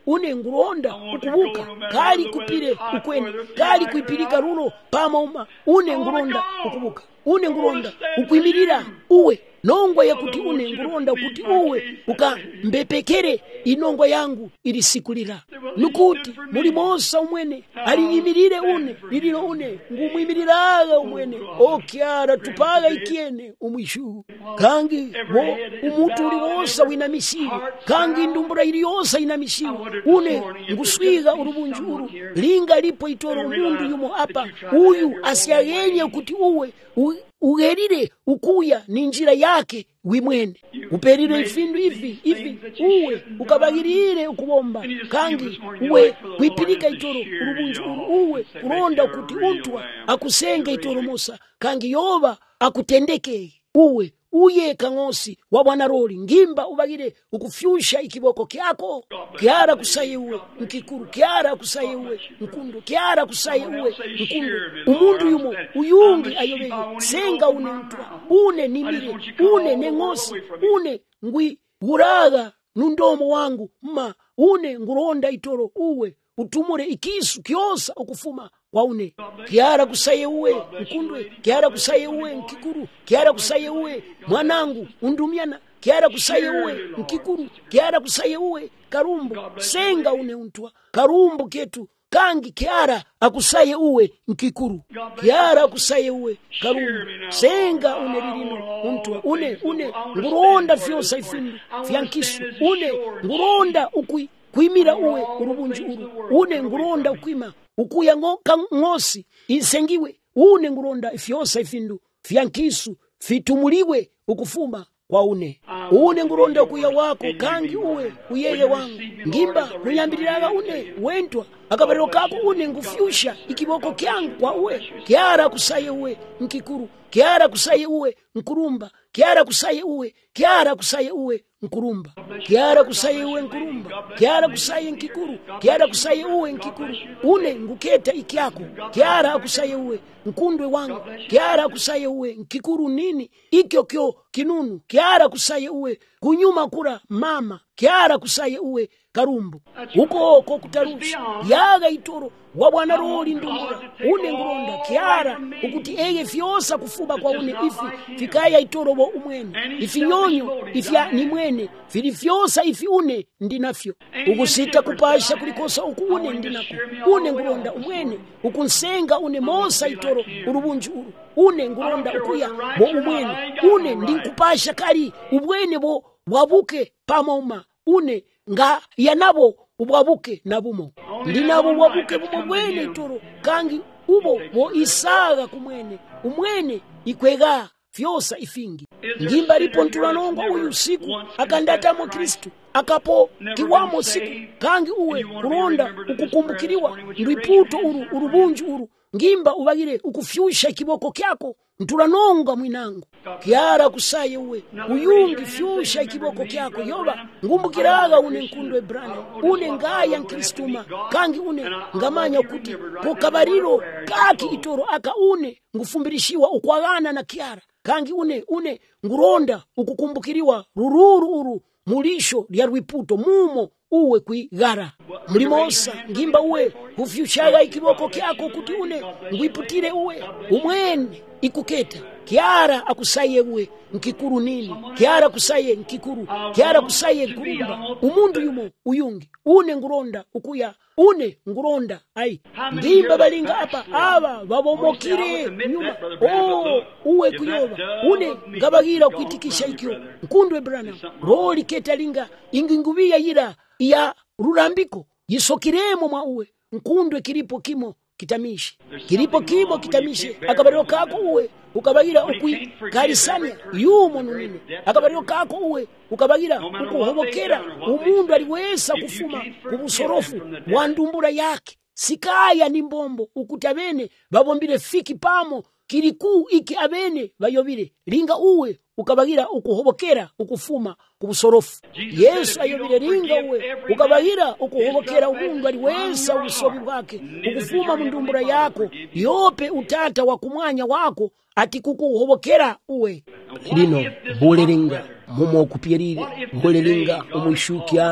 une ngulonda ukubuka kali kupire ukweni kali kuipirika rulo pamauma une ngulonda ukubuka une ngulonda ukwimirira uwe nongwa yakuti une ngulonda kuti uwe ukambepekere inongwa yangu ilisikulira nukuti muli monsa umwene aliyimirire une lililo une ngumwimiriraga umwene okyara tupaga ikiene umwishu kangi wo umutu uli wonsa winamishire kangi ndumbura ili yonsa inamishire une nguswiga urubunju uru linga lipo itoro umundu yumo apa uyu asyagenye kuti uwe u, ugerire ukuya ni njira yake wimwene uperire ifindu ivi ivi uwe ukabagirire ukubomba kangi uwe kwipirika itoro urubunju uru uwe uronda kuti untwa akusenge itoro musa kangi yoba akutendeke uwe uye kangosi wa bwana roli ngimba ubagire ukufyusha ikiboko kyako kyara kusaye uwe nkikuru kyara kusaye uwe nkundu kyara kusaye uwe nkundu umundu yumo uyungi ayobeye senga une mtwa une nimire une nengosi une ngwi uraga nundomo wangu ma une nguronda itoro uwe utumure ikisu kyosa ukufuma waune kiara kusaye uwe nkundwe kiara kusaye uwe nkikuru kiara kusaye uwe mwanangu undumiana kiara kusaye uwe nkikuru kiara kusaye uwe karumbu senga une untwa karumbu ketu kangi kiara akusaye uwe nkikuru kiara akusaye uwe karumbu senga une lilino untwa une une nguronda fyosa ifindu fyankisu une nguronda ukui kuimira uwe urubunju uru une nguronda ukwima ukuya ngoka ngosi insengiwe une nguronda ifyosa ifindu fyankisu fitumuliwe ukufuma kwa une une nguronda kuya wako kangi uwe uyeye wangu ngimba kuyambiriraga une wentwa akabariro kako une ngufyusha ikiboko kyangu kwa uwe kiara kusaye uwe nkikuru kiara kusaye uwe nkurumba kiara kusaye uwe kiara kusaye uwe nkurumba kiara kusaye uwe nkurumba kiara kusaye nkikuru kiara kusaye uwe nkikuru une nguketa ikyako kiara akusaye uwe nkundwe wangu kiara akusaye uwe nkikuru nini ikyo kyo kinunu kiara kusaye uwe kunyuma kura mama kiara kusaye uwe karumbu uko ko kutarusha yaga itoro wa bwana roli ndumbura une nguronda kiara ukuti ege fyosa kufuba kwa une ifi fikaya itoro bo umwene ifi nyonyo ifya ni mwene fili fyosa ifi une ndinafyo ukusita kupasha kulikosa uku une ndinako une nguronda umwene ukunsenga une mosa itoro urubunju uru une nguronda ukuya bo umwene une ndinkupasha kali ubwene bo wabuke pamauma une nga yanabo ubwabuke nabumo ndinabo bwabuke bumo bwene itoro kangi ubo bo isaga kumwene umwene ikwega fyosa ifingi ngimba lipo ntulanongo uyu siku akandatamo Kristu akapo kiwamo siku kangi uwe kuronda ukukumbukiriwa ndwiputo uru urubunju uru ngimba ubagire ukufyusha ikiboko kyako ntulanonga mwinangu kiara kusaye uwe uyungi fyusha ikiboko kyako yoba ngumbukiraga une nkundwe brane une ngaya nkristuma kangi une ngamanya kuti pokabariro kaki itoro aka une ngufumbirishiwa ukwagana na kiara kangi une une nguronda ukukumbukiriwa rururu uru mulisho lya rwiputo mumo uwe kwigara mulimosa ngimba uwe kufyushaga ikiboko kyako kuti une ngwiputire uwe umwene ikuketa kiara akusaye uwe nkikuru nini kiara kusaye nkikuru kiara kusaye nkurumba umundu yumo uyungi une nguronda ukuya une nguronda ai ngimba balinga apa aba babomokire nyuma oh uwe kuyoba une ngabagira kwitikisha ikyo nkundwe brana roli ketalinga ingingubia yira ya rurambiko yisokiremo mwa uwe nkundwe kilipo kimo kitamishi kilipo kimo kitamishi akabariro kako uwe ukabagira ukwi karisanya yumo nunine akabariro kako uwe ukabagira ukuhobokera umundu aliweza kufuma kubusorofu wandumbura yake sikaya ni mbombo ukutabene babombire fiki pamo kiriku iki abene bayobire linga uwe ukabagira ukuhobokera ukufuma kubusorofu Yesu ayobire linga uwe ukabagira ukuhobokera umundu aliweza ubusobi bwake ukufuma mundumbura yako yope utata wa kumwanya wako ati kukuhobokera uwe lino bolelinga mumo kupirire bolelinga umushukiana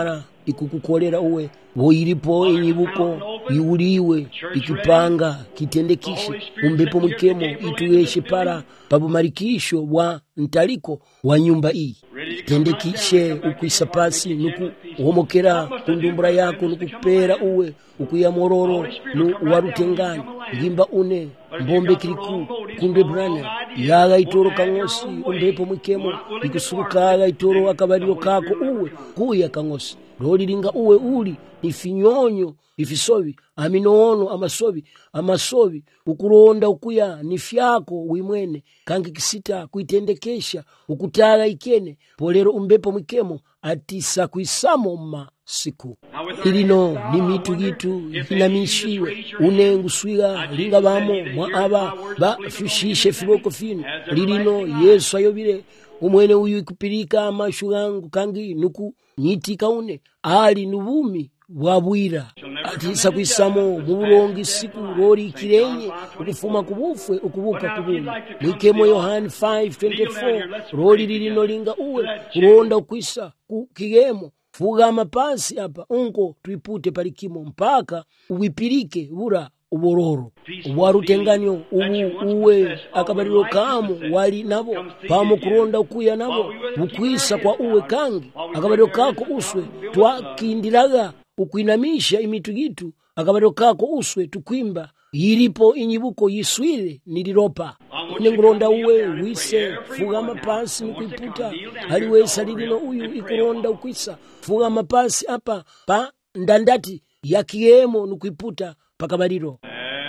ikukukolera uwe woilipo inyibuko iuliwe ikipanga kitendekishe umbepo mwikemo ituyeshe para pabumarikisho wa ntaliko wa nyumba hii tendekishe ukwisa pasi nuku uhomokera kundumbura yako nukupera uwe ukuya mororo nu warutengani ngimba une mbombe kiriku kunde brana yaga itoro kangosi umbepo mwikemo ikusurukaga itoro akabariro kako uwe kuya kangosi roli linga uwe uli ifinyonyo ifisobi aminoono amasobi amasobi ukuronda ukuya nifyako wimwene kangi kisita kuitendekesha ukutala ikene polero umbepo mwikemo atisa kuisamo ma siku ilino ni mitu gitu hinamishiwe unenguswiga linga bamo mwa aba ba fishishe fiboko fino lilino Yesu ayobire umwene uyu ikupirika amashugangu kangi nuku nyiti kaune ali nubumi wabwira atisa kuisamo muburongi siku rori kirenye ukufuma kubufwe ukubuka kubuni mwikemo Yohani five twenty-four rori lilino linga uwe uronda ukwisa kukigemo fuga mapasi hapa unko tuipute palikimo mpaka uwipirike bura ubororo warutenganyo ubu uwe akabariro kamo wali nabo pamo kuronda ukuya nabo ukwisa kwa uwe kangi akabariro kako uswe twakindiraga ukuinamisha imitu gitu akabariro kako uswe tukwimba yilipo inyibuko yiswire niliropa nenguronda uwe wise fuga mapasi nikuiputa haliwesa lilino uyu ikuronda ukwisa fuga mapasi apa pa ndandati ya kiemo nikuiputa pakabariro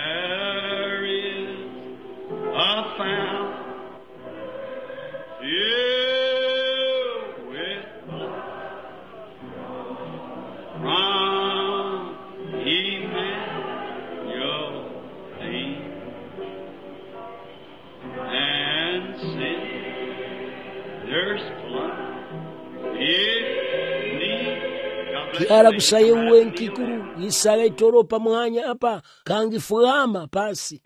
kiara kusaye uwe nkikuru yisala itoro pa mwanya apa kangi fugama pasi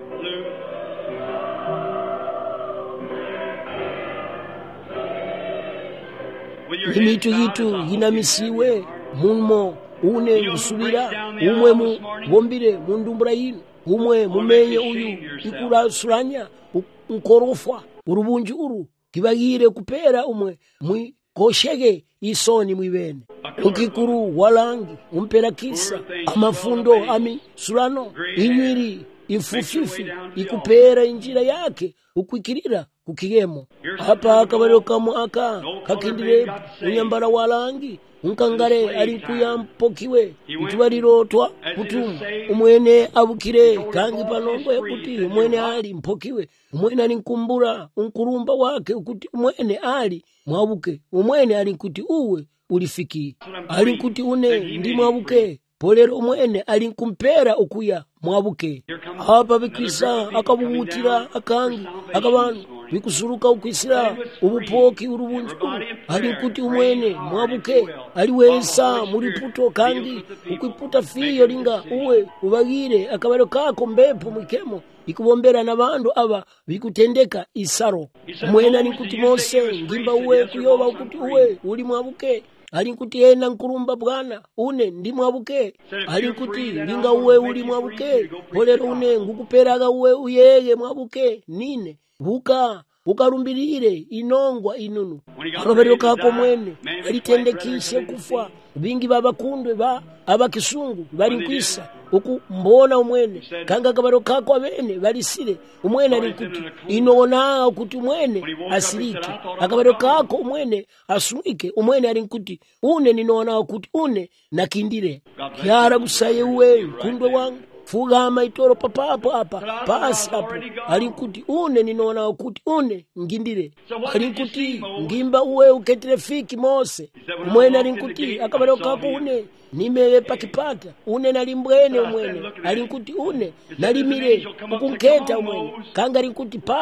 imitu yitu yinamisiwe mumo une ngusubira umwe mu bombire mundumbura yinu umwe mumenye uyu ikurasuranya nkorofwa urubunji uru kibagire kupera umwe mwi koshege isoni mwibene ukikuru walangi umpera kisa amafundo ami surano inywiri ifufifi ikupera injira yake ukwikirira kukigemo hapa akabariro kamo aka kakindire unyambara walangi unkangare ari kuyampokiwe tubariro twa kutum umwene abukire kangi panombo yakuti umwene ali mpokiwe umwene ali nkumbura unkurumba wake ukuti umwene ali mwabuke umwene ali kuti uwe ulifiki ali kuti une ndi mwabuke polero umwene ali nkumpera ukuya mwabuke hapa bikisa akabugutira akangi akabanu bikusuruka ukwisira ubupoki urubunju ali kuti umwene mwabuke ali wesa muri puto kandi ukwiputa fiyo linga uwe ubagire akabaro kako mbepo mwikemo ikubombera nabandu aba bikutendeka isaro umwene ali kuti Mose ngimba uwe kuyoba ukuti uwe uli mwabuke ali kuti ena nkurumba bwana une ndi mwabuke ali kuti linga uwe uli mwabuke polero une ngukuperaga uwe uyege mwabuke nine buka ukarumbirire inongwa inunu akabariro kako mwene alitendekishe kufa bingi babakundwe ba abakisungu bari nkwisa uku mbona umwene kanga akabariro kako abene balisire umwene ali kuti inona ukuthi umwene asiriki akabariro kako umwene asumike umwene ali kuti une ninona ukuthi une nakindire kyara gusaye uwe kundwe wangu fugama itoro papapo hapa pasi hapo alikuti une ninaona ukuti une ngindire alikuti ngimba uwe uketire fiki Mose umwene alikuti akabaro kako une nimele pakipata une nalimbwene umwene alikuti une nalimire ukunketa umwene kanga alikuti para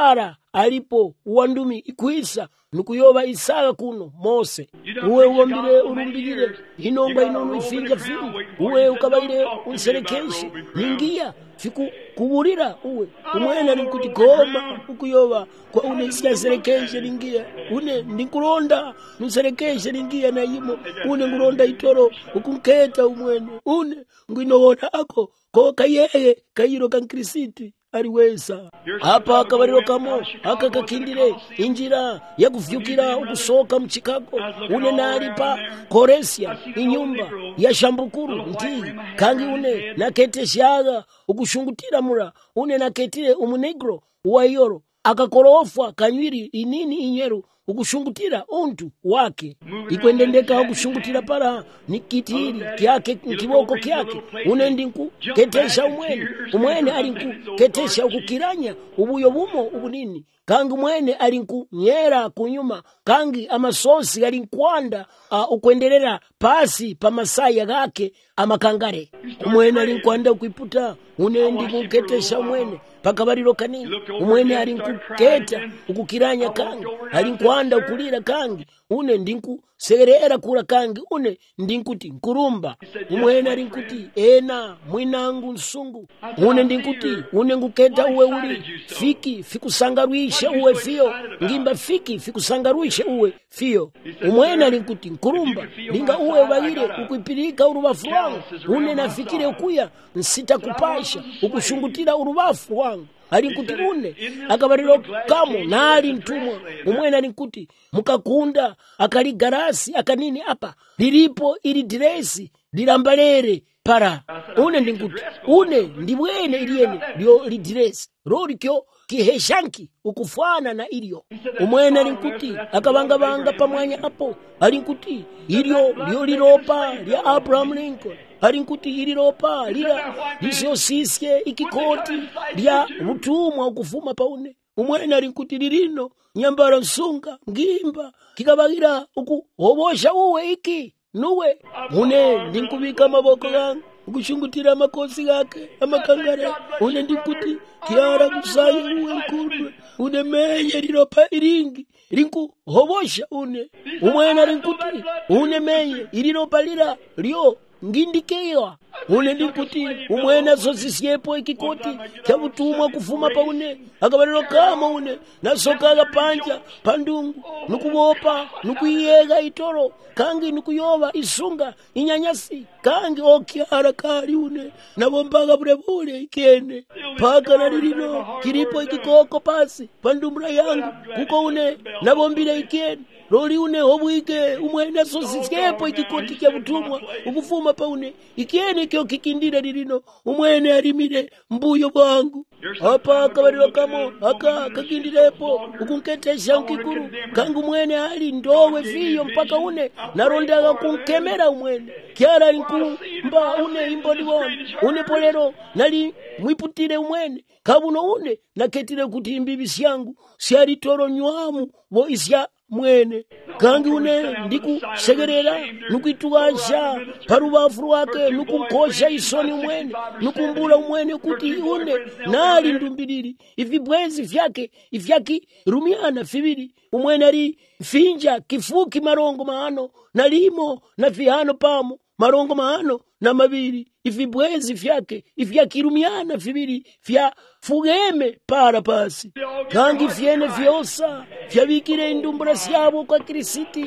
alipo uwandumi ikwisa nukuyoba Isaka kuno Mose uwe uwambire urumbirire inomba inonu ifinja finja uwe ukabaire unserekeshi ningia fiku kuburira uwe umwena nikuti goma ukuyoba kwa une isiyaserekeshe ningia une ndikuronda nuserekeshe ningia na yimo une nguronda itoro ukunketa umwene une ngwinowona ako ko kayeye kayiro kankrisiti aliweza hapa akabariro kamo aka kakindire injira ya kuvyukira ukusoka mchikako une nalipa koresia inyumba ya shambukuru nti kangi une naketeshaga ukushungutira mura une naketire umunegro uwayoro akakorofwa kanywiri inini inyeru ukushungutira untu wake ikwendendeka ukushungutira para nikitiri kyake kiboko kyake unendinku ketesha umwene umwene alinku ketesha ukukiranya ubuyo bumo ubunini kangi mwene alinku nyera kunyuma kangi amasosi alinkwanda uh, ukwendelera pasi pa masaya gake amakangare umwene alinkwanda ukwiputa unendi kuketesha umwene pakabariro kanini umwene alinkuketa ukukiranya kangi alinkwanda ukulira kangi une ndinku segerera kula kangi une ndinkuti nkurumba umwene alinkuti ena mwinangu nsungu une ndinkuti une nguketa uwe uli fiki fikusangarwisha uwe fio ngimba fiki fikusangarwisha uwe fio umwene alinkuti nkurumba linga uwe bagire ukwipirika urubafu wangu une nafikire ukuya nsita kupasha ukushungutira urubafu wangu alinkuti une akabariro kamo nali ntumwa umwene alinkuti mukakunda akaligarasi akanini apa lilipo ili diresi lilambalere para une ndinkuti une ndibwene iliyene lyo lidiresi rolikyo kiheshanki ukufana na ilyo umwene alinkuti akabangabanga pamwanya apo alinkuti ilyo lyo liropa lya Abraham Lincoln alinkuti iliropa lila lisosisye ikikoti lya utumwa ukufuma paune umwene alinkuti lilino nyambara nsunga ngimba kikabagira ukuhobosha uwe iki nuwe une ndinkubika maboko gangu ukushungutira makosi gake amakangare une ndikuti kiara kusaye uwe nkundwe une menye liropa iringi rinku hobosha une umwene alinkuti une menye iliropa lila lyo ngindikewa une ndikuti umwene sosisyepo ikikoti kyabutumwa kufuma paune akabaliro kama une nasokaga panja pandungu nukubopa nukuyega itoro kangi nukuyoba isunga inyanyasi kangi okyara kali une nabombaga bulebule ikene paka nalilino kilipo ikikoko pasi pandumura yangu kuko une nabombile ikene loli une obwike umwene sosisyepo ikikoti kyabutumwa ukufuma paune ikene kyo kikindire lilino umwene alimire mbuyo bwangu hapa akabariro kamo aka kakindirepo ukunketesha nkikuru kangu umwene ali ndowe fiyo mpaka une narondaga kunkemera umwene kyara nkumba une imboni wone une polero nali mwiputire umwene kabuno une naketire kuti imbibisi yangu siali toro nywamu bo isya mwene kangi une ndiku segerera nukuitugasha parubafu rwake nukumkosha isoni umwene nukumbula umwene kuti une nali ndumbiriri ivibwezi vyake ivyaki rumiana fibiri umwene ali finja kifuki marongo maano nalimo na vihano pamo marongo maano na mabiri ivibwezi vyake ivyakirumiana vibiri vya fugeme para pasi kangi vyene vyosa vyabikire indumbura syabo kwa Krisiti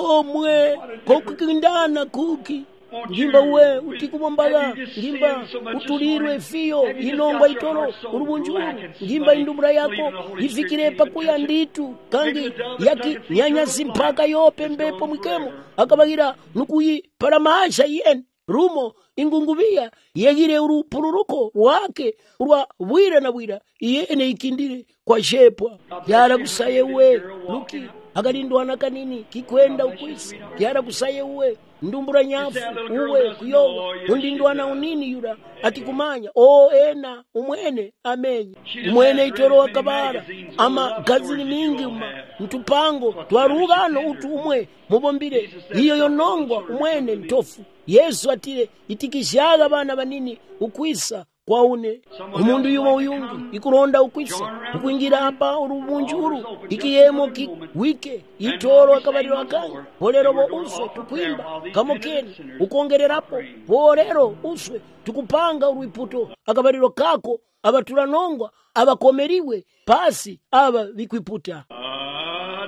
omwe kokukindana kuki ngimba uwe utikumombaga ngimba utulirwe fiyo inongwa itoro urubunjuru ngimba indumbura yako ifikire pakuya nditu kangi yaki nyanyasi mpaka yope mbepo mwikemo akabagira nukuyi paramasha yen rumo ingungubia yegire urupururuko wake urwa bwira na bwira iyene ikindire kwa shepwa yara kusaye uwe luki akalindwana kanini kikwenda ukwisi yara kusaye uwe ndumbura nyafu uwe kuyoga undindwana unini yura atikumanya o ena umwene amenye umwene itoro wakabara ama gazini mingi uma mtupango twarugano utu umwe mubombire hiyo yonongwa umwene ntofu Yesu atire itikishaga bana banini ukwisa kwa une umundu yumo uyungi ikulonda ukwisa ukuingira apa urubunjuru ikiyemo ki wike itoro akabaliro akangi bolero bo uswe tukwimba kamokeni ukongererapo bolero uswe tukupanga urwiputo akabaliro kako abatulanongwa abakomeriwe pasi aba bikwiputa. A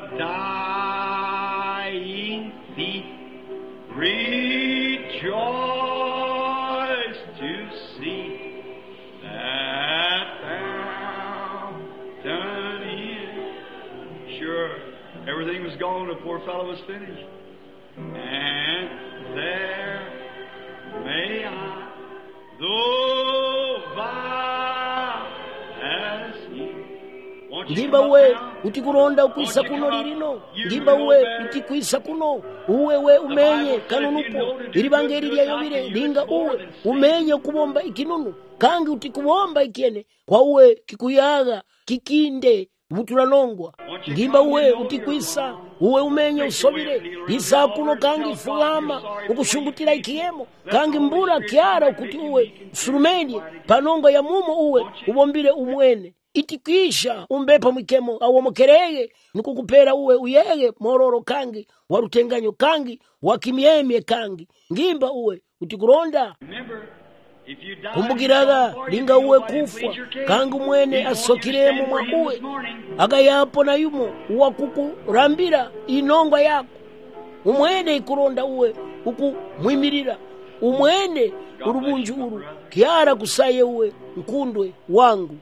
dying thief rejoice to see that fountain in. Sure, everything was gone, the poor fellow was finished. And there may I, though vile as he. Ngimba uwe utikulonda ukwisa kuno lirino, ngimba uwe utikwisa kuno, uwe we umenye kanunupo ilibangeri lya yobile linga uwe umenye kubomba ikinunu kangi utikubomba ikiene kwa uwe kikuyaga kikinde butulanongwa. Ngimba uwe utikwisa uwe umenye usobile isa kuno kangi fulama ukushungutila ikiyemo kangi mbula kiara ukuti uwe surumeni panonga ya mumo uwe ubombile umwene itikisha umbepa mwikemo awomokerege nikukupera uwe uyege mororo kangi warutenganyo kangi wakimiemye kangi ngimba uwe utikulonda kumbukiraga linga uwe kufwa kangi mwene asokiremo mwa uwe agayapo na yumo uwakukurambira inongwa yako umwene ikulonda uwe uku mwimirira umwene urubunjuru kiara kusaye uwe nkundwe wangu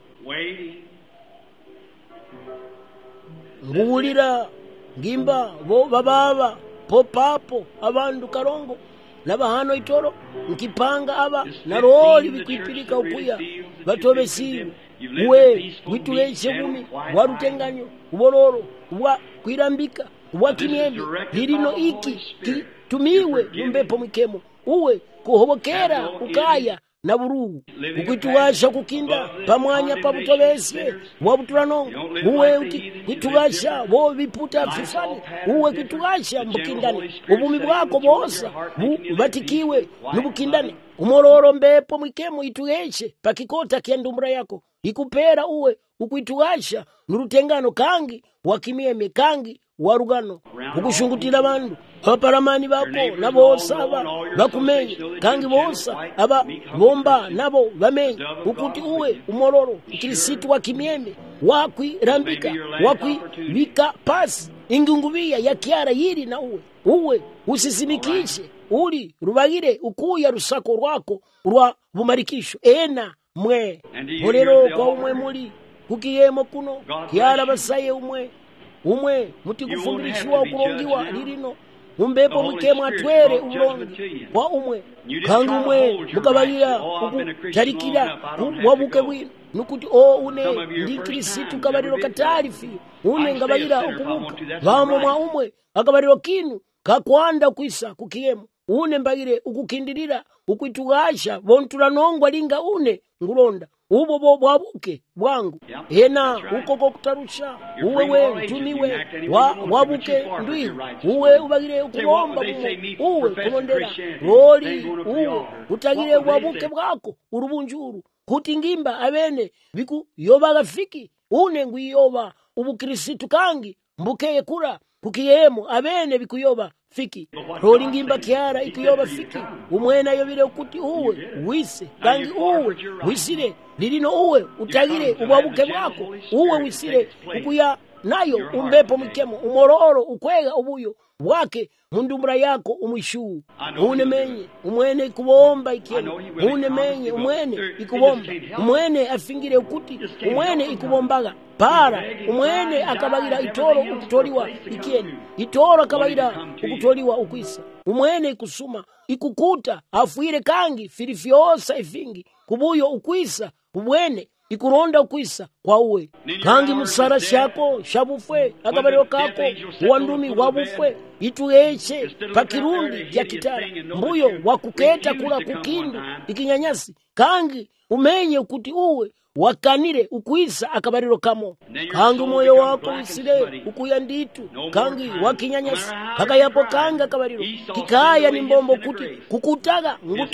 nguwulira ngimba bo bababa popapo abandu karongo nabahano itoro nkipanga aba naroli bikwipilika ukuya batobesiwe uwe wituleshe bumi warutenganyo ubororo wa kwirambika wa kimyembe lirino iki tumiwe numbepo mwikemo uwe kuhobokera ukaya na burugu ukwitugasha kukinda pamwanya pabutobesye wabutulanongo uwe ukwitugasha bo biputa fifani uwe kwitugasha mbukindane ubumi bwako bosa batikiwe nubukindane umororo mbepo mwikemo itugeshe pakikota kiandumura yako ikupera uwe ukwitugasha nurutengano kangi wakimieme kangi warugano ukushungutira bandu abaparamani bako nabo osaba bakumenye kangi bosa aba bomba nabo bamenye ukuti uwe umororo ikirisitu wakimieme wakwirambika wakwibika pasi ingungubia ya kiara yiri na uwe uwe usisimikishe uli rubagire ukuya rusako rwako rwa bumarikisho ena mwe bolero kwa umwe muri kukiyemo kuno kiara basaye umwe umwe muti kufundishiwa kurongiwa lirino umbepo mwikemo atwere urongi kwa umwe kangi umwe mukabalira ukutarikira wabuke bwino nukuti o une ndi Kristu kabaliro katarifi une ngabalira ukubuka bamo mwa umwe akabaliro kinu kakwanda kwisa kukiyemo une mbagire ukukindirira ukwitugasha bontulanongwa linga une ngulonda ubo bo bwabuke bwangu ena ukoko kutarusha uwewe tumiwe wa wabuke ndwi uwe ubagire ukubomba uwe kulondera roli uwe utagire wabuke bwako urubunjuru kuti ngimba abene biku yoba gafiki une ngwiyoba ubukristu kangi mbukeye kura kukiyemo abene bikuyoba fiki roli ngimba kiara ikuyoba fiki umwena yobire ukuti uwe wise kangi uwe wisire lirino uwe utagire ubwabuke bwako uwe wisire ukuya nayo umbepo mwikemo umororo ukwega ubuyo wake mundumura yako umwishu unemenye umwene ikubomba ikeno unemenye umwene ikubomba umwene afingire ukuti umwene ikubombaga para umwene akabagira itoro ukutoliwa ikeni itoro akabagira ukutoliwa ukwisa umwene ikusuma ikukuta afuire kangi filifiosa ifingi kubuyo ukwisa umwene ikuronda ukwisa kwa uwe kangi musara shako shabufwe akabariro kako uwandumi wabufwe itueche pakirundi ya kitara mbuyo wakuketa kula kukindu ikinyanyasi kangi umenye ukuti uwe wakanire ukwisa akabariro kamo kangi moyo wako wisile ukuya nditu kangi wakinyanyasi kakayapo kanga akabariro kikaya ni mbombo kuti kukutaga ngutoke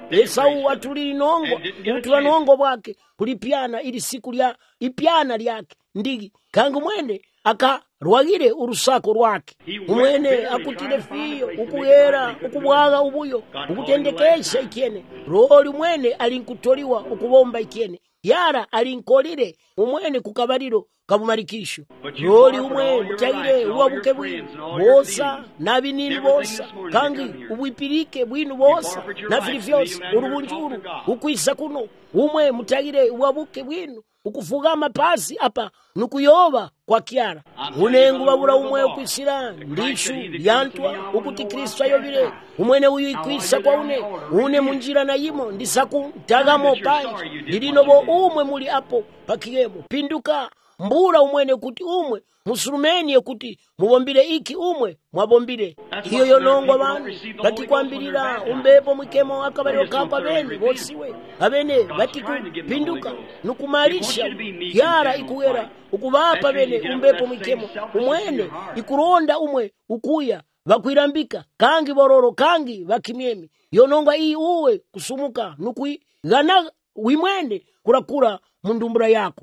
Esau atulili nongo utula nongo bwake kulipyana ili siku lya ipyana lyake ndigi kangu mwene akarwagire urusako rwake umwene akutile fiyo ukuyera ukubwaga ubuyo ukutendekesha ikyene roli umwene alinkutoliwa ukubomba ikyene yara alinkolire umwene kukabaliro kabumarikisho roli umwe mutagire uwabuke bwinu bosa nabinini bosa kangi ubwipirike bwinu bosa na filifyosi urubunjuru ukwisa kuno umwe mutagire uwabuke bwinu ukufuga amapasi apa nukuyoba kwa kyara unengu babura umwe ukwisira ndishu yantwa ukuti Kristo ayobire umwene uyu ikwisa kwa une une munjira na yimo ndisaku tagamo panje lilino bo umwe muli apo pakiyemo pinduka mbura umwene kuti umwe musulumeni kuti mubombire iki umwe mwabombire hiyo yonongwa bantu batikwambirira umbepo mwikemo akabaliro kapa bene bosiwe abene batikupinduka nukumarisha yara ikuwera ukubapa bene umbepo mwikemo umwene ikuronda umwe ukuya bakwirambika kangi bororo kangi bakimyemi yonongwa iyi uwe kusumuka nukui gana wimwene kurakura mundumbura yako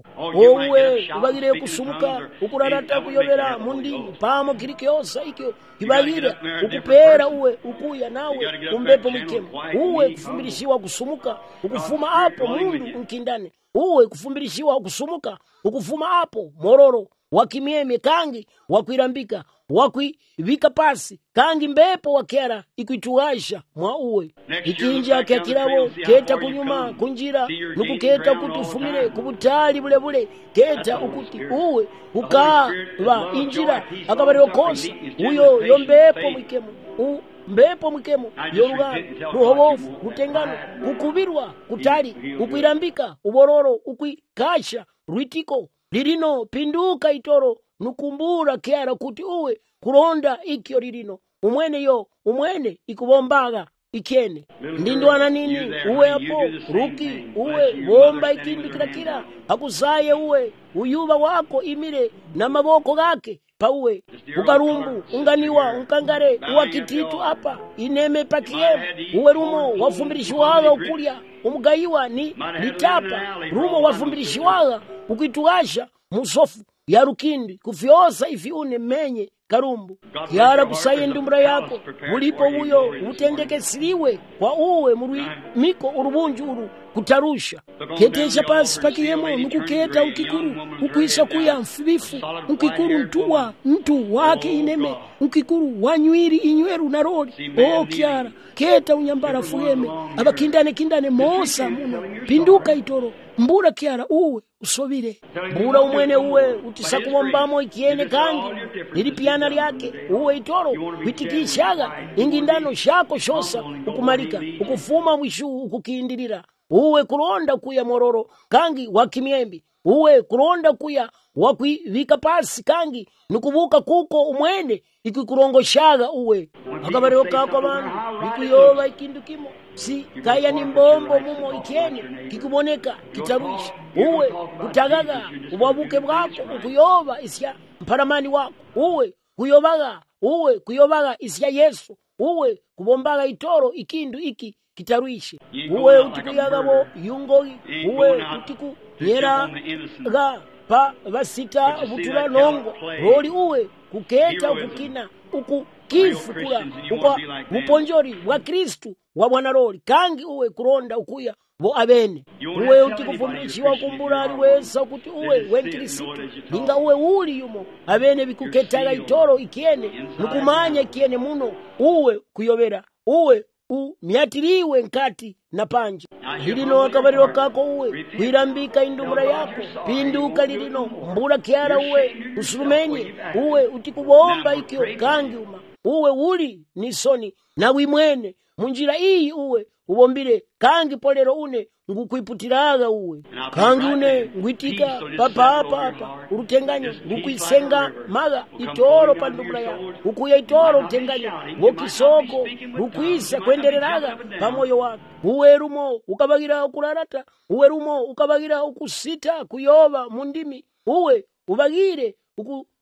owe ubagire kusumuka ukurarata kuyobera mundi pamo kirikyosa ikyo kibagira ukupera uwe ukuya nawe umbepo mwikemo uwe kufumbirishiwa kusumuka ukufuma hapo mundu nkindane uwe kufumbirishiwa kusumuka ukufuma hapo mororo wakimieme kangi wakwirambika wakwivika pasi kangi mbepo wakera ikuituasha mwa uwe ikinja kya kirabo keta kunyuma kunjira nukuketa kuti ufumire kubutali bule bule keta ukuti uwe ukaba injira akabariro kosa uyo yombepo mwikemo u mbepo mwikemo yoruga ruhobofu rutengano kukubirwa kutali ukwirambika ubororo ukwikasha rwitiko lirino pinduka itoro nukumbura kyara kuti uwe kuronda ikyo lirino umwene yo umwene ikubombaga ikene ndindwana nini uwe apo ruki uwe bomba ikindi kila kila akusaye uwe uyuba wako imire na maboko gake pauwe ukarumbu unganiwa unkangare uwakititu apa ineme pakiyemu uwe rumo wafumbirishiwaga ukulya umugayiwa ni litapa rumo wafumbirishiwaga ukituasha musofu ya rukindi kufyosa ifiune menye karumbu yara kusaye ndumbura yako ulipo uyo utendekesiliwe kwa uwe murui miko urubunjuru kutarusha ketesha pasi pakiyemo nukuketa ukikuru ukuisa kuya mfibifu ukikuru ntuwa mtu wake ineme ukikuru wanywiri inyweru na roli o kiara keta unyambara fuyeme abakindane kindane mosa muno pinduka itoro mbura kiara uwe usobire mbura umwene uwe utisakubombamo ikiene kangi nilipiana lyake uwe itoro witikishaga ingindano shako shosa ukumarika ukufuma mwishu ukukindirira uwe kuronda kuya mororo kangi wakimyembi uwe kuronda kuya wakwivika pasi kangi nukubuka kuko umwene ikikurongoshaga uwe akabariro kako abantu bikuyoba ikindu kimo si kaya ni mbombo mumo ikene kikuboneka kitaruisha uwe kutagaga ubabuke bwako ukuyoba isya mparamani wako uwe kuyobaga uwe kuyobaga isya Yesu uwe kubombaga itoro ikindu iki kitaruishe uwe utikuyagabo yungogi uwe utiku yera ga pa basita butula nongo roli uwe kuketa ukukina ukukifukula ukwa muponjori wa Kristu wa bwana roli kangi uwe kuronda ukuya bo abene uwe utikufundishiwa kumbura ali wesa kuti uwe wenkrisitu ninga uwe uli yumo abene bikuketaga itoro ikiene nukumanya ikiene muno uwe kuyobera uwe umyatiriwe nkati na panje lilino akabariro kako uwe kwirambika indumbura yako pinduka lilino mbura kiara uwe usurumenye uwe utikubomba ikyo kangi uma uwe uli nisoni na wimwene munjira iyi uwe ubombire kangi polero une ngukwiputiraga uwe kangi une ngwitika papa hapa hapa urutenganya ngukwisenga maga itoro pandumbura ya ukuya itoro utenganya wokisoko rukwisa kwendereraga pamoyo wako uwe rumo ukabagira ukurarata uwe rumo ukabagira ukusita kuyoba mundimi uwe ubagire uku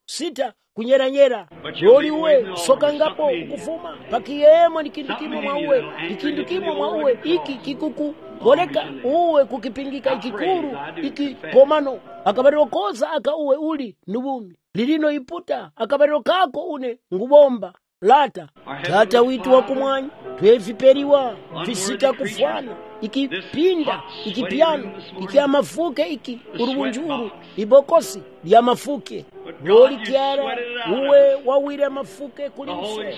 sita kunyeranyera loli uwe sokangapo kufuma pakiyemo ni kindu kimwe mwa uwe ikindu kimwe mwa uwe iki kikuku koleka uwe kukipingika ikikuru iki komano akabariro koza aka uwe uli nubumi lilino iputa akabariro kako une ngubomba lata tata witu wa kumwanyi tweviperiwa visita kufwana ikipinda ikipiano ikia mafuke iki urubunjuru ibokosi ya mafuke loli kiara uwe wawire mafuke kulimse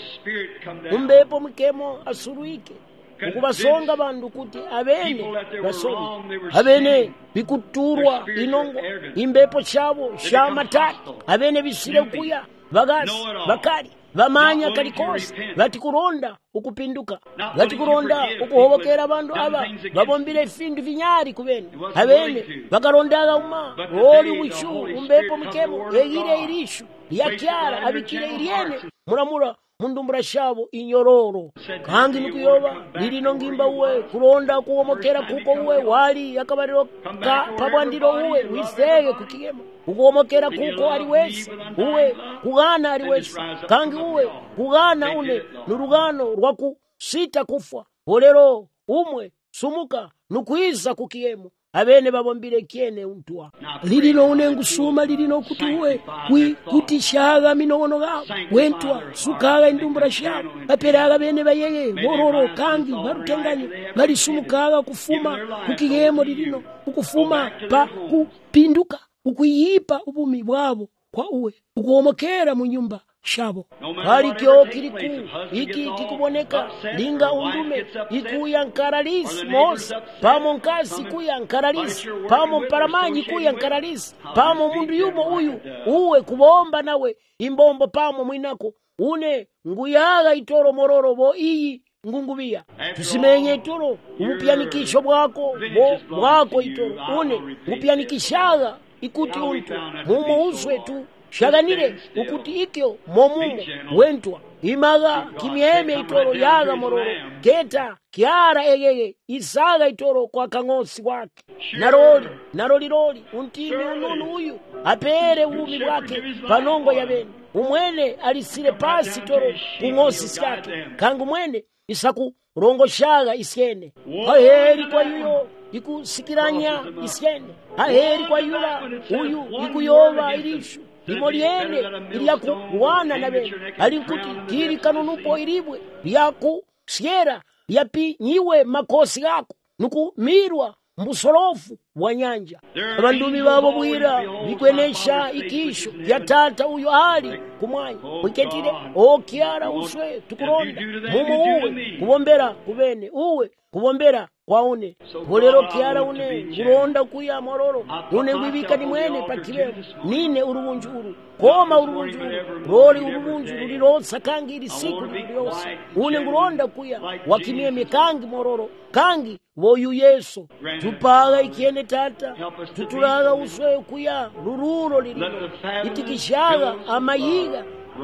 umbepo mkemo asuruike ukubasonga bandu kuti abene basonga abene bikuturwa inongo imbepo chabo shamatatu abene bisire kuya bagasi bakali vamanya kalikosi vatikuronda ukupinduka vatikuronda ukuhobokera abandu aba vabombile findu vinyari kuvene avene vakarondaga uma oli wichu umbepo mkemo egire irishu lyakyara abikire iriene muramura mundumbura shabo inyororo kangi nukuyoba lilino ngimba uwe kuronda kuomokera kuko uwe wali yakabariro ka pabwandiro uwe wisege kukiyema ukuomokera kuko ari wese uwe kugana ari wese kangi uwe kugana une nurugano rwaku sita kufwa olero umwe sumuka nukwiza kukiyemo abene babombile kiene untua lilino une ngusuma lilino kuti uwe kwi kuti shaga minono ga wentwa sukaga indumbura shaga aperaga bene bayeye mororo kangi barutenganye bali sumukaga kufuma kukiyemo lilino ukufuma pa kupinduka ukuyipa ubumi bwabo kwa uwe ukuomokera mu nyumba shabo hali kyo kiriku iki kikuboneka linga undume ikuya nkaralisi mose pamo nkasi kuya nkaralisi pamo mparamanyi kuya nkaralisi pamo mundu yumo uyu uwe kubomba nawe imbombo pamo mwinako une nguyaga itoro mororo bo iyi ngungubia tusimenye itoro umupyanikisho bwako bo bwako itoro une mupyanikishaga ikuti untu mumo uzwe tu shaganire ukuti ikyo momumo wentwa imaga kimyeme itoro yaga mororo keta kiara egege isaga itoro kwa kangosi wake naroli naroli roli untimi ununu uyu apere umi wake panongo ya beni umwene alisire pasi toro kungosi sikake kangu mwene isaku rongo shaga isyene haheri kwa yuyo ikusikiranya isyene haheri kwa yula uyu ikuyoba irishu limoliene iliyaku wana na bene alinkuti kiri kanunupo iribwe liyaku siera yapi nyiwe makosi yako nuku mirwa mbusorofu wa nyanja abandumi babo bwira bikwenesha ikisho ya tata uyo ali kumwanya wiketire o kiara uswe tukuronda mumo uwe kubombera kubene uwe kubombera kwaune bolero kiara une kuronda kuya mororo une wibika ni mwene pakibemo nine urubunjuru koma urubunjuru roli urubunjuru lirosa kangi ili siku lirosa une nguronda kuya wakimie kangi mororo kangi woyu yesu tupaga ikiene tata tutulaga uswe kuya rururo lilino itikishaga amayiga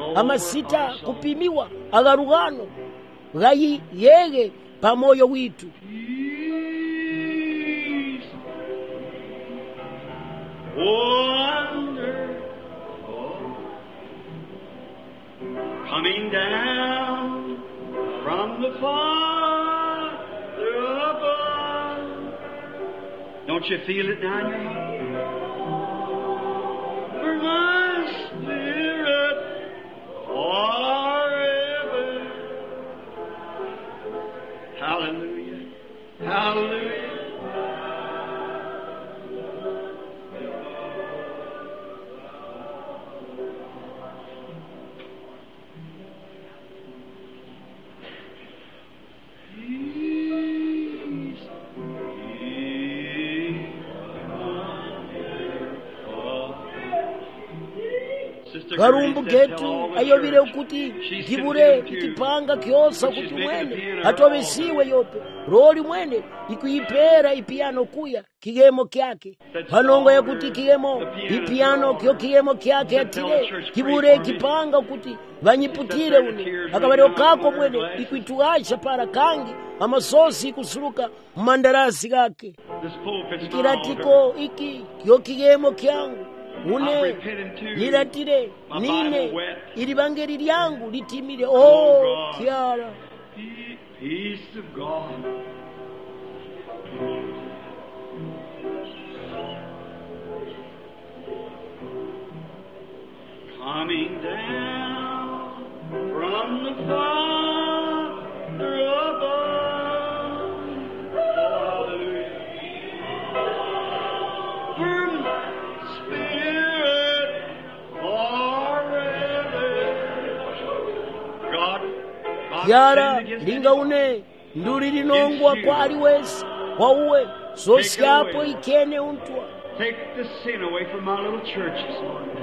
amasita kupimiwa agarugano gayi yege pamoyo witu Wonderful, coming down from the Father above. Don't you feel it now in your heart? For my spirit forever. Hallelujah, hallelujah. karumbu ketu ayobire ukuti kibure ikipanga kiosa kuti mwene atobesiwe yope roli mwene ikuyipera ipiano kuya kigemo kyake panongo ya kuti kigemo ipiano kyo kigemo kyake atile kibure kipanga kuti vanyiputire une akabareo kako mwene ikuituasha para kangi amasosi ikusuruka mandarasi kake ikiratiko iki kyo kigemo kyangu une liratire nine ili bangeri lyangu litimire. Oh Kyara, peace of God. Coming down from the Father above. Hallelujah. From Spirit forever. God, God Kyara send against linga une nduli linongwa kwa aliwesi kwa uwe sosyapo ikene untwa. Take the sin away from my little church this morning.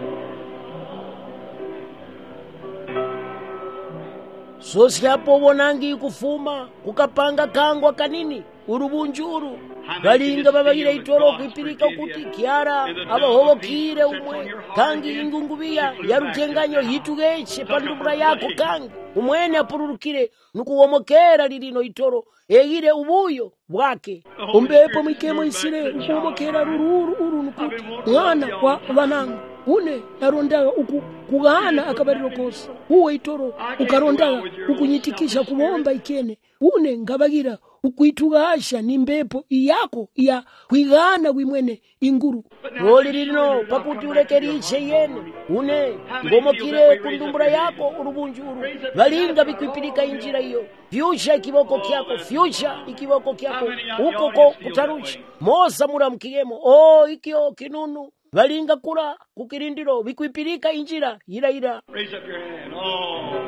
sosyapo bonangi kufuma kukapanga kangwa kanini urubunjuru balinga babayira itoro kwipirika kuti Kyara abahobokire umwe kangi ingungubiya yarutenganyo yitugeche pandubura yako kangi umwene apururukire nukuwomokera lilino itoro egire ubuyo bwake umbepo mwikemo isire ukuwomokera rururu uru nukuti mwana wa banangu une yarondaga uku kugana akabariro kosa uwe itoro ukarondaga ukunyitikisha kubomba ikene une ngabagira ukuitugasha nimbepo iyako iya kwigana wimwene inguru roli lino pakuti ulekeriche yene une ngomokire kundumbura yako urubunjuru balinga bikwipirika injira iyo fyusha ikiboko kyako fyusha ikiboko kyako ukoko kutaruchi mosa muramukiyemo o ikyo kinunu balinga kula kukirindiro bikwipirika injira ira ira. Raise up your hand. Oh.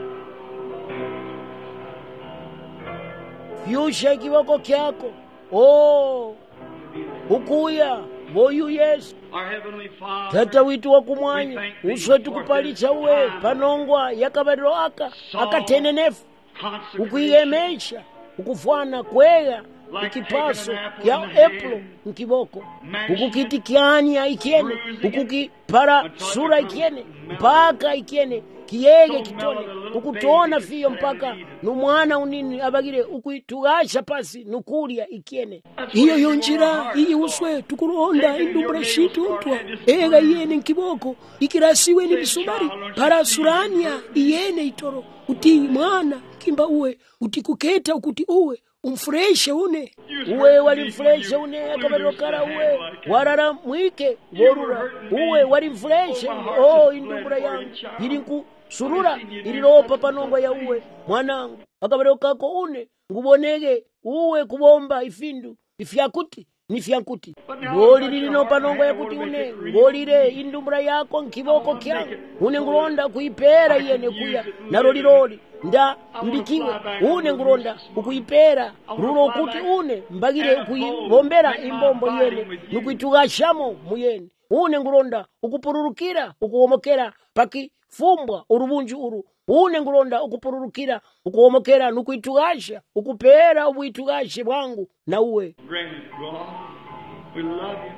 Fyusha ikiboko kyako oh ukuya boyu Yesu. Our Heavenly Father, Tata witu wa kumwanya uswe tukupalicha uwe panongwa yakabariro aka akatenenefu ukuyemesha ukufwana kwega ikipaso ya eplo nkiboko ukukitikianya ikiene ukukipara sura ikiene mpaka ikiene kiyege kitone ukutona fiyo mpaka numwana unini abagire ukuitugasha pasi nukulia ikiene iyo yonjira iyi uswe tukuronda indumbra shitu untwa ega yene nkiboko ikirasiwe ni bisumari para surania iyene itoro uti mwana kimba uwe utikuketa ukuti uwe umfreshe une uwe walimfreshe une akabariro kara uwe warara mwike borura uwe walimfreshe oh indumbura yangu ilinku surura ililopa panongwa ya uwe mwanangu akabariro kako une ngubonege uwe kubomba ifindu ifyakuti nifyankuti ngoli lilino panongwa ya kuti une ngolire indumbura yako nkiboko kyangu une ngulonda kuipera iyene kuya naroliroli nda mbikiwe une ngulonda ukuipera rulo kuti une mbagire ukuibombera imbombo yene nukuitugashamo muyene une ngulonda ukupururukira ukuwomokera paki fumbwa urubunju uru une ngulonda ukupururukira ukuwomokera nukuitugasha ukupera ubuitugashe bwangu na uwe. Granted, God, we love you.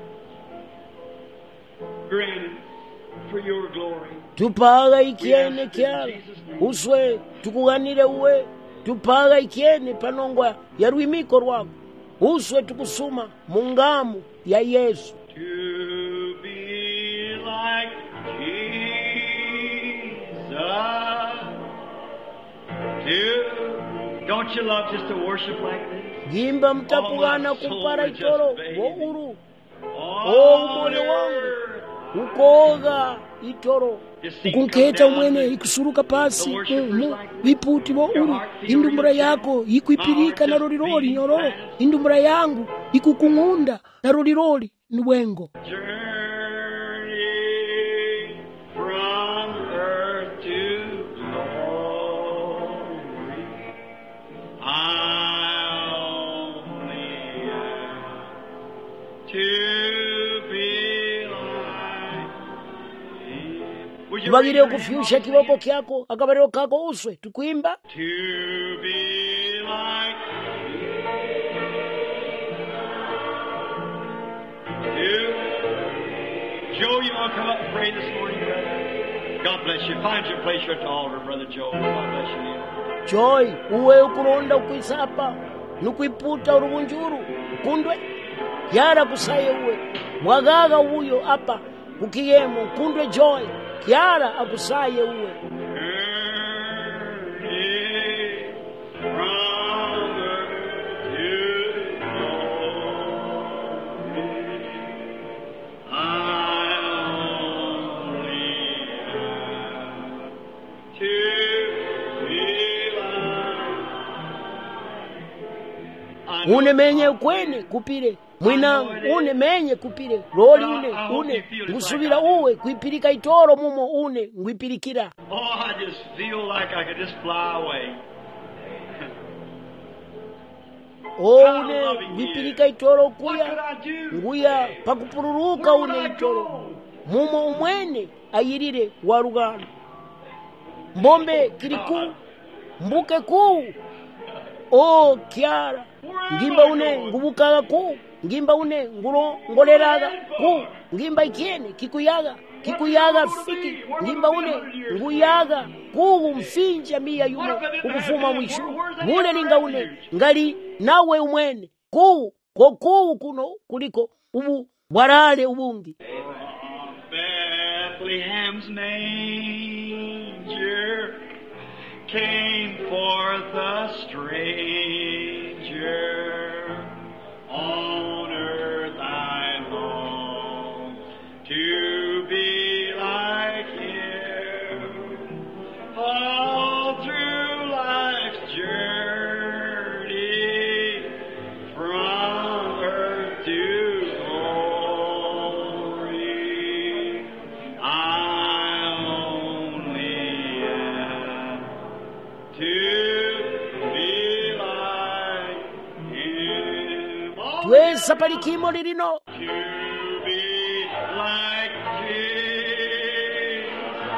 Granted, for your glory. Tupaga ikiene Kyara uswe tukuganire uwe tupaga ikiene panongwa ya rwimiko rwako uswe tukusuma mungamu ya Yesu. To be like Jesus. To, don't you love just to worship like this? Gimba mtakugana kupara itoro wo uru o umone wangu ukoga itoro ukunketa umwene ikusuruka pasi mu viputi wo uru indumbura yako ikuipirika na roliroli nyoro indumbura yangu ikukungunda na roliroli nwengo. Tubagire okufyusha kiboko kyako akabariro kako uswe tukuimba. To be like you. Joe, you want to come up and pray this morning, brother? God bless you. Find your place here at the altar, Brother Joe. God bless you. Joy, uwe ukuronda ukwisapa nukuiputa urubunjuru kundwe Kyara kusaye uwe mwagaga uyo apa kukiyemo nkundwe Joy Kiara akusaye uwe une menye kwene kupire mwinangu une menye kupire loli une une ngusubira uwe kwipirika itoro mumo une ngwipirikira. Oh, I just feel like I could just fly away. Oh, une ngwipirika itoro kuya nguya pakupururuka une itoro mumo umwene ayirire warugano mbombe kiriku mbuke ku. Oh Kiara ngimba une ngubukaga ku ngimba une ngulo ngoleraga ku ngimba ikiene kikuyaga kikuyaga fiki ngimba une nguyaga ku mfinja mia yumo ukufuma mwisho mule linga une ngali nawe umwene ku ko ku kuno kuliko ubu bwarale ubungi. Bethlehem's manger came forth a stranger, on earth I long to be like him, all through life's journey, from earth to glory, I only am to Twesa palikimo lilino to be like Jesus.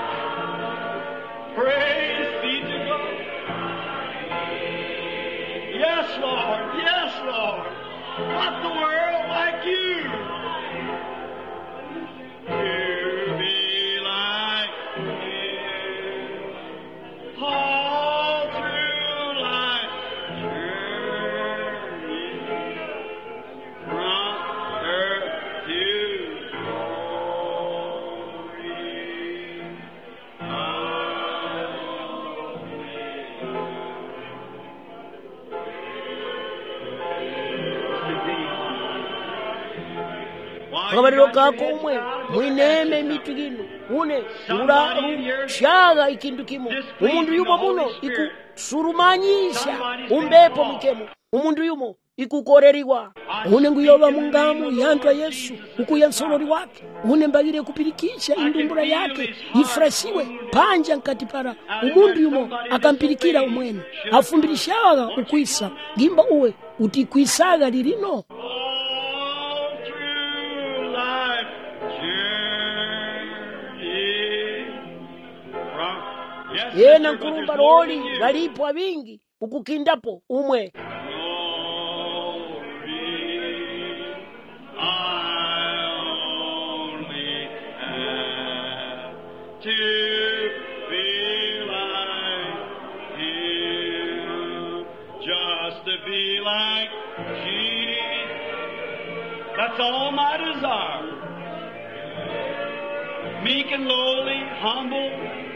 Praise be to God. Yes, Lord. Yes, Lord. Not the world like you. To be like Him. All through life's journey, from earth to glory. akabaliro kako umwe mwineme mitu gino une ula shaga ikindu kimo umundu yumo muno ikusurumanyisha umbepo mikemo umundu yumo ikukoreriwa une nguyoba mungamu yantwa Yesu ukuya nsolori wake une mbagire kupirikisha indumbura yake ifrasiwe panja nkati para umundu yumo akampirikira umwene afumbirishaga ukwisa ngimba uwe utikwisaga lilino. Yena nkurumba roli galipo abingi ukukindapo umwe. To be like Him, just to be like Jesus. That's all my desire. Meek and lowly, humble,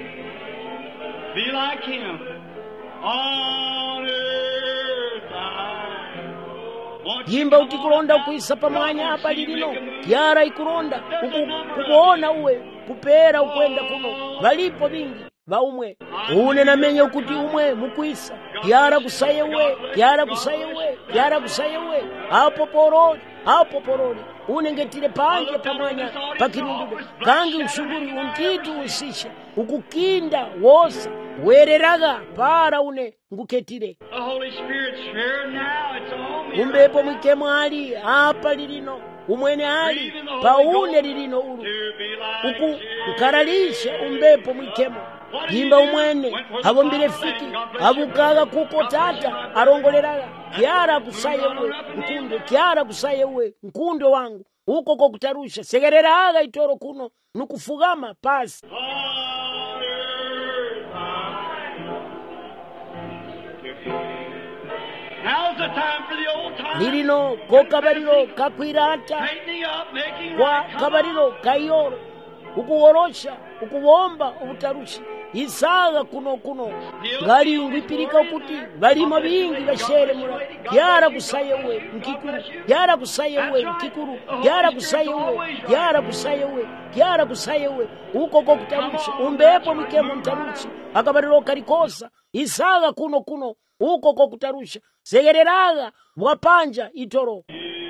be like Him. On earth I want you. Yimba utikulonda ukuisa pamanya hapa lilino Kiara ikulonda kukuona uwe kupera ukwenda kuno valipo vingi vaumwe une namenye ukuti umwe mukwisa Kiara kusaye uwe Kiara kusaye uwe Kiara kusaye uwe hapo poroli hapo poroli une ngetile panje pamanya pakirundude kangi ushuguri untitu usisha ukukinda wosa wereraga para une nguketile. The Holy Spirit's here now. It's on me. Umbepo mwikemo ali hapa lilino umwene ali paune lilino ulu uku ukaralisha umbepo mwikemo yimba umwene abombile fiki abukaga kuko tata arongoleraga Kiara kusaye uwe nkunde Kiara kusaye uwe nkunde wangu uko kwa kutarusha segereraga itoro kuno nukufugama pasi. Now's the time for the old time. Lilino ko kabariro kakwirata Tightening up, making kwa right. Come kabariro on. kayoro ukuworosha ukuwomba ubutarushi isaga kuno kuno ngali ngwipirika kuti balimo bingi bashere mura yara kusayewe nkikuru yara kusayewe nkikuru yara kusayewe yara kusayewe yara kusayewe uko ko kutarusha umbepo mikemo mtarushi akabariro kalikosa isaga kuno kuno uko ko kutarusha segereraga bwapanja itoro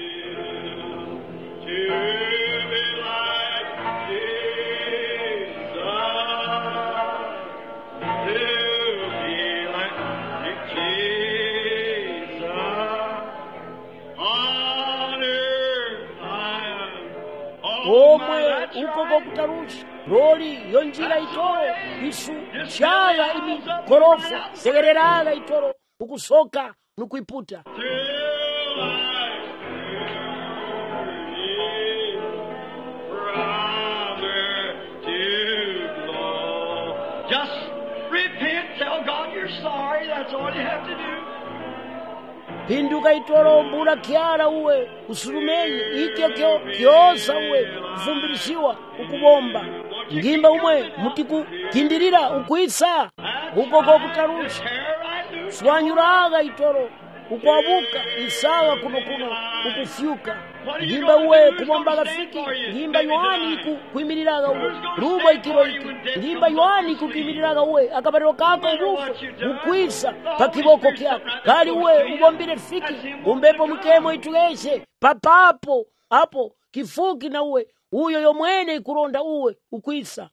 omwe uko ko kutarusha roli yonjira itoro isu shaga imi korofa segereraga itoro ukusoka nukuiputa just repent, tell God you're sorry, that's all you have to do. pinduka itoro mbula kiara uwe usurumenye ikyo kyo kyosa uwe kufumbirishiwa ukubomba ngimba umwe mutiku kindirira ukuisa uko ko kutarusha swanyuraga itoro ukwabuka isawa kuno kuno ukufyuka ngimba uwe kubomba gafiki ngimba yohani iku kuimiriraga uwe ruba ikiro iki ngimba yohani iku kuimiriraga uwe akabariro kako ubufu ukwisa pakiboko kyako kali uwe ubombire fiki umbepo mkemo itugeshe papapo hapo kifuki na uwe uyo yomwene ikuronda uwe ukwisa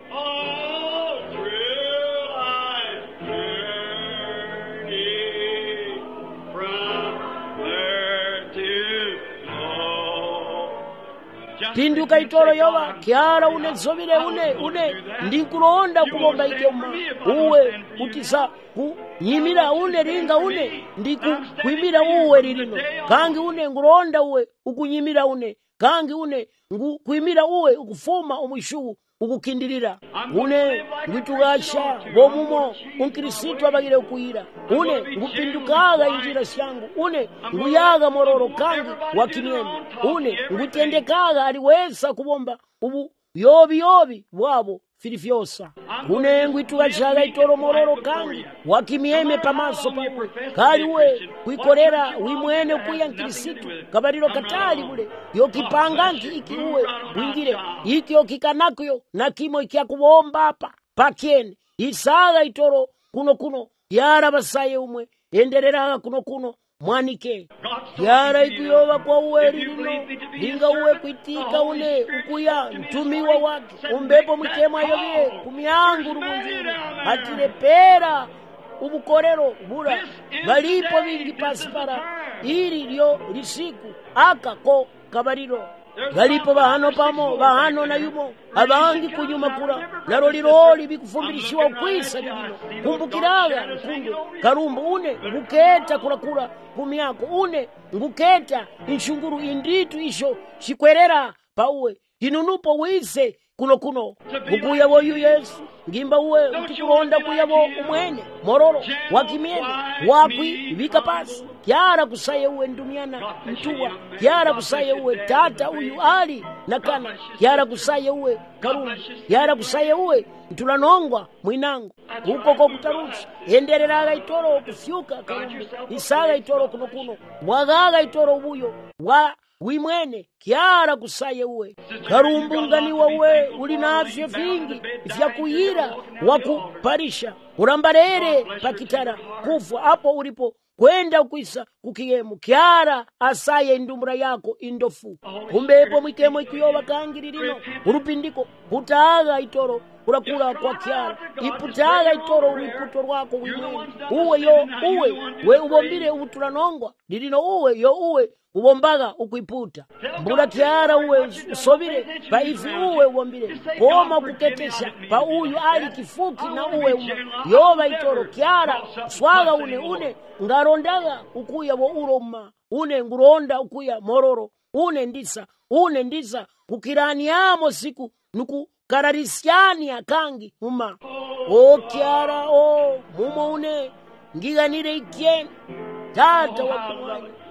pinduka itoro yoba kiara une zobire une une ndikuronda kubomba ikema uwe utisa kunyimira une ringa une ndiku kuimira uwe ririno kangi une nguronda uwe ukunyimira une kangi une ngu kuimira uwe ukufuma umushugu ukukindirira une ngitugasha bomumo unkristo abagire ukuyira une ngupindukaga injira syangu une nguyaga mororo kangi wakimyeni une ngutendekaga aliweza kubomba ubu yobi yobi bwabo filifyosa une ngwitugashaga itoro mororo kangi wakimyeme pamaso pawe kali we kuikorera wimwene kuya nkirisitu kabariro katali bule yokipanganki ikiuwe wingire ikyo kikanakyo na kimo ikya kubomba hapa pakene isaga itoro kuno kuno yara basaye umwe enderera kuno kuno mwanike yara ikuyoba kwa uwe lino linga uwe kuitika une ukuya mtumiwa wake umbepo mkema yobie kumyangu rumunjini atilepera ubukorero bura galipo bingi pasipara ili lyo lisiku aka ko kabariro galipo bahano pamo bahano na yumo abangi kunyuma kura naro liroli bikufumbirishiwa ukwisa lino kumbukiraga nkunde karumbu une nguketa kura kura kumyako une nguketa inshunguru inditu isho shikwerera pauwe inunupo wise kuno kuno ukuya boyu Yesu ngimba uwe utikuronda kuyabo umwene mororo wakimene wakwi bikapasi kyara kusaye uwe ndumiana mtuwa kyara kusaye uwe tata uyu ali nakana kyara kusaye uwe karumbu kyara kusaye uwe ntulanongwa mwinangu uko ko kutarusha endereraga itoro kufyuka karumbu isaga itoro kuno kuno wagaga itoro ubuyo wa wimwene kyara kusaye uwe karumbunganiwa uwe uli navyo vingi vya kuyira wakuparisha urambarere pakitara kufa hapo ulipo kwenda kuisa kukiyemu kyara asaye indumbura yako indofu kumbepo mwikemo ikiyoba kangiririno urupindiko kutaga itoro urakura kwa kyara iputaga itoro uliputo rwako wimwene uwe yo uwe we ubombire ubuturanongwa lirino uwe yo uwe ubombaga ukuiputa mbura kyara uwe usobire pa ifi uwe ubombire koma kuketesha pa uyu ali kifuki na uwe uma yoba itoro kyara swaga une une ngarondaga ukuya bo uroma une nguronda ukuya mororo une ndisa une ndisa kukirani amo siku nuku kararisiani akangi uma o kyara o mumo une ngiganire ikien tata wakumwanya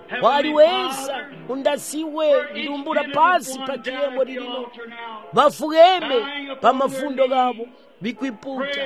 waliweza undasiwe ndumbura pasi pa kilemo lilino bafugeme pa mafundo gabo bikwiputa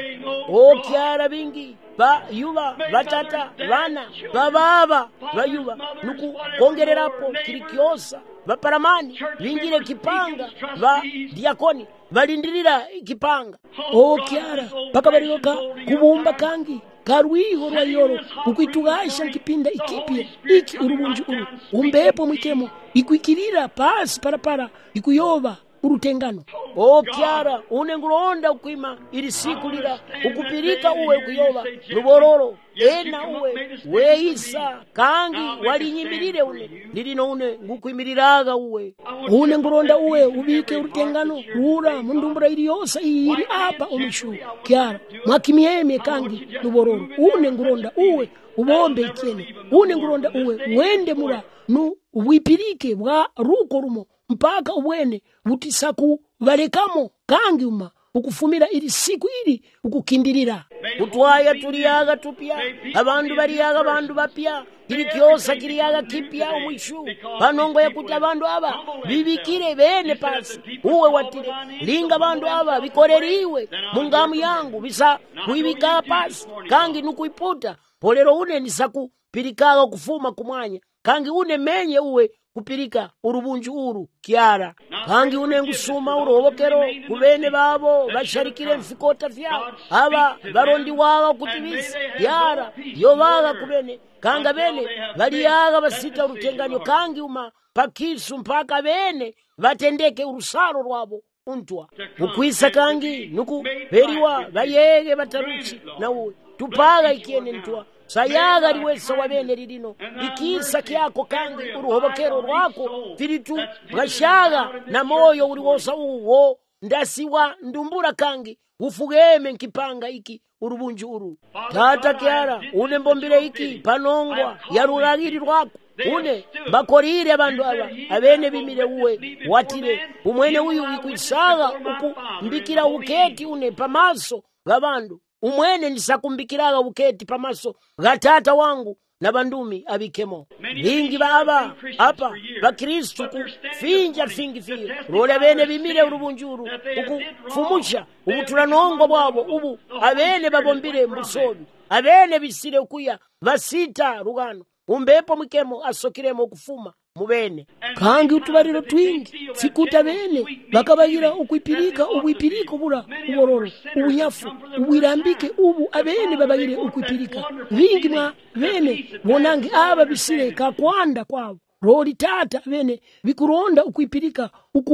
okyala bingi ba yuba batata bana bababa bayuba nuku kongererapo kilikiosa baparamani bingire kipanga ba diakoni balindirira kipanga okyala paka balioka kubumba kangi karwiho rwayoro ukwitugasha nkipinda ikipya iki urubunju uru umbepo mwikemo ikwikirira pasi parapara ikuyoba urutengano okyara unengulonda ukwima ili siku lila ukupirika uwe ukuyoba rubororo ena uwe weisa kangi walinyimirire une lilino une ngukwimiriraga uwe unengulonda uwe ubike urutengano rura mundumbura ili yosa iri apa umishu kyara mwakimieme kangi rubororo unengulonda uwe ubombe ikene unengulonda uwe wende mura nu wipirike bwa ruko rumo mpaka ubwene butisaku balekamo kangi uma ukufumira ili siku ili ukukindirira utwaya tuliyaga tupya abandu baliyaga abandu bapya ili kyosa kiliyaga kipya umwishu panongo ya kuti abandu aba bibikire bene pasi uwe watire linga abandu aba bikoreriwe mungamu yangu bisa kuibika pasi kangi nukuiputa polero une nisaku pirikaga kufuma kumwanya kangi une menye uwe kupirika urubunju uru kiara kangi une ngusuma urobokero kubene babo basharikire mfikota vyao aba barondi waga kutibisi yara yobaga kubene kanga bene baliyaga basita urutenganyo kangi uma pakisu mpaka bene batendeke urusaro rwabo untwa ukwisa kangi nuku beriwa bayege bataruchi na uwe tupaga ikiene ntwa sayaga liwesa wabene lilino ikisa kyako kangi uruhobokero rwako filitu gashaga na moyo uliwosa uwo ndasiwa ndumbura kangi ufugeme nkipanga iki urubunju uru tata kyara une mbombile iki panongwa yaruragiri rwako une bakorire abandu aba abene bimire uwe watire umwene uyu ikwisaga uku mbikira uketi une pamaso gabandu umwene nisakumbikiraga uketi pamaso gatata wangu na bandumi abikemo bingi baba apa bakristu ku finja fingi fingi role bene bimire urubunjuru uku fumusha ubuturanongo bwabo ubu abene babombire mbusobi abene bisire ukuya basita rugano umbepo mwikemo asokiremo kufuma mubene kangi utubariro twingi sikuta bene bakabagira ukwipirika ukwipirika ubura ubororo ubunyafu ubwirambike ubu abene babagire ukwipirika vingi mwa bene bonange aba bisire kakwanda kwabo roli tata bene bikuronda ukwipirika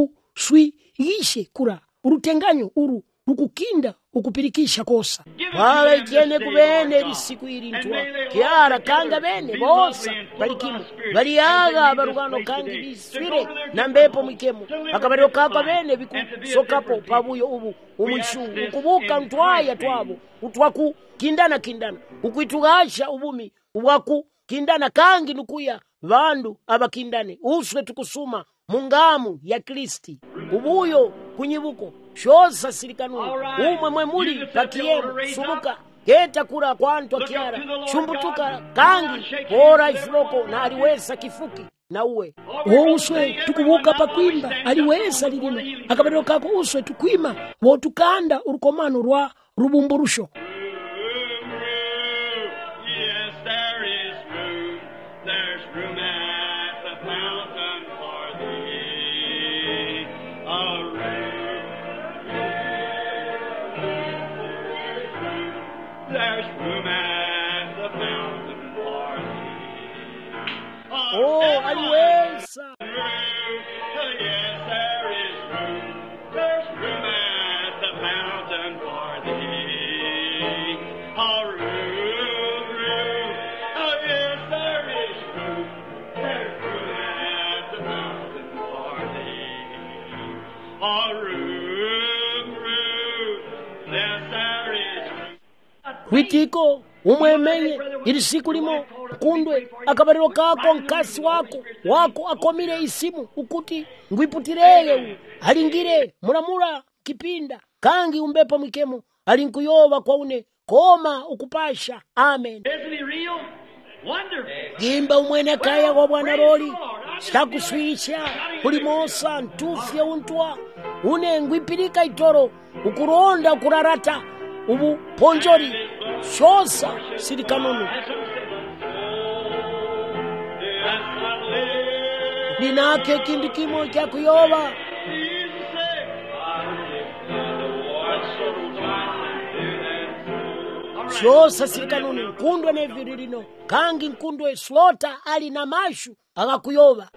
ukuswigishe kura urutenganyo uru rukukinda ukupirikisha kosa wala ikene kubene lisiku ili ntwa kiara kanga bene bosa balikimu baliyaga barugano kangi biswire na mbepo mwikemu akabariro kapa bene biku sokapo pabuyo ubu umwishu ukubuka ntwaya twabo utwaku kindana kindana ukuitugasha ubumi uwaku kindana kangi nukuya vandu abakindane uswe tukusuma mungamu ya Kristi ubuyo kunyibuko shosa silikanuni umwe mwe muli pakiyemu sumuka keta kura kwantwa kiara shumbutuka kangi bora ifloko na aliweza kifuki na uwe uswe tukubuka pakwimba aliweza lilino akabariro kako uswe tukwima wotukanda urukomano rwa rubumburusho Oh, aliweza. Yes, there is room. There's room at the fountain for thee. A room, room. Oh, yes, there is room. There's room at the fountain for thee. A room, room. Yes, there is room. Kwitiko umwemenye ili siku limo kundwe akabariro kako nkasi wako wako akomire isimu ukuti ngwiputireye alingire muramura kipinda kangi umbepo mwikemo alinkuyoba kwa une koma ukupasha amen. Isn't he real? gimba umwene kaya kwa bwana loli chakuswicha kulimosa ntufye untwa unengwipilika itoro ukuronda kurarata ubu ponjori shosa sili kanunu ninake kindi kimo kya kuyoba shosa sili kanunu nkundwe neviririno kangi nkundwe slota ali na mashu akakuyoba.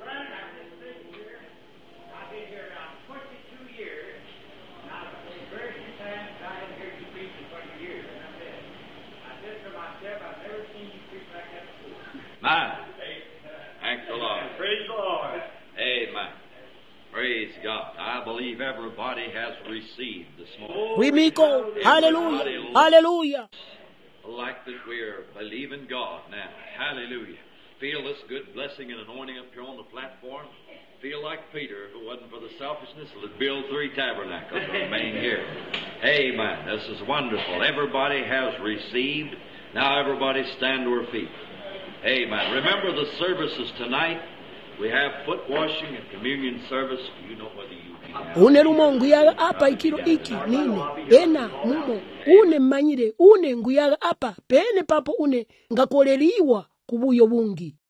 Man, thank the Lord. Praise the Lord. Amen. Praise God. I believe everybody has received this morning. Wimiko, hallelujah, hallelujah. Like that we're believing God now. Hallelujah. Feel this good blessing and anointing up here on the platform. Feel like Peter, if it wasn't for the selfishness, would build three tabernacles and remain here. Amen. This is wonderful. Everybody has received. Now everybody stand to her feet. Amen. Remember the services tonight. We have foot washing and communion service. You know whether you can. Une rumonguyaga apa ikiro iki nine ena mumo une mmanyire une nguyaga apa pene papo une ngakoleliwa kubuyo bungi